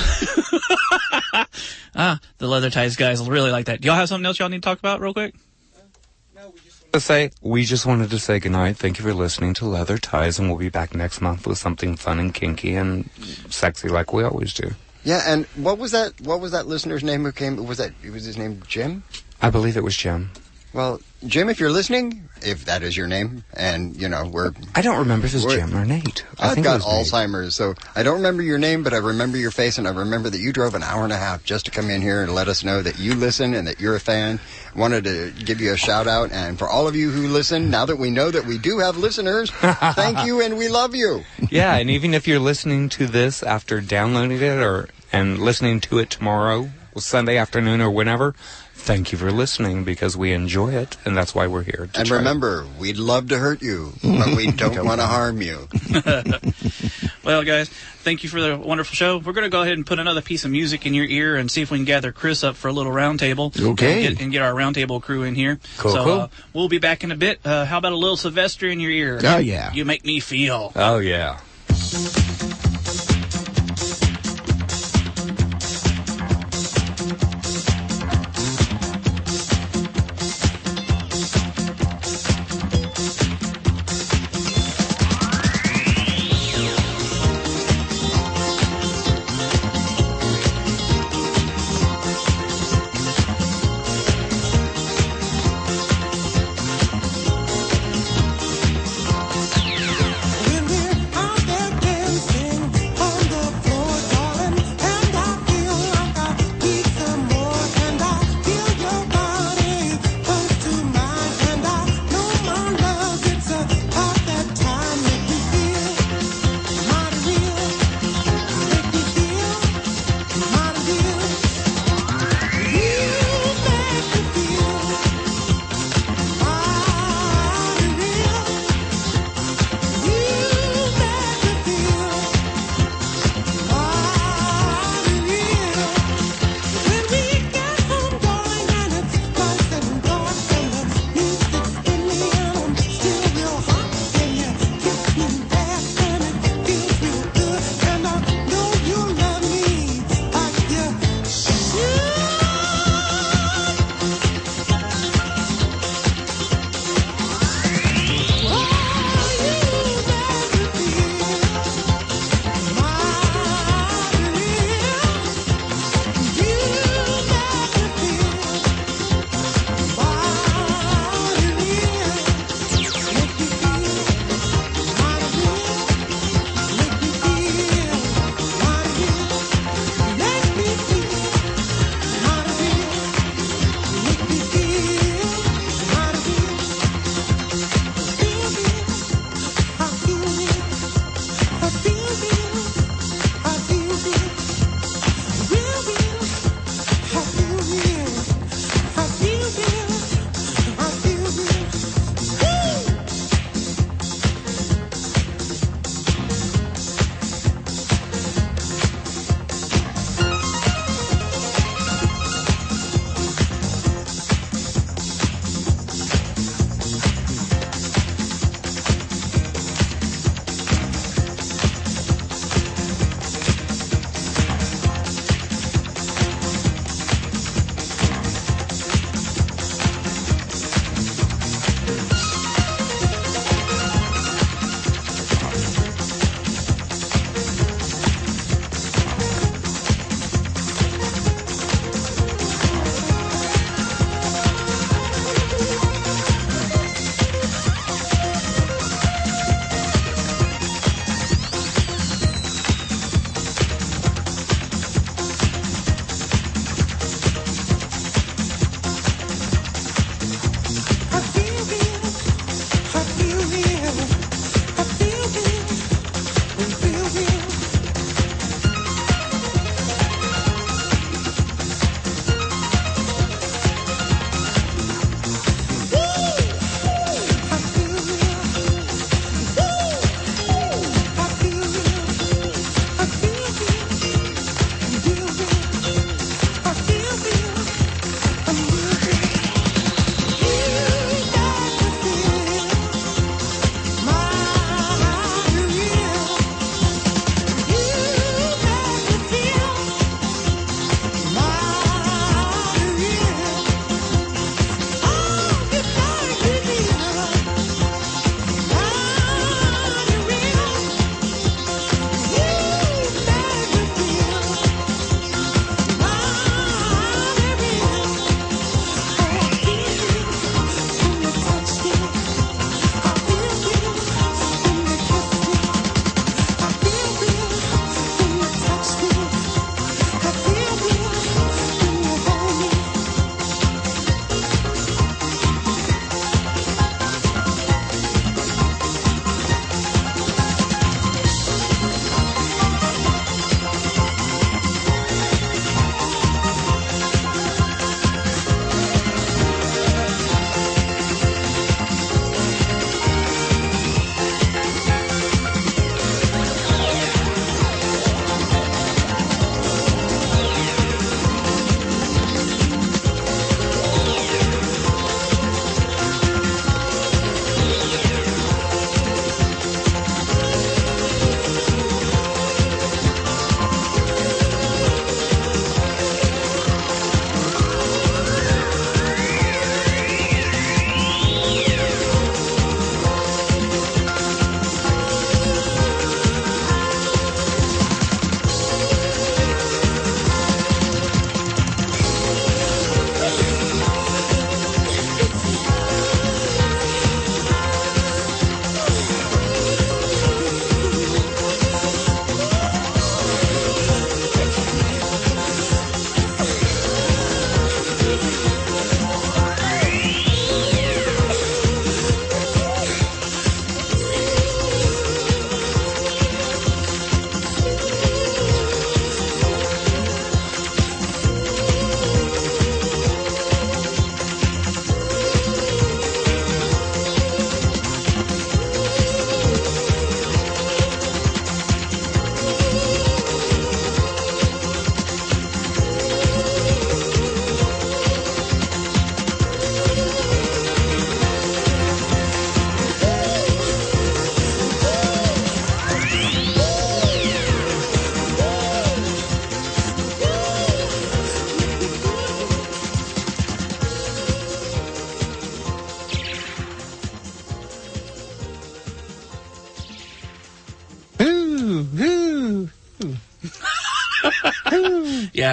ah, the Leather Ties guys really like that. Do y'all have something else y'all need to talk about real quick? To say, we just wanted to say goodnight. Thank you for listening to Leather Ties, and we'll be back next month with something fun and kinky and sexy like we always do. Yeah, and what was that? What was that listener's name who came? Was that? Was his name Jim? I believe it was Jim. Well, Jim, if you're listening, if that is your name, and you know we're. I don't remember if it was Jim or Nate. I I've think got it was Alzheimer's, so I don't remember your name, but I remember your face, and I remember that you drove an hour and a half just to come in here and let us know that you listen and that you're a fan. Wanted to give you a shout out, and for all of you who listen, now that we know that we do have listeners, thank you, and we love you. Yeah, and even if you're listening to this after downloading it or and listening to it tomorrow, Sunday afternoon, or whenever, thank you for listening because we enjoy it, and that's why we're here. And try. remember, we'd love to hurt you, but we don't want to harm you. Well, guys, thank you for the wonderful show. We're going to go ahead and put another piece of music in your ear and see if we can gather Chris up for a little round table. Okay. And get, and get our round table crew in here. Cool, so, cool. Uh, we'll be back in a bit. Uh, how about a little Sylvester in your ear? Oh, yeah. You make me feel. Oh, yeah. When we're out there dancing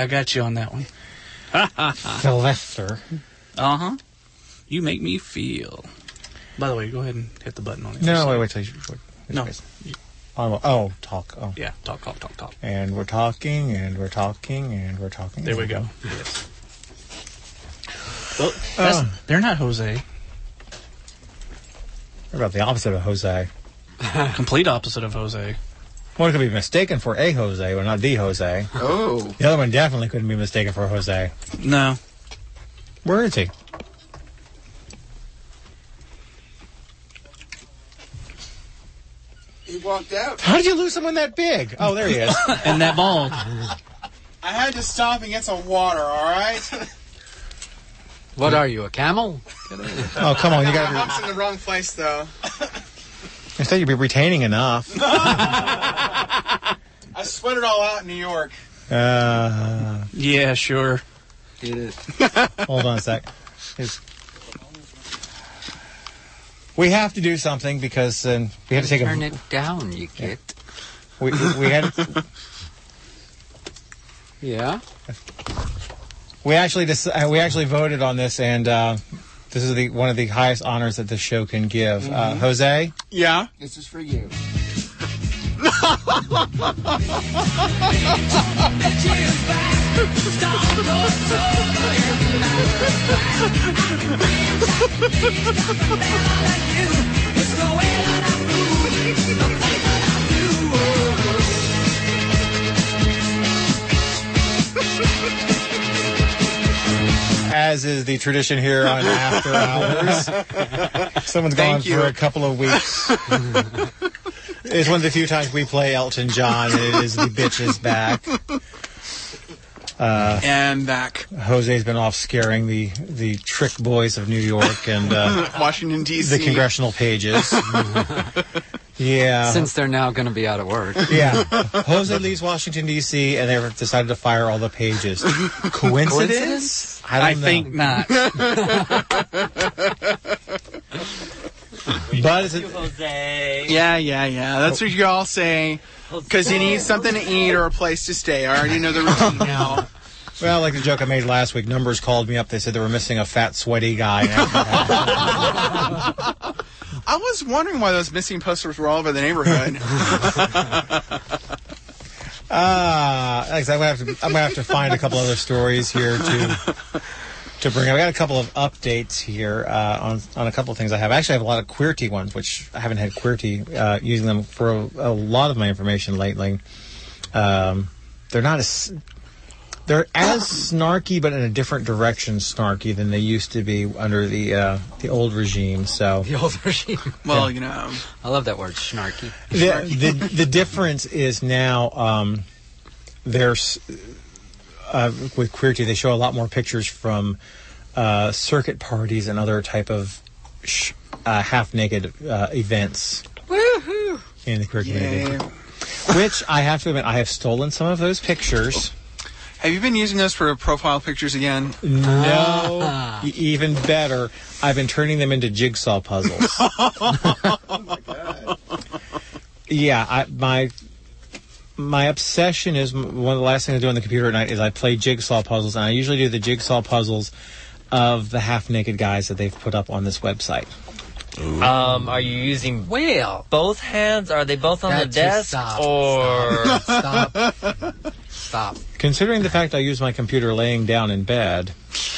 I got you on that one. Sylvester. Uh huh. You make me feel. By the way, go ahead and hit the button on it. No, wait, wait till you. Wait, No. Oh, oh, talk. Oh. Yeah, talk, talk, talk, talk. And we're talking, and we're talking, and we're talking. There we go. Yes. Well, that's, Uh. they're not Jose. What about the opposite of Jose? Complete opposite of Jose. One could be mistaken for a Jose, but not the Jose. Oh. The other one definitely couldn't be mistaken for Jose. No. Where is he? He walked out. How did you lose someone that big? Oh, there he is. And that bald. I had to stop and get some water, all right? What are you, a camel? Oh, come on. You got Humps in the wrong place, though. Instead, you'd be retaining enough. I sweat it all out in New York. Uh, yeah, sure. Get it. Hold on a sec. Here's- We have to do something because uh, we had to take a... Turn it down, you get. We, we had... Yeah? We actually dis- uh, we actually voted on this, and uh, this is the one of the highest honors that the show can give. Uh, Mhm. Jose? Yeah? This is for you. As is the tradition here on After Hours. Someone's gone Thank you. for a couple of weeks. It's one of the few times we play Elton John, and it is the bitches back. Uh, and back. Jose's been off scaring the, the trick boys of New York and uh, Washington, D C the congressional pages. Yeah. Since they're now going to be out of work. Yeah. Jose leaves Washington, D C, and they've decided to fire all the pages. Coincidence? I don't I know. think not. But is it... Jose. Yeah, yeah, yeah. That's what you all say. Because you need something to eat or a place to stay. I already know the routine now. Well, like the joke I made last week, Numbers called me up. They said they were missing a fat, sweaty guy. I was wondering why those missing posters were all over the neighborhood. Ah, uh, I'm gonna have to. I'm gonna have to find a couple other stories here to to bring up. I got a couple of updates here uh, on on a couple of things I have. Actually, I have a lot of QWERTY ones, which I haven't had QWERTY uh, using them for a, a lot of my information lately. Um, they're not as they're as snarky, but in a different direction snarky than they used to be under the uh, the old regime. So The old regime. Well, you know, I love that word, snarky. the the, the difference is now um, there's uh, with QWERTY they show a lot more pictures from uh, circuit parties and other type of sh- uh, half naked uh, events woohoo! in the queer community. Yeah. Which I have to admit, I have stolen some of those pictures. Have you been using those for profile pictures again? No, e- even better. I've been turning them into jigsaw puzzles. Oh my god! Yeah, I, my my obsession is one of the last things I do on the computer at night is I play jigsaw puzzles, and I usually do the jigsaw puzzles of the half-naked guys that they've put up on this website. Um, are you using Well, both hands? Are they both on That the just desk? stop, or stop, stop. Considering the fact I use my computer laying down in bed.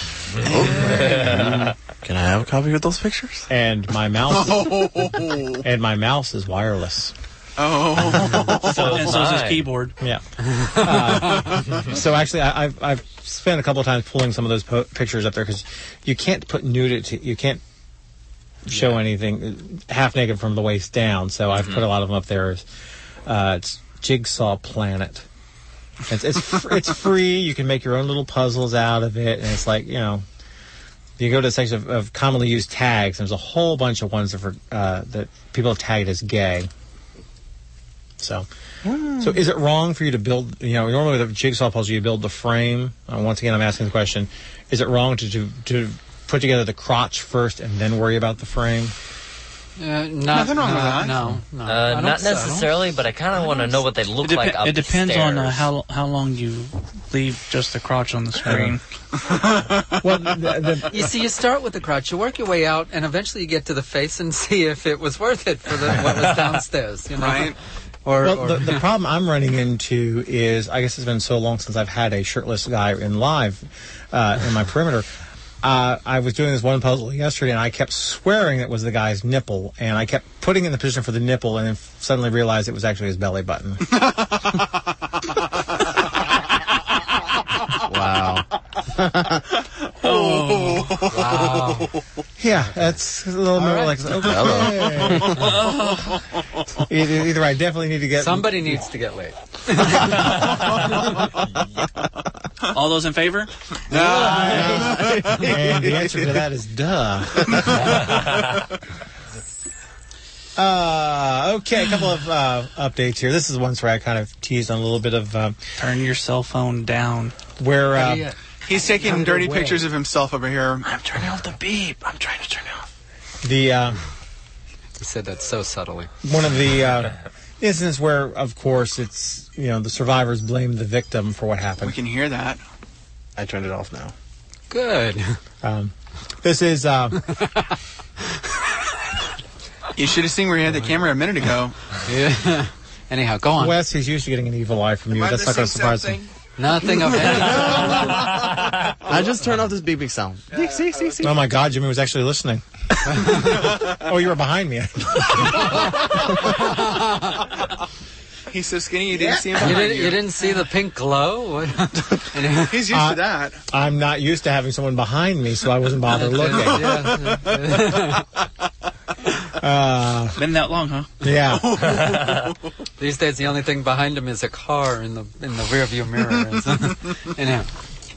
Can I have a copy of those pictures? And my mouse Oh. and my mouse is wireless. Oh, so, and so is his keyboard. Yeah. Uh, so actually, I, I've I've spent a couple of times pulling some of those po- pictures up there because you can't put nudity, you can't show yeah. anything half naked from the waist down. So I've mm-hmm. put a lot of them up there. As, uh, it's Jigsaw Planet. It's it's, fr- it's free. You can make your own little puzzles out of it, and it's like, you know, you go to the section of, of commonly used tags. And there's a whole bunch of ones that for uh, that people have tagged as gay. So, mm. so is it wrong for you to build? You know, normally with a jigsaw puzzle, you build the frame. Uh, once again, I'm asking the question: is it wrong to, to to put together the crotch first and then worry about the frame? Uh, not, Nothing wrong no, with that. No, no. Uh, I don't not so. necessarily, but I kind of want to know what they look It, like depe- up it depends the on uh, stairs. how how long you leave just the crotch on the screen. Well, the, the, You see, you start with the crotch, you work your way out, and eventually you get to the face and see if it was worth it for the, what was downstairs. You know? Right. Or, well, or the, the problem I'm running into is, I guess it's been so long since I've had a shirtless guy in live uh, in my perimeter. Uh, I was doing this one puzzle yesterday, and I kept swearing it was the guy's nipple, and I kept putting it in the position for the nipple, and then suddenly realized it was actually his belly button. Wow. oh, wow. Yeah, that's a little more right. like, okay. either, either I definitely need to get... Somebody needs to get laid. All those in favor? And the answer to that is duh. uh, okay, a couple of uh, updates here. This is ones where I kind of teased on a little bit of... Uh, Turn your cell phone down. Where... Uh, He's taking dirty pictures of himself over here. I'm turning off the beep. I'm trying to turn it off. The... Uh, You said that so subtly. one of the uh, incidents where, of course, it's, you know, the survivors blame the victim for what happened. We can hear that. I turned it off now. Good. Um, this is... Uh, You should have seen where he had the camera a minute ago. Yeah. Anyhow, go on. Wes, he's used to getting an evil eye from you. Am I That's not going to missing surprise something? him. Nothing of any. I just turned off this beeping sound. See, see, see. Oh, my God, Jimmy was actually listening. Oh, you were behind me. He's so skinny you didn't see him You behind didn't, you. you didn't see the pink glow? What? He's used Uh, to that. I'm not used to having someone behind me, so I wasn't bothered looking. Yeah. Uh, Been that long, huh? yeah. These days, the only thing behind him is a car in the in the rearview mirror. Anyhow,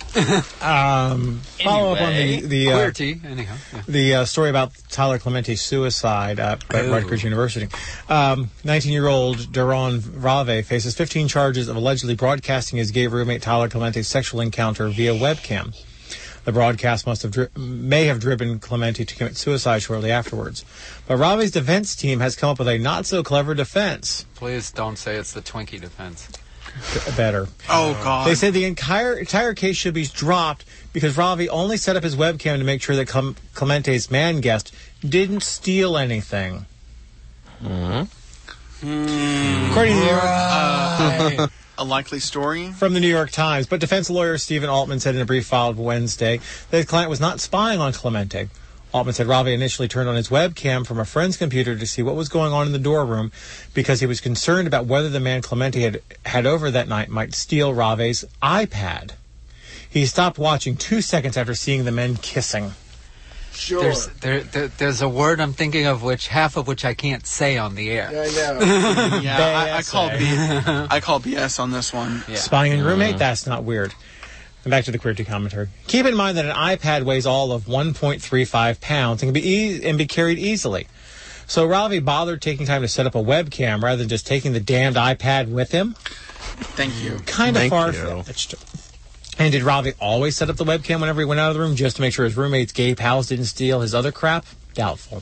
Um, follow up on the the uh, queerty. Anyhow, yeah. the uh, story about Tyler Clemente's suicide at at Rutgers University. Um, nineteen-year-old Daron Rave faces fifteen charges of allegedly broadcasting his gay roommate Tyler Clemente's sexual encounter via webcam. The broadcast must have dri- may have driven Clemente to commit suicide shortly afterwards. But Rave's defense team has come up with a not-so-clever defense. Please don't say it's the Twinkie defense. Better. Oh, God. They say the entire, entire case should be dropped because Ravi only set up his webcam to make sure that Clem- Clemente's man guest didn't steal anything. Mm-hmm. According to the New York, Uh, a likely story. from the New York Times, but defense lawyer Stephen Altman said in a brief filed Wednesday that his client was not spying on Clemente. Altman said Ravi initially turned on his webcam from a friend's computer to see what was going on in the dorm room because he was concerned about whether the man Clemente had had over that night might steal Ravi's iPad. He stopped watching two seconds after seeing the men kissing. Sure. There's there, there there's a word I'm thinking of which half of which I can't say on the air. I know. Yeah, I, I call B. I call B S on this one. Yeah. Spying on your roommate? That's not weird. And back to the QWERTY commentary. Keep in mind that an iPad weighs all of one point three five pounds and can be e- and be carried easily. So Ravi bothered taking time to set up a webcam rather than just taking the damned iPad with him. Thank you. Kind of Thank far-fetched. And did Ravi always set up the webcam whenever he went out of the room just to make sure his roommate's gay pals didn't steal his other crap? Doubtful.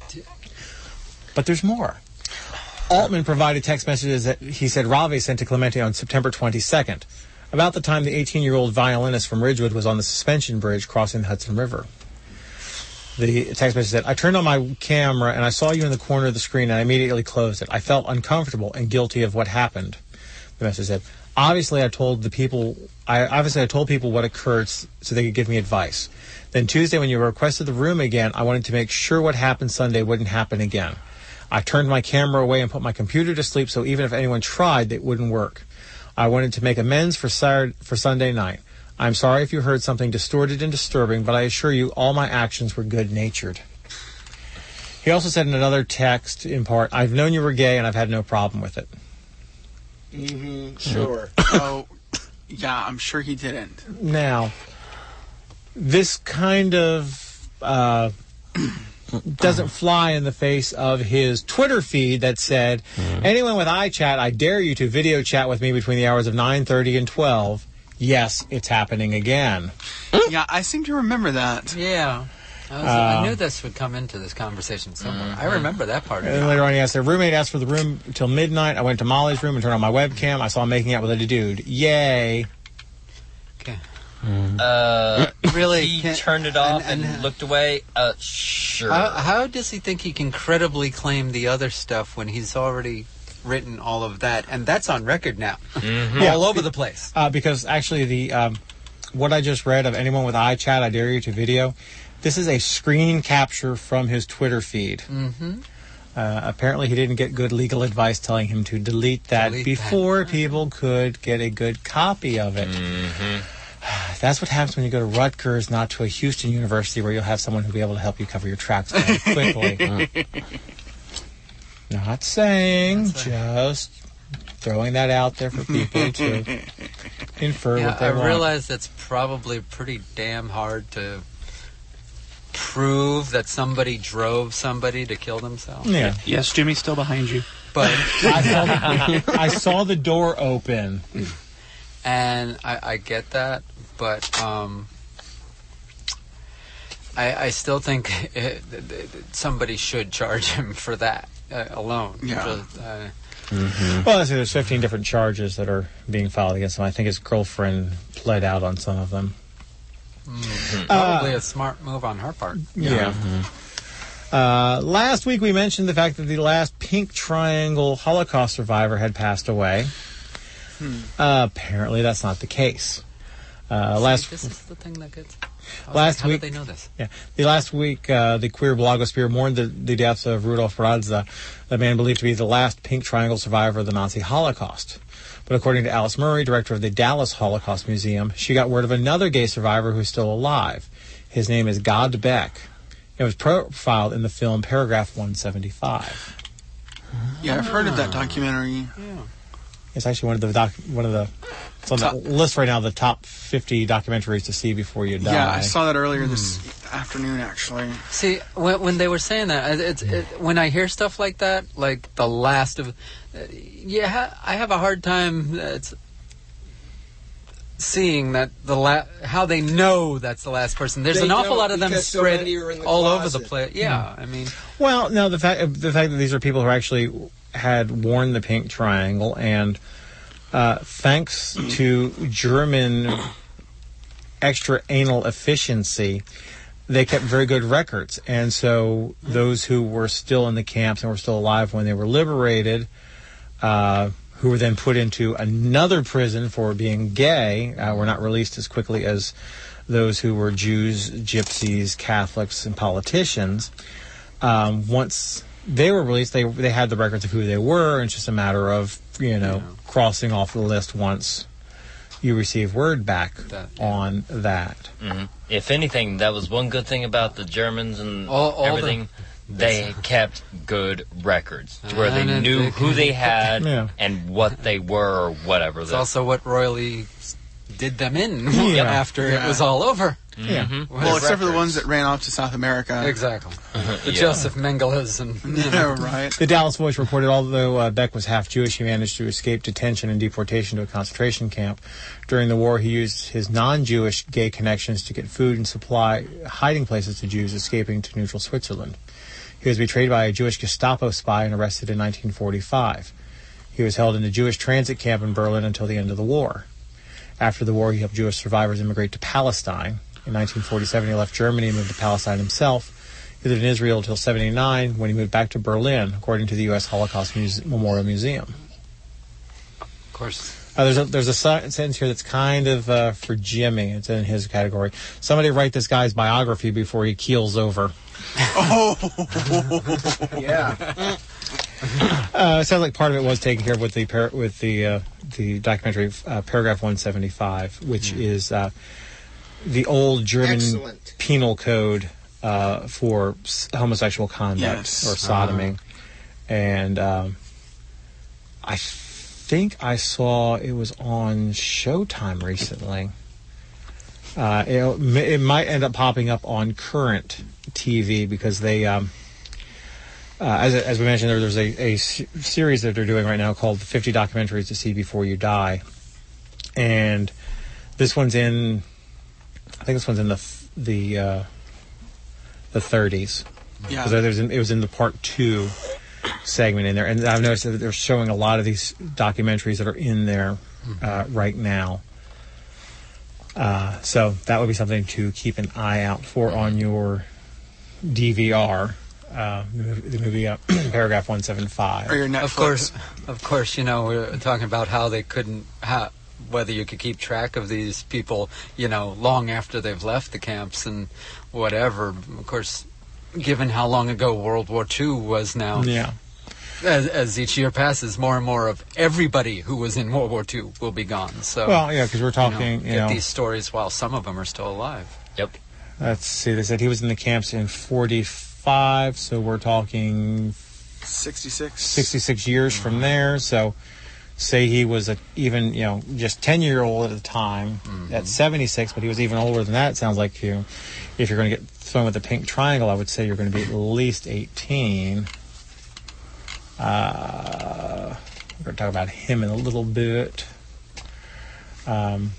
But there's more. Altman provided text messages that he said Ravi sent to Clemente on September twenty-second, about the time the eighteen-year-old violinist from Ridgewood was on the suspension bridge crossing the Hudson River. The text message said, I turned on my camera and I saw you in the corner of the screen and I immediately closed it. I felt uncomfortable and guilty of what happened. The message said, obviously I told the people, I obviously I told people what occurred so they could give me advice. Then Tuesday when you requested the room again, I wanted to make sure what happened Sunday wouldn't happen again. I turned my camera away and put my computer to sleep so even if anyone tried, it wouldn't work. I wanted to make amends for Saturday, for Sunday night. I'm sorry if you heard something distorted and disturbing, but I assure you all my actions were good-natured. He also said in another text, in part, I've known you were gay and I've had no problem with it. Mm-hmm. Sure. Oh, yeah, I'm sure he didn't. Now, this kind of uh, doesn't fly in the face of his Twitter feed that said, mm-hmm. anyone with iChat, I dare you to video chat with me between the hours of nine thirty and twelve. Yes, it's happening again. Yeah, I seem to remember that. Yeah. I, was, I Uh, knew this would come into this conversation somewhere. I remember that part of And it. then later on, he asked, their roommate asked for the room till midnight. I went to Molly's room and turned on my webcam. I saw him making out with a dude. Yay. Okay. Uh, really? He Can- turned it off and- and, and- looked away. Uh, sure. How, how does he think he can credibly claim the other stuff when he's already written all of that? And that's on record now. Yeah. All over the place. Uh, because actually, the um, what I just read of anyone with iChat, I dare you to video, this is a screen capture from his Twitter feed. Mm-hmm. Uh, apparently, he didn't get good legal advice telling him to delete that Delete before people could get a good copy of it. That's what happens when you go to Rutgers, not to a Houston university where you'll have someone who'll be able to help you cover your tracks very quickly. Not saying, just throwing that out there for people to infer Yeah, what they I want. realize that's probably pretty damn hard to prove that somebody drove somebody to kill themselves. Yeah. Yes, Jimmy's still behind you. But I saw the, I saw the door open. And I, I get that, but um, I, I still think it, it, it, somebody should charge him for that uh, alone. Yeah. Just, uh, Well, I see there's fifteen different charges that are being filed against him. I think his girlfriend pled out on some of them. mm, probably a smart move on her part. Yeah. Uh, last week we mentioned the fact that the last Pink Triangle Holocaust survivor had passed away. Uh, apparently that's not the case. Uh, See, last this is the thing that gets. I was last like, how week, did they know this? Yeah, the last week, uh, the queer blogosphere mourned the, the death of Rudolf Radza, the man believed to be the last Pink Triangle survivor of the Nazi Holocaust. But according to Alice Murray, director of the Dallas Holocaust Museum, she got word of another gay survivor who's still alive. His name is Gad Beck. It was profiled in the film Paragraph one seventy-five. Yeah, I've heard of that documentary. It's actually one of the doc, one of the it's on the list right now. The top fifty documentaries to see before you die. Yeah, I saw that earlier this afternoon, actually. See, when, when they were saying that, it's it, when I hear stuff like that, like the last of, uh, yeah, I have a hard time. Uh, it's seeing that the la- how they know that's the last person. There's They an awful don't, lot of them because so spread many are in the all over the closet. place. Yeah, I mean, Well, no, the fact the fact that these are people who actually had worn the pink triangle, and uh, thanks to German extra anal efficiency, they kept very good records. And so those who were still in the camps and were still alive when they were liberated, uh, who were then put into another prison for being gay, uh, were not released as quickly as those who were Jews, gypsies, Catholics, and politicians. Um, once they were released, they they had the records of who they were, and it's just a matter of, you know, Yeah. crossing off the list once you receive word back That, on that. hmm If anything, that was one good thing about the Germans and All- all everything. They kept good records to where they And knew they- who they had Yeah. and what they were or whatever. it's The- also what royally did them in Yeah. after Yeah. it was all over. Yeah. Mhm. Well, except for the Records. ones that ran off to South America. Exactly. The Yeah. Joseph Mengeles and you know. Yeah, right. The Dallas Voice reported although uh, Beck was half Jewish, he managed to escape detention and deportation to a concentration camp. During the war, he used his non-Jewish gay connections to get food and supply hiding places to Jews escaping to neutral Switzerland. He was betrayed by a Jewish Gestapo spy and arrested in nineteen forty-five. He was held in a Jewish transit camp in Berlin until the end of the war. After the war, he helped Jewish survivors immigrate to Palestine. In nineteen forty-seven, he left Germany and moved to Palestine himself. He lived in Israel until seventy-nine, when he moved back to Berlin, according to the U S Holocaust Muse- Memorial Museum. Of course. Uh, there's a there's a sen- sentence here that's kind of uh, for Jimmy. It's in his category. Somebody write this guy's biography before he keels over. Oh, Yeah. Uh, it sounds like part of it was taken care of with the par- with the uh, the documentary uh, Paragraph one seventy-five, which is uh, the old German Excellent. penal code uh, for s- homosexual conduct Yes. or sodomy, and um, I think I saw it was on Showtime recently. Uh, it, it might end up popping up on current T V because they. Um, Uh, as, as we mentioned, there, there's a, a s- series that they're doing right now called fifty Documentaries to See Before You Die. And this one's in, I think this one's in the f- the uh, the thirties. Yeah. Because there's in, it was in the part two segment in there, and I've noticed that they're showing a lot of these documentaries that are in there uh, right now. Uh, so that would be something to keep an eye out for on your D V R. Uh, the movie, the movie uh, paragraph one seventy-five. Or your Netflix. Of course, of course, you know, we're talking about how they couldn't, how, whether you could keep track of these people, you know, long after they've left the camps and whatever. Of course, given how long ago World War Two was now. Yeah. As, as each year passes, more and more of everybody who was in World War Two will be gone. So, well, yeah, because we're talking, you know, you get know, these stories while some of them are still alive. Yep. Let's see. They said he was in the camps in forty-five, so we're talking sixty-six. sixty-six years from there. So, say he was a, even, you know, just ten year old at the time mm-hmm. at seventy-six, but he was even older than that. It sounds like you, if you're going to get thrown with the pink triangle, I would say you're going to be at least eighteen. Uh, we're going to talk about him in a little bit. Um,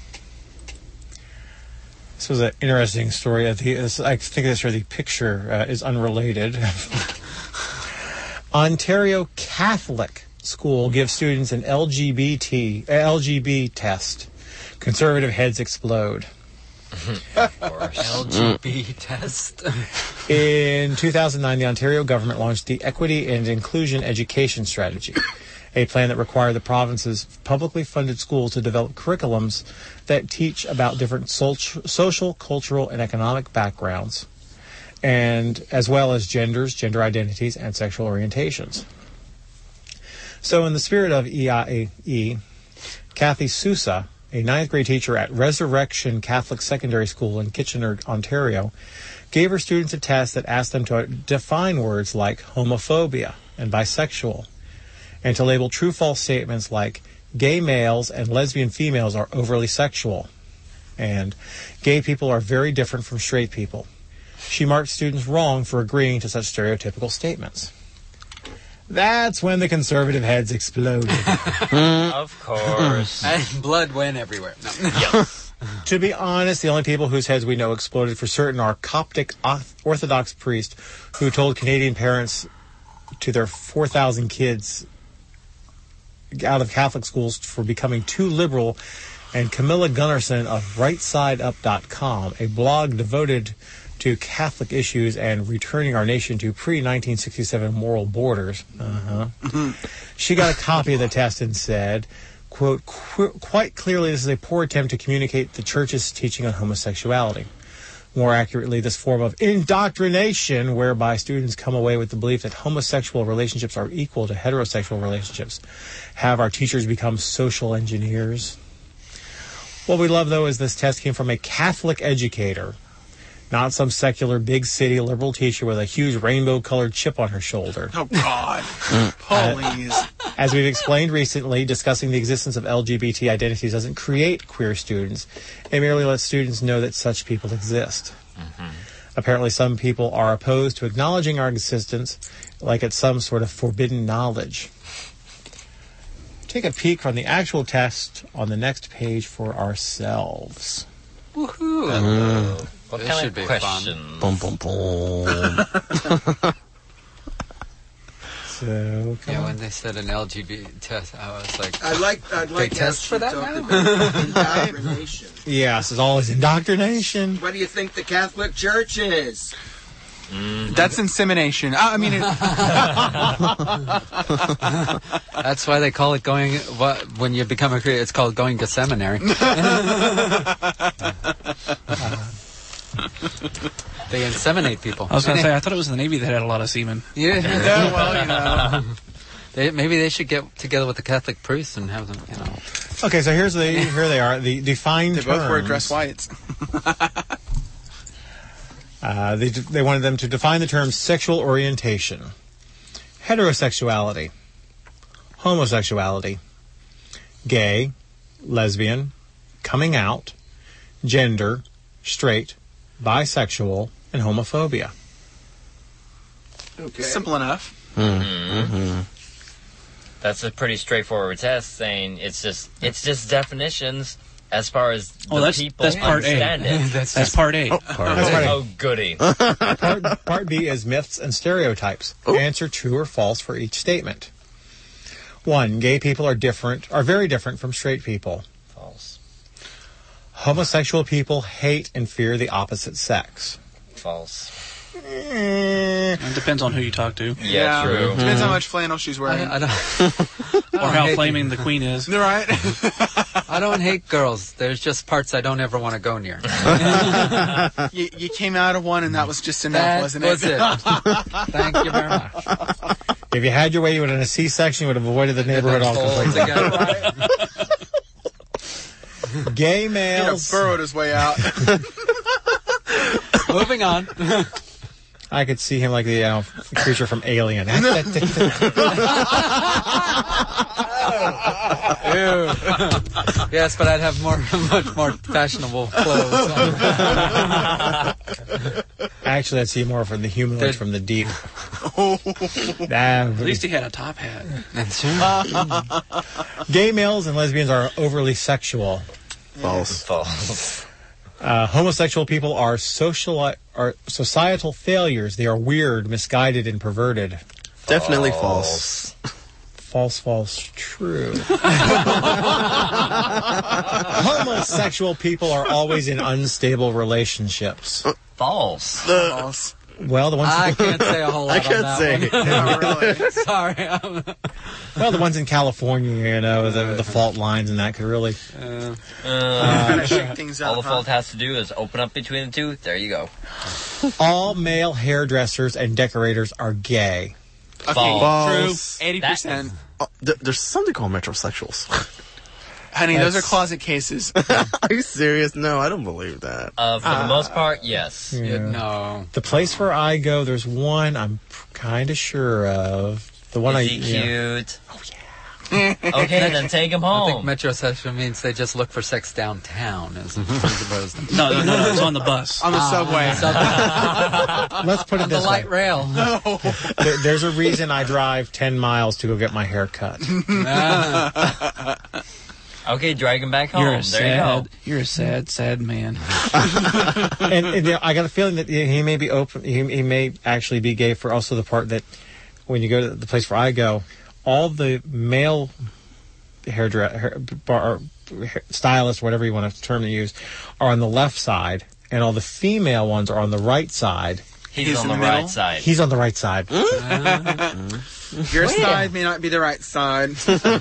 this was an interesting story. The, this, I think this or the picture uh, is unrelated. Ontario Catholic School gives students an L G B T uh, L G B test. Conservative heads explode. Of course. L G B test. In two thousand nine, the Ontario government launched the Equity and Inclusion Education Strategy, a plan that required the province's publicly funded schools to develop curriculums that teach about different social, cultural, and economic backgrounds, and as well as genders, gender identities, and sexual orientations. So in the spirit of E I A E, Kathy Sousa, a ninth grade teacher at Resurrection Catholic Secondary School in Kitchener, Ontario, gave her students a test that asked them to define words like homophobia and bisexual, and to label true-false statements like gay males and lesbian females are overly sexual, and gay people are very different from straight people. She marked students wrong for agreeing to such stereotypical statements. That's when the conservative heads exploded. Of course. And blood went everywhere. No. Yep. To be honest, the only people whose heads we know exploded for certain are Coptic Orthodox priests who told Canadian parents to their four thousand kids out of Catholic schools for becoming too liberal, and Camilla Gunnarsson of right side up dot com, a blog devoted to Catholic issues and returning our nation to pre nineteen sixty-seven moral borders. Uh-huh. Mm-hmm. She got a copy of the test and said, quote, Qu- quite clearly this is a poor attempt to communicate the church's teaching on homosexuality. More accurately, this form of indoctrination whereby students come away with the belief that homosexual relationships are equal to heterosexual relationships. Have our teachers become social engineers? What we love, though, is this test came from a Catholic educator, not some secular big city liberal teacher with a huge rainbow-colored chip on her shoulder. Oh, God. Please. Uh, as we've explained recently, discussing the existence of L G B T identities doesn't create queer students. It merely lets students know that such people exist. Mm-hmm. Apparently, some people are opposed to acknowledging our existence like it's some sort of forbidden knowledge. Take a peek from the actual test on the next page for ourselves. Woohoo! Mm. What This kind should of be question? fun. Boom, boom, boom. So, come yeah, on. when they said an L G B T test, I was like, I like. I'd they like test for that now? indoctrination. Yes, it's always indoctrination. What do you think the Catholic Church is? Mm-hmm. That's insemination. I mean, it, that's why they call it going. What when you become a Christian, it's called going to seminary. They inseminate people. I was going to say, I thought it was the Navy that had a lot of semen. Yeah, yeah well, you know. They, maybe they should get together with the Catholic priests and have them, you know. Okay, so here's the here they are. The defined They terms. both wear dress whites. uh, they they wanted them to define the terms sexual orientation, heterosexuality, homosexuality, gay, lesbian, coming out, gender, straight, bisexual, and homophobia. Okay. Simple enough. Mm-hmm. Mm-hmm. That's a pretty straightforward test, saying it's just it's just definitions. As far as Oh, the that's- people that's part A. understand it. That's- that's part A. Oh, part A. Oh, goody. part, part B is myths and stereotypes. Answer true or false for each statement. One, gay people are different, are very different from straight people. False. Homosexual people hate and fear the opposite sex. False. It depends on who you talk to. Yeah, true. Depends how much flannel she's wearing. I, I don't, Or how flaming the queen is. Right. I don't hate girls. There's just parts I don't ever want to go near. you, you came out of one, and that was just enough, That wasn't was it? it. Thank you very much. If you had your way, you would have had a C-section, you would have avoided the neighborhood all completely. Gay He males. burrowed his way out. Moving on. I could see him like the uh, creature from Alien. Ew. Yes, but I'd have more, much more fashionable clothes. Actually, I'd see more from the humanoids from the deep. At least he had a top hat. Gay males and lesbians are overly sexual. False. False. Uh, homosexual people are social are societal failures. They are weird, misguided, and perverted. Definitely false. False, false, true. Homosexual people are always in unstable relationships. False. False. Well, the ones I can't say a whole lot I can't on say. that one. Really. Sorry. well, the ones in California, you know, the, the fault lines and that could really. Uh, Uh, Kinda shake things all up, the huh? fault has to do is open up between the two. There you go. All male hairdressers and decorators are gay. Okay, False. true. Eighty percent. Oh, th- there's something called metrosexuals. Honey, those are That's- closet cases. Are you serious? No, I don't believe that. Uh, for the most part, yes. Yeah. no. The place where I go, there's one I'm kind of sure of. The one Is I. he yeah. cute? Oh, yeah. Okay, then take him I home. think metrosexual means they just look for sex downtown, as opposed to No, no, no, no, it's on the bus. On the Ah, subway. Let's put it on the this light way. rail. There, there's a reason I drive ten miles to go get my hair cut. Ah. Okay, drag him back home. You're a there sad, you you're a sad, sad man. and, and you know, I got a feling that he may be open. He, he may actually be gay for also the part that when you go to the place where I go, all the male hairdresser, hair, bar, hair, stylists, whatever you want to term to use, are on the left side, and all the female ones are on the right side. go. He's, He's on in the, the right middle? side. He's on the right side. Your side may not be the right side.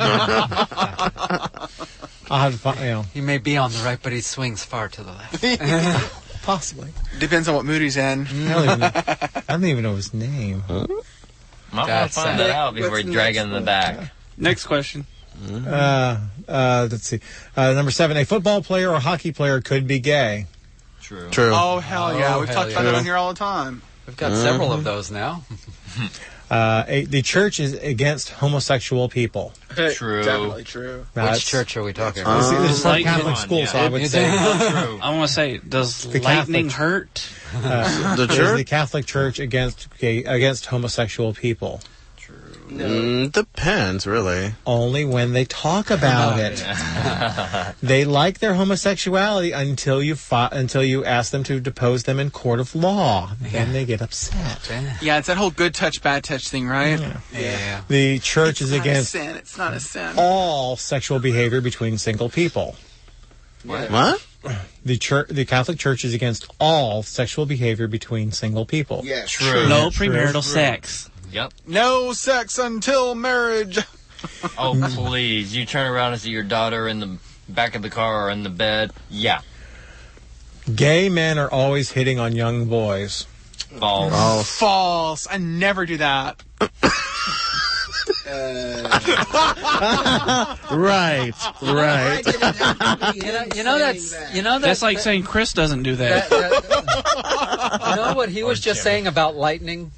I'll have to find, you know, He may be on the right, but he swings far to the left. possibly. Depends on what mood he's in. I don't even know, I don't even know his name. Might want to That's find sad. that out before What's you the drag next him in the one? back. Next question. Uh, uh, let's see. Uh, number seven, a football player or hockey player could be gay. True. True. Oh, hell yeah. Oh, We've hell talked about yeah. that on here all the time. We've got several of those now. Uh, a, the church is against homosexual people. True. Definitely true. Now, Which that's- church are we talking Uh, about? see, this is like Lightning Catholic on, school, yeah. so I would You say True. I want to say, does The lightning Catholic- hurt? uh, The it is church? the Catholic Church against gay, against homosexual people. Mm, depends, really. Only when they talk about it. They like their homosexuality until you fi- until you ask them to depose them in court of law. Then they get upset. Yeah, it's that whole good touch, bad touch thing, right? Yeah. Yeah. The church is It's not a against sin. It's not a sin. all sexual behavior between single people. What? The church, the Catholic Church is against all sexual behavior between single people. Yes. True. No True. premarital sex. Yep. No sex until marriage. Oh, please. You turn around and see your daughter in the back of the car or in the bed. Yeah. Gay men are always hitting on young boys. False. Oh, False. I never do that. right, right. You know, you know that's you know That's that's like saying Chris doesn't do that. that- that- you know what he was just saying about lightning?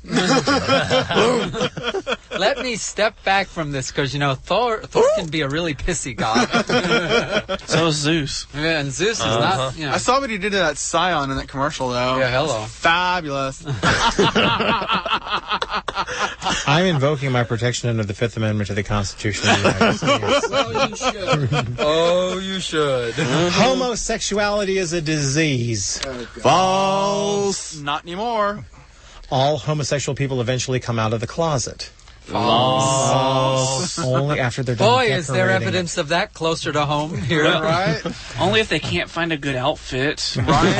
Let me step back from this because, you know, Thor Thor can be a really pissy god. So is Zeus. Yeah, and Zeus is not, you know. I saw what he did to that Scion in that commercial, though. Yeah, hello. Fabulous. I'm invoking my protection under the Fifth Amendment to the Constitution of the United States. Well, you should. Oh, you should. Homosexuality is a disease. Oh, False. Not anymore. All homosexual people eventually come out of the closet. False. Only after they're done Boy, is there decorating evidence of that closer to home here. Right? Only if they can't find a good outfit.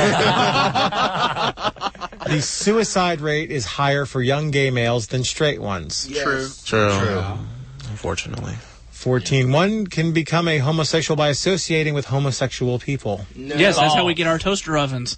The suicide rate is higher for young gay males than straight ones. Yes. True. True. True. Unfortunately. fourteen. One can become a homosexual by associating with homosexual people. No. Yes, that's how we get our toaster ovens.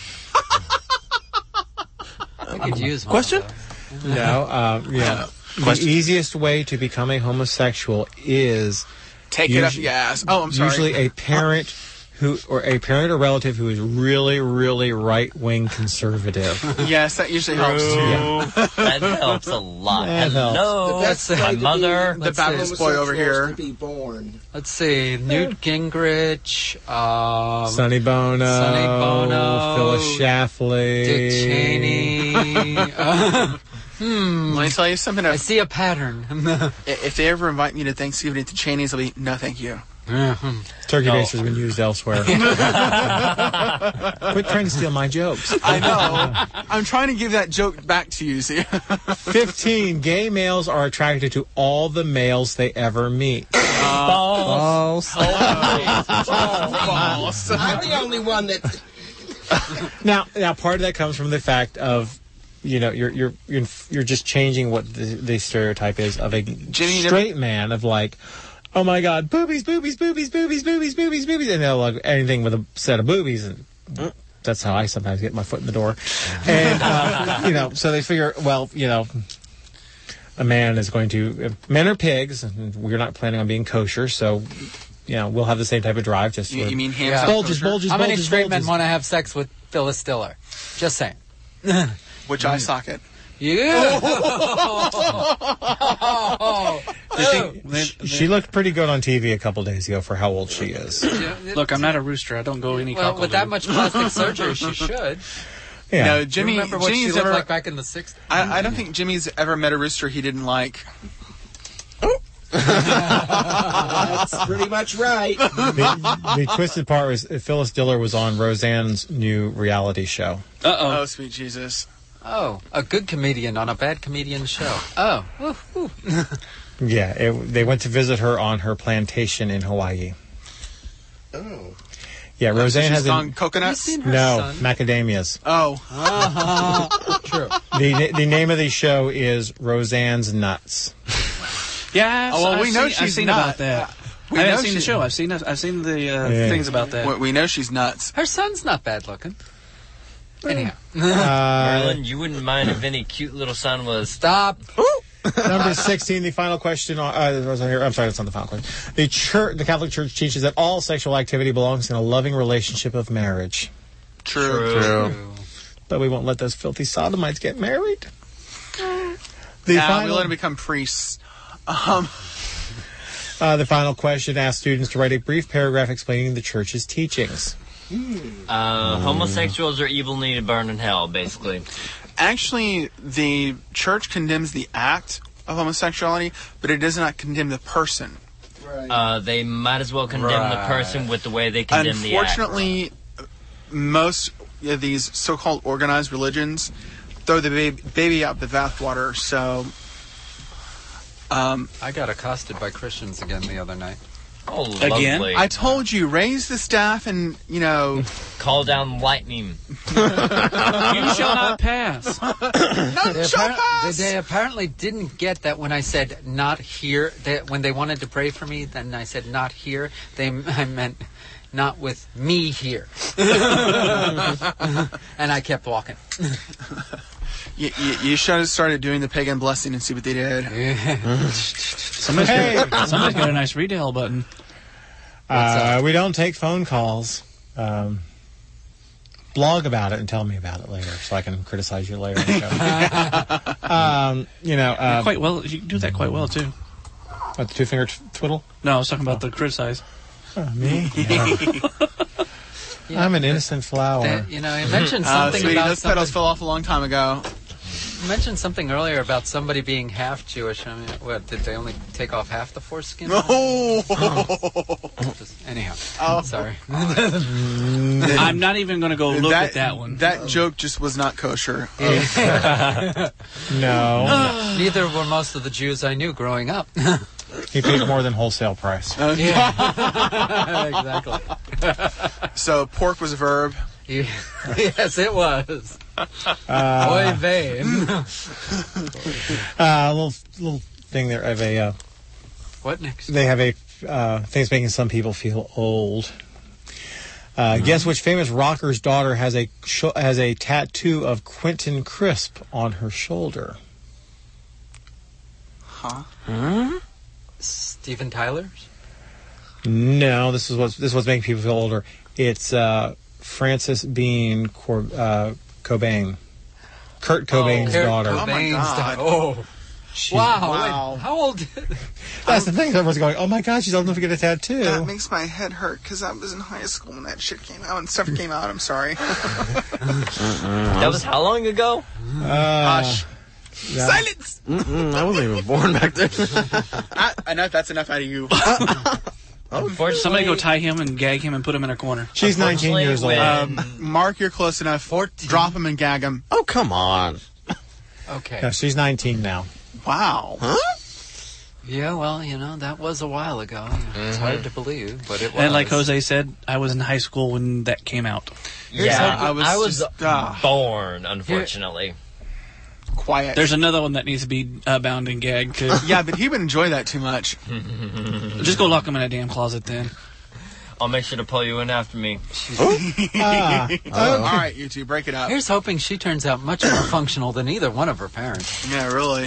I could use one. Question? No, uh, yeah. The easiest way to become a homosexual is Take it up the ass. Oh, I'm sorry. usually a parent who, or a parent or relative who is really, really right-wing conservative. Yes, that usually helps too. Yeah. That helps a lot. That Hello, The best way my to mother. be The Baptist boy over homosexual here. is to be born. Let's see. Newt Gingrich. Um, Sonny Bono, Sonny Bono, Phyllis Schlafly, Dick Cheney. uh, hmm. Let me tell you something. I see a pattern. If they ever invite me to Thanksgiving at the Cheney's, I'll be, no, thank you. Turkey No. base has been used elsewhere. Quit trying to steal my jokes. I know. I'm trying to give that joke back to you, see? fifteen. Gay males are attracted to all the males they ever meet. False. False. I'm the only one that. Now, now, part of that comes from the fact of, you know, you're you're you're, you're just changing what the, the stereotype is of a Jimmy, straight man of like, oh my God, boobies, boobies, boobies, boobies, boobies, boobies, boobies, and they'll like anything with a set of boobies, and that's how I sometimes get my foot in the door. And uh, you know, so they figure, well, you know, a man is going to, men are pigs, and we're not planning on being kosher, so. You know, we'll have the same type of drive. Just You, with you mean hams? Yeah. not bulges, kosher? bulges, How many bulges, straight men bulges. want to have sex with Phyllis Diller? Just saying. Which eye socket? Yeah. She, she looked pretty good on T V a couple days ago for how old she is. Look, I'm not a rooster. I don't go any Well, cockle with that do. much plastic surgery, she should. Yeah. No, Jimmy. You remember what Jimmy's she looked ever, like back in the sixties? I, I don't think Jimmy's ever met a rooster he didn't like. That's pretty much right. the, the twisted part was uh, Phyllis Diller was on Roseanne's new reality show. Uh-oh. Oh, sweet Jesus. Oh, a good comedian on a bad comedian show. Oh. Woo, woo. Yeah, it, they went to visit her on her plantation in Hawaii. Oh. Yeah, Roseanne She's has on a, coconuts? no macadamias. Oh. Uh-huh. True. The the name of the show is Roseanne's Nuts. Yeah, I've, Oh, well, I've we know seen, she's I've seen not. about that. We I haven't know seen the she- show. I've seen I've seen the uh, Yeah. things about that. We, we know she's nuts. Her son's not bad looking. Anyhow. Uh, Merlin, you wouldn't mind if any cute little son was. Stop. Number sixteen, the final question. On, uh, was on here. I'm sorry, that's not the final question. The church, the Catholic Church teaches that all sexual activity belongs in a loving relationship of marriage. True. True. But we won't let those filthy sodomites get married. The Yeah, final, we let them become priests. Um, uh, the final question asks students to write a brief paragraph explaining the church's teachings. Uh, homosexuals are evil, need to burn in hell, basically. actually, the church condemns the act of homosexuality, but it does not condemn the person. Uh, they might as well condemn the Right. person with the way they condemn the act. Unfortunately, most of these so-called organized religions throw the baby, baby out the bathwater. So, um, I got accosted by Christians again the other night. Oh, again, lovely. I told you, raise the staff and you know, Call down lightning. You shall not pass. no, They, shall appar- pass. they apparently didn't get that when I said not here. They, when they wanted to pray for me, then I said not here. They I meant not with me here. And I kept walking. You, you, you should have started doing the pagan blessing and see what they did. Somebody's, got, somebody's got a nice retail button. Uh, we don't take phone calls. Um, blog about it and tell me about it later, so I can criticize you later. On the show. um, you know, You're uh, quite well. You do that quite well too. what, the two finger t- twiddle. No, I was talking about the criticize. Oh, me? Yeah. I'm an innocent flower. That, you know, I mentioned Uh, something sweetie, about those something. petals fell off a long time ago. mentioned something earlier about somebody being half Jewish. I mean, what, did they only take off half the foreskin? No. Just, anyhow, Oh. sorry. I'm not even going to go look at that one. That joke just was not kosher. No. Neither were most of the Jews I knew growing up. He paid more than wholesale price. Yeah, exactly. So pork was a verb. Yes, it was. Uh, Oy vey. uh, a little little thing there. I have a. Uh, What next? They have a uh, thing that's making some people feel old. Uh, mm-hmm. Guess which famous rocker's daughter has a sh- has a tattoo of Quentin Crisp on her shoulder? Huh? Hmm? Steven Tyler's? No, this is what's this is what's making people feel older. It's uh, Frances Bean Cor- uh, Cobain, Kurt Cobain's oh, Kurt daughter. Cobain's Oh, my God. daughter. Oh. She- Wow. Wow. Wait, how old? That's the thing. Everyone's going, "Oh my God, she's old enough to get a tattoo." That makes my head hurt because I was in high school when that shit came out and stuff came out. I'm sorry. That was how long ago? Uh, Hush. yeah. Silence. Mm-mm, I wasn't even born back then. I, enough. That's enough out of you. Unfortunately, Somebody go tie him and gag him and put him in a corner. She's nineteen years old. when- Um, Mark, you're close enough. fourteen. Drop him and gag him. Oh, come on. Okay. No, she's nineteen now. Wow. Huh? Yeah, well, you know, that was a while ago. It's hard to believe, but it was. And like Jose said, I was in high school when that came out. Yeah, I was I was just, ah. born, unfortunately. Quiet. There's another one that needs to be uh, bound and gagged, too. Yeah, but he would enjoy that too much. Just go lock him in a damn closet then. I'll make sure to pull you in after me. Ah. All right, you two, break it up. Here's hoping she turns out much more functional than either one of her parents. Yeah, really.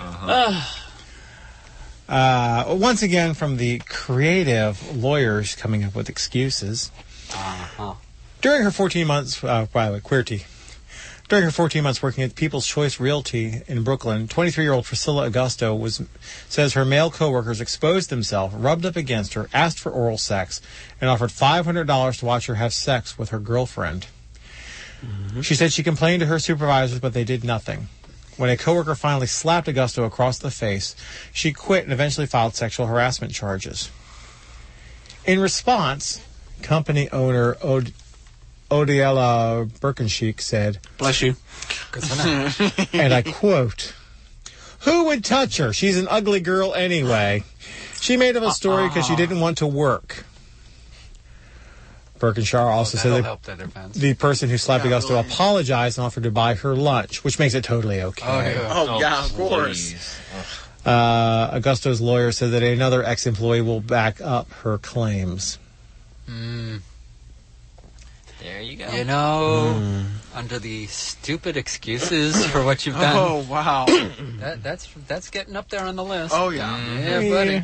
Uh, once again, from the creative lawyers coming up with excuses. Uh-huh. During her fourteen months, uh, by the way, QWERTY. During her fourteen months working at People's Choice Realty in Brooklyn, twenty-three-year-old Priscilla Augusto was says her male coworkers exposed themselves, rubbed up against her, asked for oral sex, and offered five hundred dollars to watch her have sex with her girlfriend. Mm-hmm. She said she complained to her supervisors, but they did nothing. When a coworker finally slapped Augusto across the face, she quit and eventually filed sexual harassment charges. In response, company owner Od- Odiela Birkenscheek said, Bless you. and I quote, "Who would touch her? She's an ugly girl anyway. She made up a story because she didn't want to work." Birkenshaw also Oh, said that'll that help their defense. the person who slapped Yeah, Augusto really. apologized and offered to buy her lunch, which makes it totally okay. Oh, yeah. Oh, yeah, of course. Uh, Augusto's lawyer said that another ex-employee will back up her claims. Mm. There you go. You know, under the stupid excuses for what you've done. Oh, wow. That, that's that's getting up there on the list. Oh, yeah. Yeah, buddy.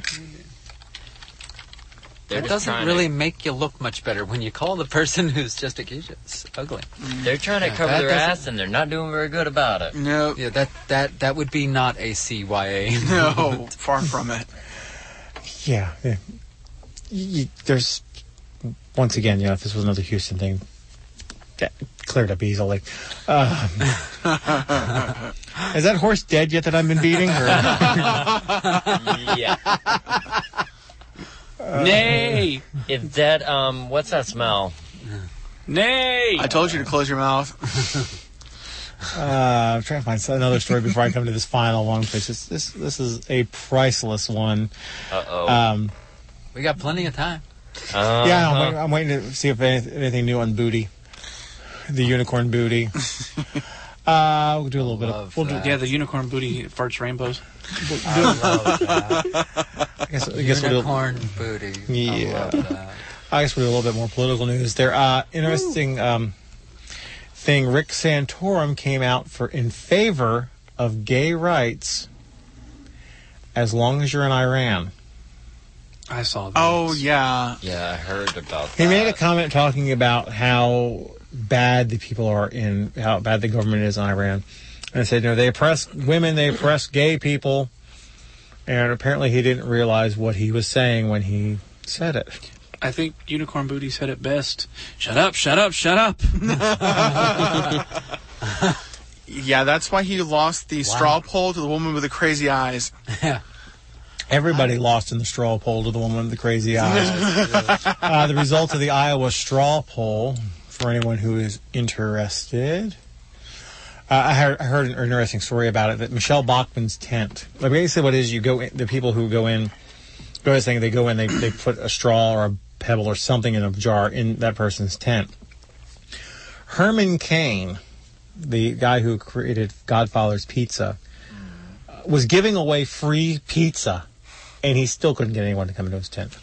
They're It just doesn't trying really to, make you look much better when you call the person who's just accused you it's ugly. They're trying to Yeah, cover that their doesn't- ass, and they're not doing very good about it. No. Yeah, that that that would be not a C Y A. No, far from it. Yeah. yeah. Y- y- there's, once again, you know, if this was another Houston thing, that cleared up easily. Um, is that horse dead yet that I've been beating? Or? Yeah. Nay! If that, um, what's that smell? Nay! I told you to close your mouth. Uh, I'm trying to find another story before I come to this final one, which is this. This is a priceless one. Uh oh. Um, We got plenty of time. Uh-huh. yeah, I'm, wait- I'm waiting to see if any, anything new on Booty, the unicorn Booty. Uh, we'll do a little bit of. We'll do, Yeah, the unicorn booty farts rainbows. I love that. I guess, I guess we'll do, Unicorn booty. Yeah. I love that. I guess we'll do a little bit more political news. There, uh, interesting um, thing. Rick Santorum came out for in favor of gay rights as long as you're in Iran. I saw that. Oh, yeah. Yeah, I heard about that. He made a comment talking about how bad the people are in, how bad the government is in Iran. And I said, you know, they oppress women, they oppress gay people. And apparently he didn't realize what he was saying when he said it. I think Unicorn Booty said it best. Shut up, shut up, shut up. Yeah, that's why he lost the straw poll to the woman with the crazy eyes. Yeah. Everybody lost in the straw poll to the woman with the crazy eyes. uh, the result of the Iowa straw poll, for anyone who is interested, uh, I, heard, I heard an interesting story about it, that Michelle Bachmann's tent, like basically what it is, you go in, the people who go in, go to this thing, they go in, they, they put a straw or a pebble or something in a jar in that person's tent. Herman Cain, the guy who created Godfather's Pizza, uh, was giving away free pizza, and he still couldn't get anyone to come into his tent.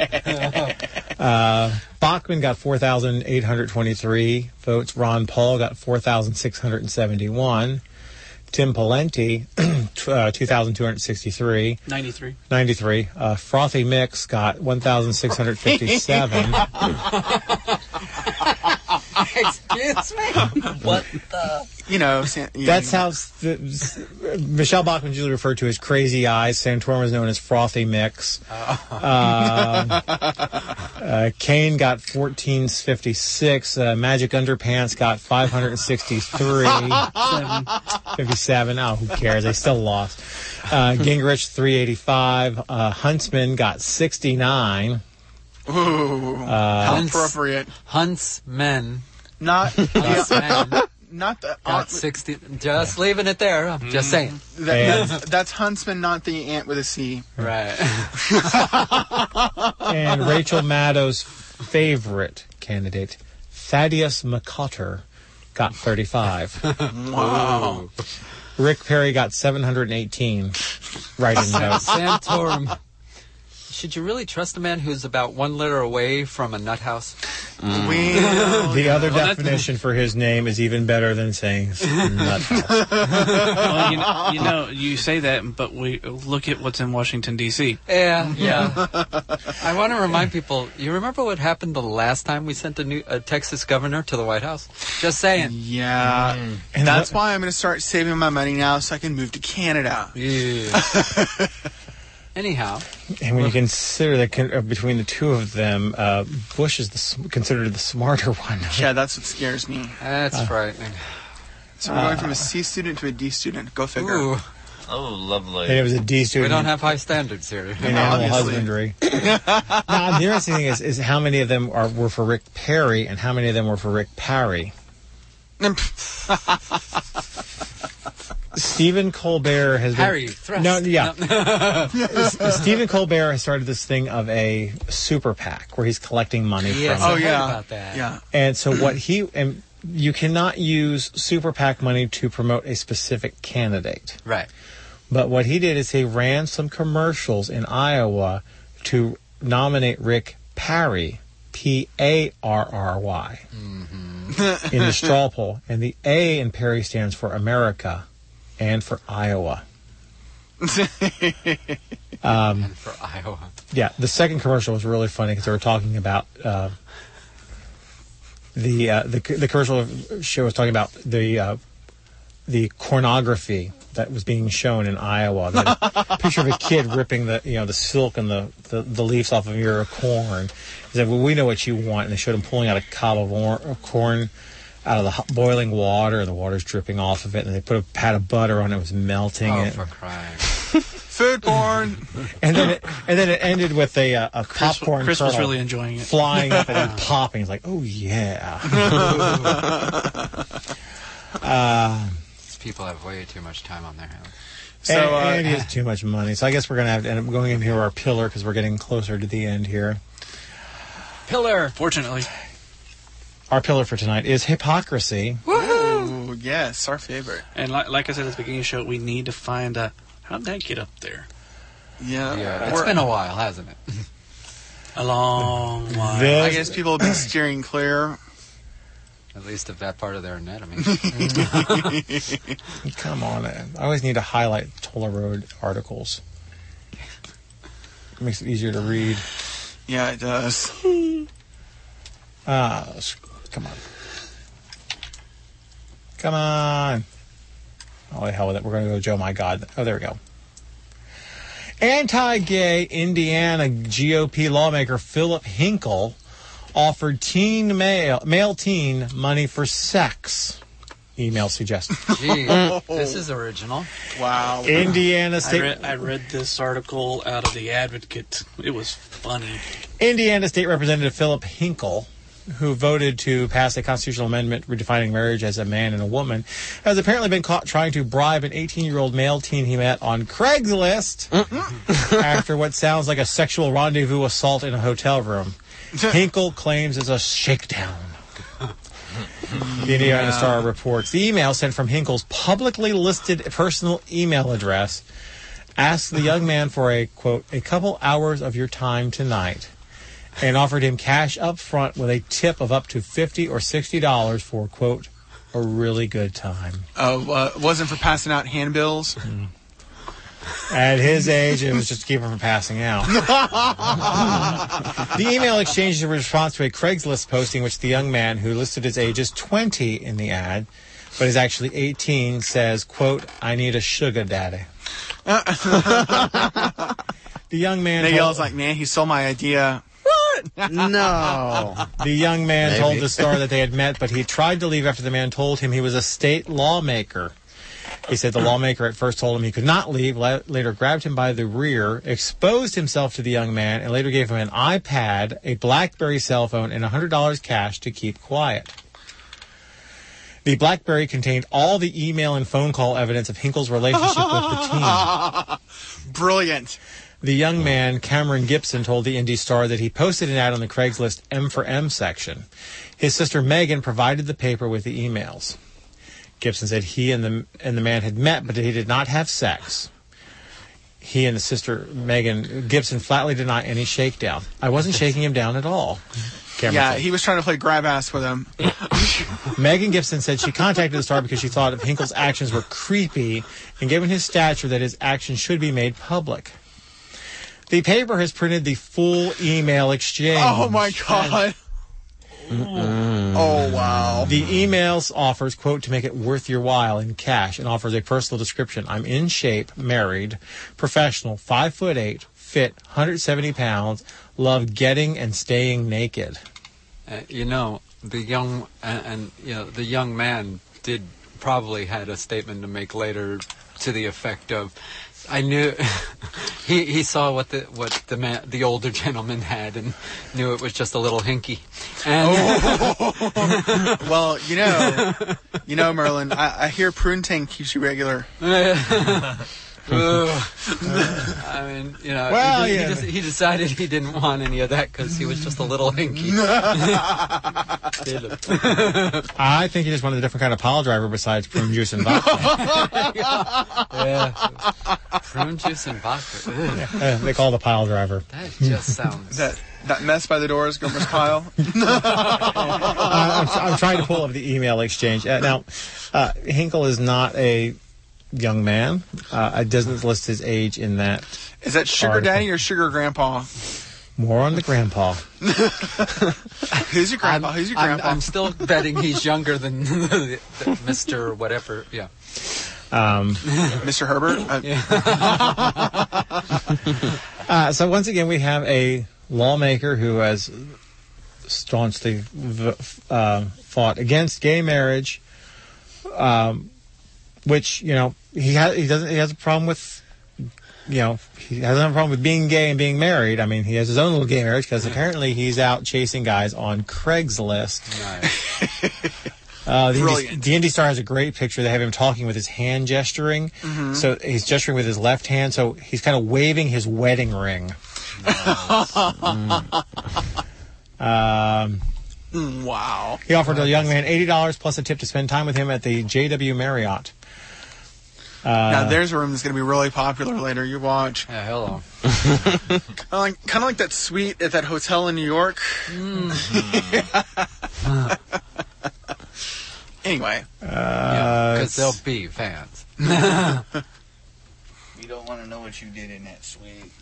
uh, Bachmann got four thousand eight hundred twenty-three votes. Ron Paul got four thousand six hundred seventy-one. Tim Pawlenty, uh, two thousand two hundred sixty-three. ninety-three. ninety-three. Uh, Frothy Mix got one thousand six hundred fifty-seven. Excuse me? What the? You know, San- That's how the, Michelle Bachmann usually referred to as Crazy Eyes. Santorum is known as Frothy Mix. Uh, uh, Kane got fourteen fifty-six. Uh, Magic Underpants got five hundred sixty-three. fifty-seven. Oh, who cares? They still lost. Uh, Gingrich, three eighty-five. Uh, Huntsman got sixty-nine. Ooh, Uh, how Hunts- appropriate. Huntsmen. Not, Huntsmen. not the. Got sixty. Just leaving it there. I'm just saying. That, that's, that's Huntsman, not the ant with a C. Right. And Rachel Maddow's favorite candidate, Thaddeus McCutter, got thirty-five. Wow. Rick Perry got seven hundred eighteen write-in notes. Santorum. Should you really trust a man who's about one letter away from a nut house? Mm. Well, the other well, definition for his name is even better than saying nut house. Well, you know, you know, you say that, but we look at what's in Washington, D C Yeah, yeah. I want to remind people, you remember what happened the last time we sent a new a Texas governor to the White House? Just saying. Yeah. Mm. And that's why I'm going to start saving my money now so I can move to Canada. Yeah. Anyhow. And when you consider that con- uh, between the two of them, uh, Bush is the, s- considered the smarter one. Yeah, that's what scares me. That's Uh, frightening. So we're going from a C student to a D student. Go figure. Ooh. Oh, lovely. And it was a D student. We don't have high standards here. in animal husbandry. Now, the interesting thing is, is how many of them are were for Rick Perry and how many of them were for Rick Parry. Stephen Colbert has been... Harry, thrust. No, yeah. No. S- Stephen Colbert has started this thing of a super PAC where he's collecting money Yes, from... I Oh, heard yeah. about that. Yeah. And so what he... and you cannot use super PAC money to promote a specific candidate. Right. But what he did is he ran some commercials in Iowa to nominate Rick Parry, P A R R Y, Mm-hmm. in the straw poll. And the A in Perry stands for America and for Iowa. Um, And for Iowa. yeah, the second commercial was really funny because they were talking about uh, the, uh, the the commercial show was talking about the uh, the pornography that was being shown in Iowa. They had a picture of a kid ripping the you know the silk and the, the, the leaves off of your corn. He said, "Well, we know what you want," and they showed him pulling out a cob of or- corn out of the hot, boiling water, and the water's dripping off of it. And they put a pat of butter on it; it was melting Oh, it. for crying. Food porn. And then it, and then it ended with a, uh, a Chris- popcorn Chris was kernel really enjoying it. flying up and then popping. It's like, oh yeah. uh, These people have way too much time on their hands. So, and, uh, and he has too much money. So I guess we're going to have to end up going into our pillar because we're getting closer to the end here. Pillar. Fortunately. Our pillar for tonight is hypocrisy. Ooh, yes, our favorite. And like, like I said at the beginning of the show, we need to find out how'd that get up there? Yeah. Yeah, it's We're- been a while, hasn't it? A long while. This- I guess people have been steering clear. At least of that part of their anatomy. Come on. I always need to highlight Toller Road articles. It makes it easier to read. Yeah, it does. Ah, s- come on. Come on. Oh, the hell with it. We're going to go Joe My God. Oh, there we go. Anti-gay Indiana G O P lawmaker Philip Hinkle offered teen male, male teen money for sex email suggested. Gee, this is original. Wow. Indiana State. I read, I read this article out of the Advocate. It was funny. Indiana State Representative Philip Hinkle, who voted to pass a constitutional amendment redefining marriage as a man and a woman, has apparently been caught trying to bribe an eighteen-year-old male teen he met on Craigslist after what sounds like a sexual rendezvous assault in a hotel room. Hinkle claims it's a shakedown. The Indiana Yeah. Star reports the email sent from Hinkle's publicly listed personal email address asked the young man for a, quote, a couple hours of your time tonight, and offered him cash up front with a tip of up to fifty dollars or sixty dollars for, quote, a really good time. Oh, uh, wasn't for passing out handbills? Mm. At his age, it was just to keep him from passing out. The email exchange is a response to a Craigslist posting which the young man, who listed his age as twenty in the ad, but is actually eighteen, says, quote, I need a sugar daddy. The young man... Nate told- yells like, man, he stole my idea. No. The young man Maybe. told the Star that they had met, but he tried to leave after the man told him he was a state lawmaker. He said the lawmaker at first told him he could not leave, la- later grabbed him by the rear, exposed himself to the young man, and later gave him an iPad, a BlackBerry cell phone, and one hundred dollars cash to keep quiet. The BlackBerry contained all the email and phone call evidence of Hinkle's relationship with the teen. Brilliant. The young man, Cameron Gibson, told the Indy Star that he posted an ad on the Craigslist M for M section. His sister Megan provided the paper with the emails. Gibson said he and the and the man had met, but he did not have sex. He and the sister Megan Gibson flatly deny any shakedown. I wasn't shaking him down at all. Cameron yeah, said. he was trying to play grab ass with him. Megan Gibson said she contacted the Star because she thought of Hinkle's actions were creepy, and given his stature, that his actions should be made public. The paper has printed the full email exchange. Oh, my God. Oh, wow. The emails offers, quote, to make it worth your while in cash, and offers a personal description. I'm in shape, married, professional, five foot eight, fit, one hundred seventy pounds, love getting and staying naked. Uh, you know, the young and, and you know the young man did probably had a statement to make later to the effect of, I knew he he saw what the what the man the older gentleman had and knew it was just a little hinky. And oh. Well, you know, you know, Merlin, I, I hear prune tank keeps you regular. Uh, I mean, you know, Well, he, yeah. he, just, he decided he didn't want any of that because he was just a little hinky. I think he just wanted a different kind of pile driver besides prune juice and vodka. Yeah, prune juice and vodka. Ugh. Uh, they call it a pile driver. That just sounds. That that mess by the doors, Gomer's pile. uh, I'm, I'm trying to pull up the email exchange. Uh, now, uh, Hinkle is not a young man. Uh, it doesn't list his age in that. Is that sugar article. daddy or sugar grandpa? More on the grandpa. Who's your grandpa? I'm, Who's your I'm, grandpa? I'm still betting he's younger than the, the Mister whatever. Yeah. Um, Mister Herbert? Uh, uh, so once again, we have a lawmaker who has staunchly v- uh, fought against gay marriage, um, which, you know, he has, he doesn't, he has a problem with, you know, he doesn't have a problem with being gay and being married. I mean, he has his own little gay marriage because apparently he's out chasing guys on Craigslist. Nice. Uh, the, Indy, Brilliant. the Indy Star has a great picture. They have him talking with his hand gesturing. Mhm. So he's gesturing with his left hand. So he's kind of waving his wedding ring. Mm. Um, Mm, wow. he offered a young man eighty dollars plus a tip to spend time with him at the J W Marriott. Uh, Now there's a room that's going to be really popular later. You watch. Yeah, hello. Kind of like, kind of like that suite at that hotel in New York. Anyway. Because uh, they'll be fans. You don't want to know what you did in that suite.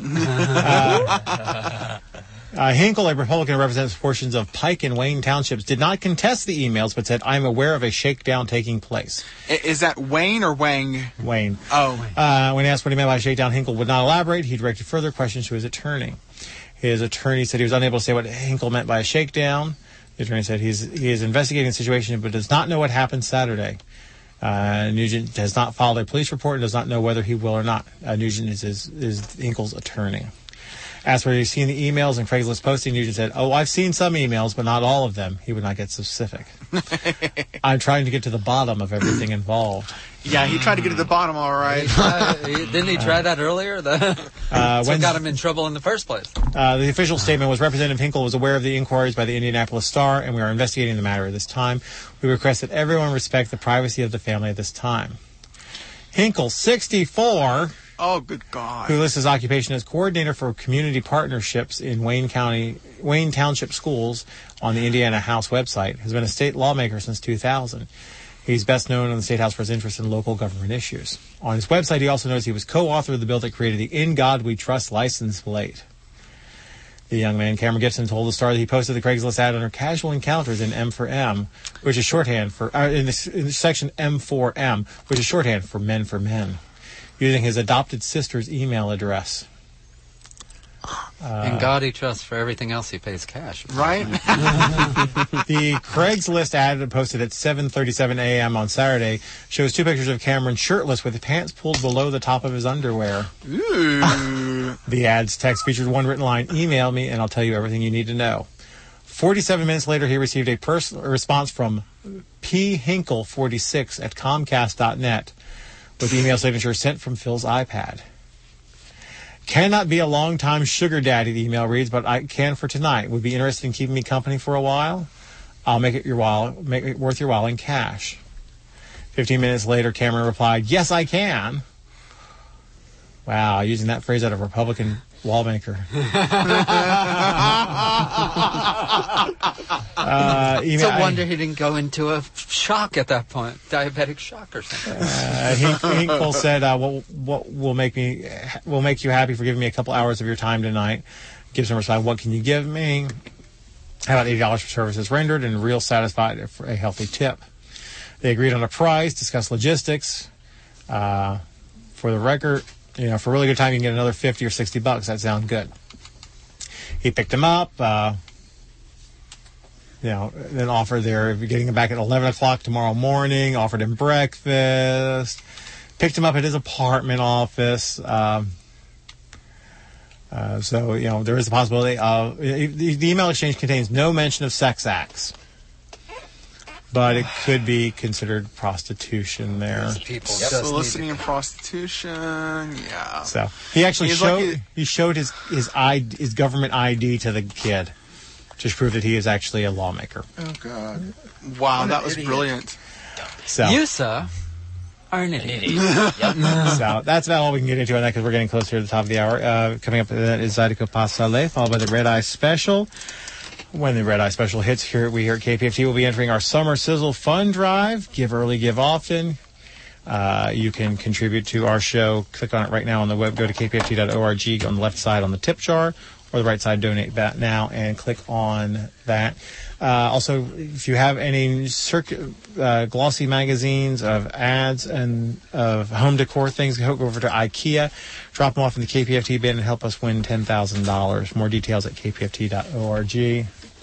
uh, uh, Hinkle, a Republican who represents portions of Pike and Wayne townships, did not contest the emails, but said, I'm aware of a shakedown taking place. I- Is that Wayne or Wang? Wayne. Oh. Uh, when asked what he meant by shakedown, Hinkle would not elaborate. He directed further questions to his attorney. His attorney said he was unable to say what Hinkle meant by a shakedown. The attorney said he's, he is investigating the situation but does not know what happened Saturday. Uh, Nugent has not filed a police report and does not know whether he will or not. Uh, Nugent is, is, is Hinkle's attorney. As for he's seen the emails and Craigslist posting, Nugent said, oh, I've seen some emails, but not all of them. He would not get specific. I'm trying to get to the bottom of everything involved. Yeah, he tried to get to the bottom, all right. He tried, he, didn't he try that earlier? The, Uh, so it got him in trouble in the first place. Uh, the official statement was Representative Hinkle was aware of the inquiries by the Indianapolis Star, and we are investigating the matter at this time. We request that everyone respect the privacy of the family at this time. Hinkle, sixty-four... Oh, good God. Who lists his occupation as coordinator for community partnerships in Wayne County, Wayne Township schools on the Indiana House website, has been a state lawmaker since two thousand. He's best known in the State House for his interest in local government issues. On his website, he also notes he was co-author of the bill that created the In God We Trust license plate. The young man, Cameron Gibson, told the Star that he posted the Craigslist ad under casual encounters in M for M, which is shorthand for, uh, in, the, in the section M four M, which is shorthand for Men for Men, using his adopted sister's email address. Uh, In God he trusts, for everything else he pays cash. Right? The Craigslist ad posted at seven thirty-seven a.m. on Saturday shows two pictures of Cameron shirtless with his pants pulled below the top of his underwear. Ooh. The ad's text featured one written line, email me and I'll tell you everything you need to know. forty-seven minutes later, he received a personal response from p hinkle forty-six at comcast dot net with the email signature sent from Phil's iPad. Cannot be a long-time sugar daddy, the email reads, but I can for tonight. Would be interested in keeping me company for a while? I'll make it your while, make it worth your while in cash. Fifteen minutes later, Cameron replied, yes, I can. Wow, using that phrase out of Republican lawmaker. uh, It's a wonder he didn't go into a shock at that point, diabetic shock or something. Uh, Hink, Hinkle said, uh, "What what will make me will make you happy for giving me a couple hours of your time tonight?" Gibson replied, "What can you give me? How about eighty dollars for services rendered and real satisfied for a healthy tip?" They agreed on a price, discussed logistics. Uh, for the record, you know, for a really good time, you can get another fifty or sixty bucks. That sounds good. He picked him up. Uh, You know, then offered their getting him back at eleven o'clock tomorrow morning, offered him breakfast, picked him up at his apartment office. Um, uh, so, you know, there is a possibility. Uh, the, the email exchange contains no mention of sex acts, but it could be considered prostitution there. People yep. Soliciting and prostitution, yeah. So he actually He's showed like, he showed his his I D, his government I D to the kid. Just prove that he is actually a lawmaker. Oh, God. Wow, that was idiot. Brilliant. So, you, sir, are an idiot. So that's about all we can get into on that because we're getting closer to the top of the hour. Uh, coming up uh, is Zydeco Pasale, followed by the Red Eye Special. When the Red Eye Special hits, here we here at K P F T will be entering our Summer Sizzle Fund Drive. Give early, give often. Uh, you can contribute to our show. Click on it right now on the web. Go to k p f t dot org on the left side on the tip jar. Or the right side, donate that now, and click on that. Uh, also, if you have any circ- uh, glossy magazines of ads and of home decor things, go over to IKEA, drop them off in the K P F T bin, and help us win ten thousand dollars. More details at k p f t dot org. Yeah,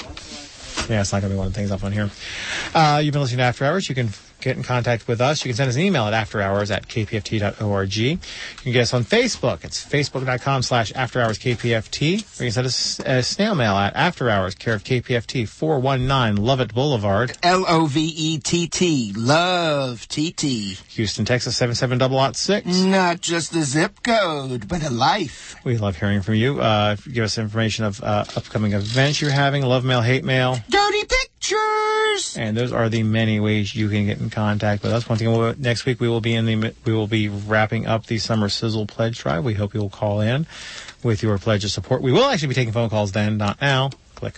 it's not going to be one of the things up on here. Uh, you've been listening to After Hours. You can get in contact with us. You can send us an email at afterhours at k p f t dot org. You can get us on Facebook. It's facebook.com slash afterhourskpft. Or you can send us a snail mail at afterhours, care of K P F T, four one nine Lovett Boulevard. L O V E T T. Love T T. Houston, Texas, seven seven zero zero six. Not just a zip code, but a life. We love hearing from you. Uh, give us information of uh, upcoming events you're having, love mail, hate mail. Dirty pictures. And those are the many ways you can get in contact with us. Once again, we'll, next week we will be in the we will be wrapping up the Summer Sizzle Pledge Drive. We hope you will call in with your pledge of support. We will actually be taking phone calls then, not now. Click.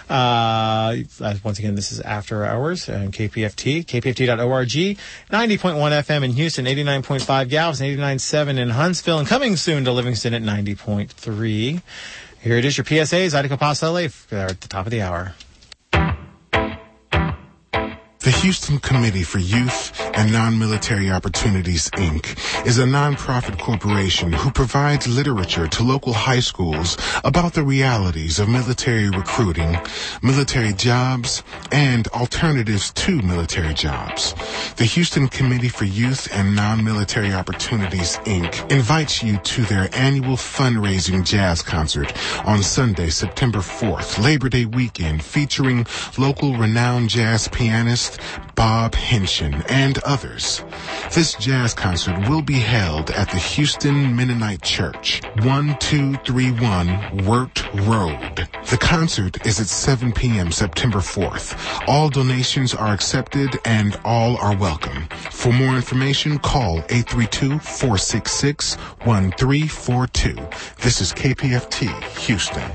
Uh, once again, this is After Hours and K P F T, k p f t dot org, ninety point one F M in Houston, eighty-nine point five Galveston, eighty-nine point seven in Huntsville, and coming soon to Livingston at ninety point three. Here it is, your P S A, Zydeco Pasale, at the top of the hour. The Houston Committee for Youth and Non-Military Opportunities, Incorporated is a nonprofit corporation who provides literature to local high schools about the realities of military recruiting, military jobs, and alternatives to military jobs. The Houston Committee for Youth and Non-Military Opportunities, Incorporated invites you to their annual fundraising jazz concert on Sunday, September fourth, Labor Day weekend, featuring local renowned jazz pianist Bob Henshin and others. This jazz concert will be held at the Houston Mennonite Church, one two three one Wirt Road. The concert is at seven p.m. September fourth. All donations are accepted and all are welcome. For more information, call eight three two, four six six, one three four two. This is K P F T Houston.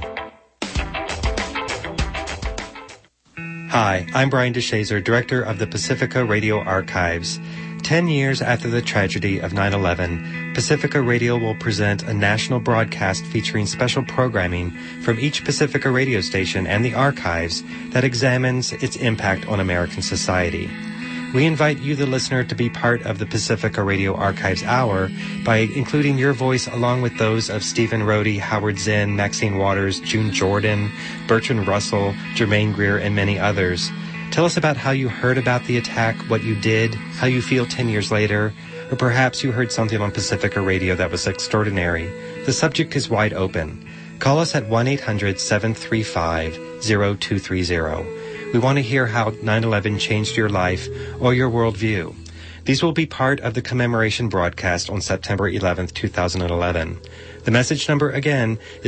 Hi, I'm Brian DeShazer, Director of the Pacifica Radio Archives. Ten years after the tragedy of nine eleven, Pacifica Radio will present a national broadcast featuring special programming from each Pacifica radio station and the archives that examines its impact on American society. We invite you, the listener, to be part of the Pacifica Radio Archives Hour by including your voice along with those of Stephen Rohde, Howard Zinn, Maxine Waters, June Jordan, Bertrand Russell, Jermaine Greer, and many others. Tell us about how you heard about the attack, what you did, how you feel ten years later, or perhaps you heard something on Pacifica Radio that was extraordinary. The subject is wide open. Call us at one eight hundred, seven three five, zero two three zero. We want to hear how nine eleven changed your life or your worldview. These will be part of the commemoration broadcast on September eleventh, two thousand eleven. The message number again is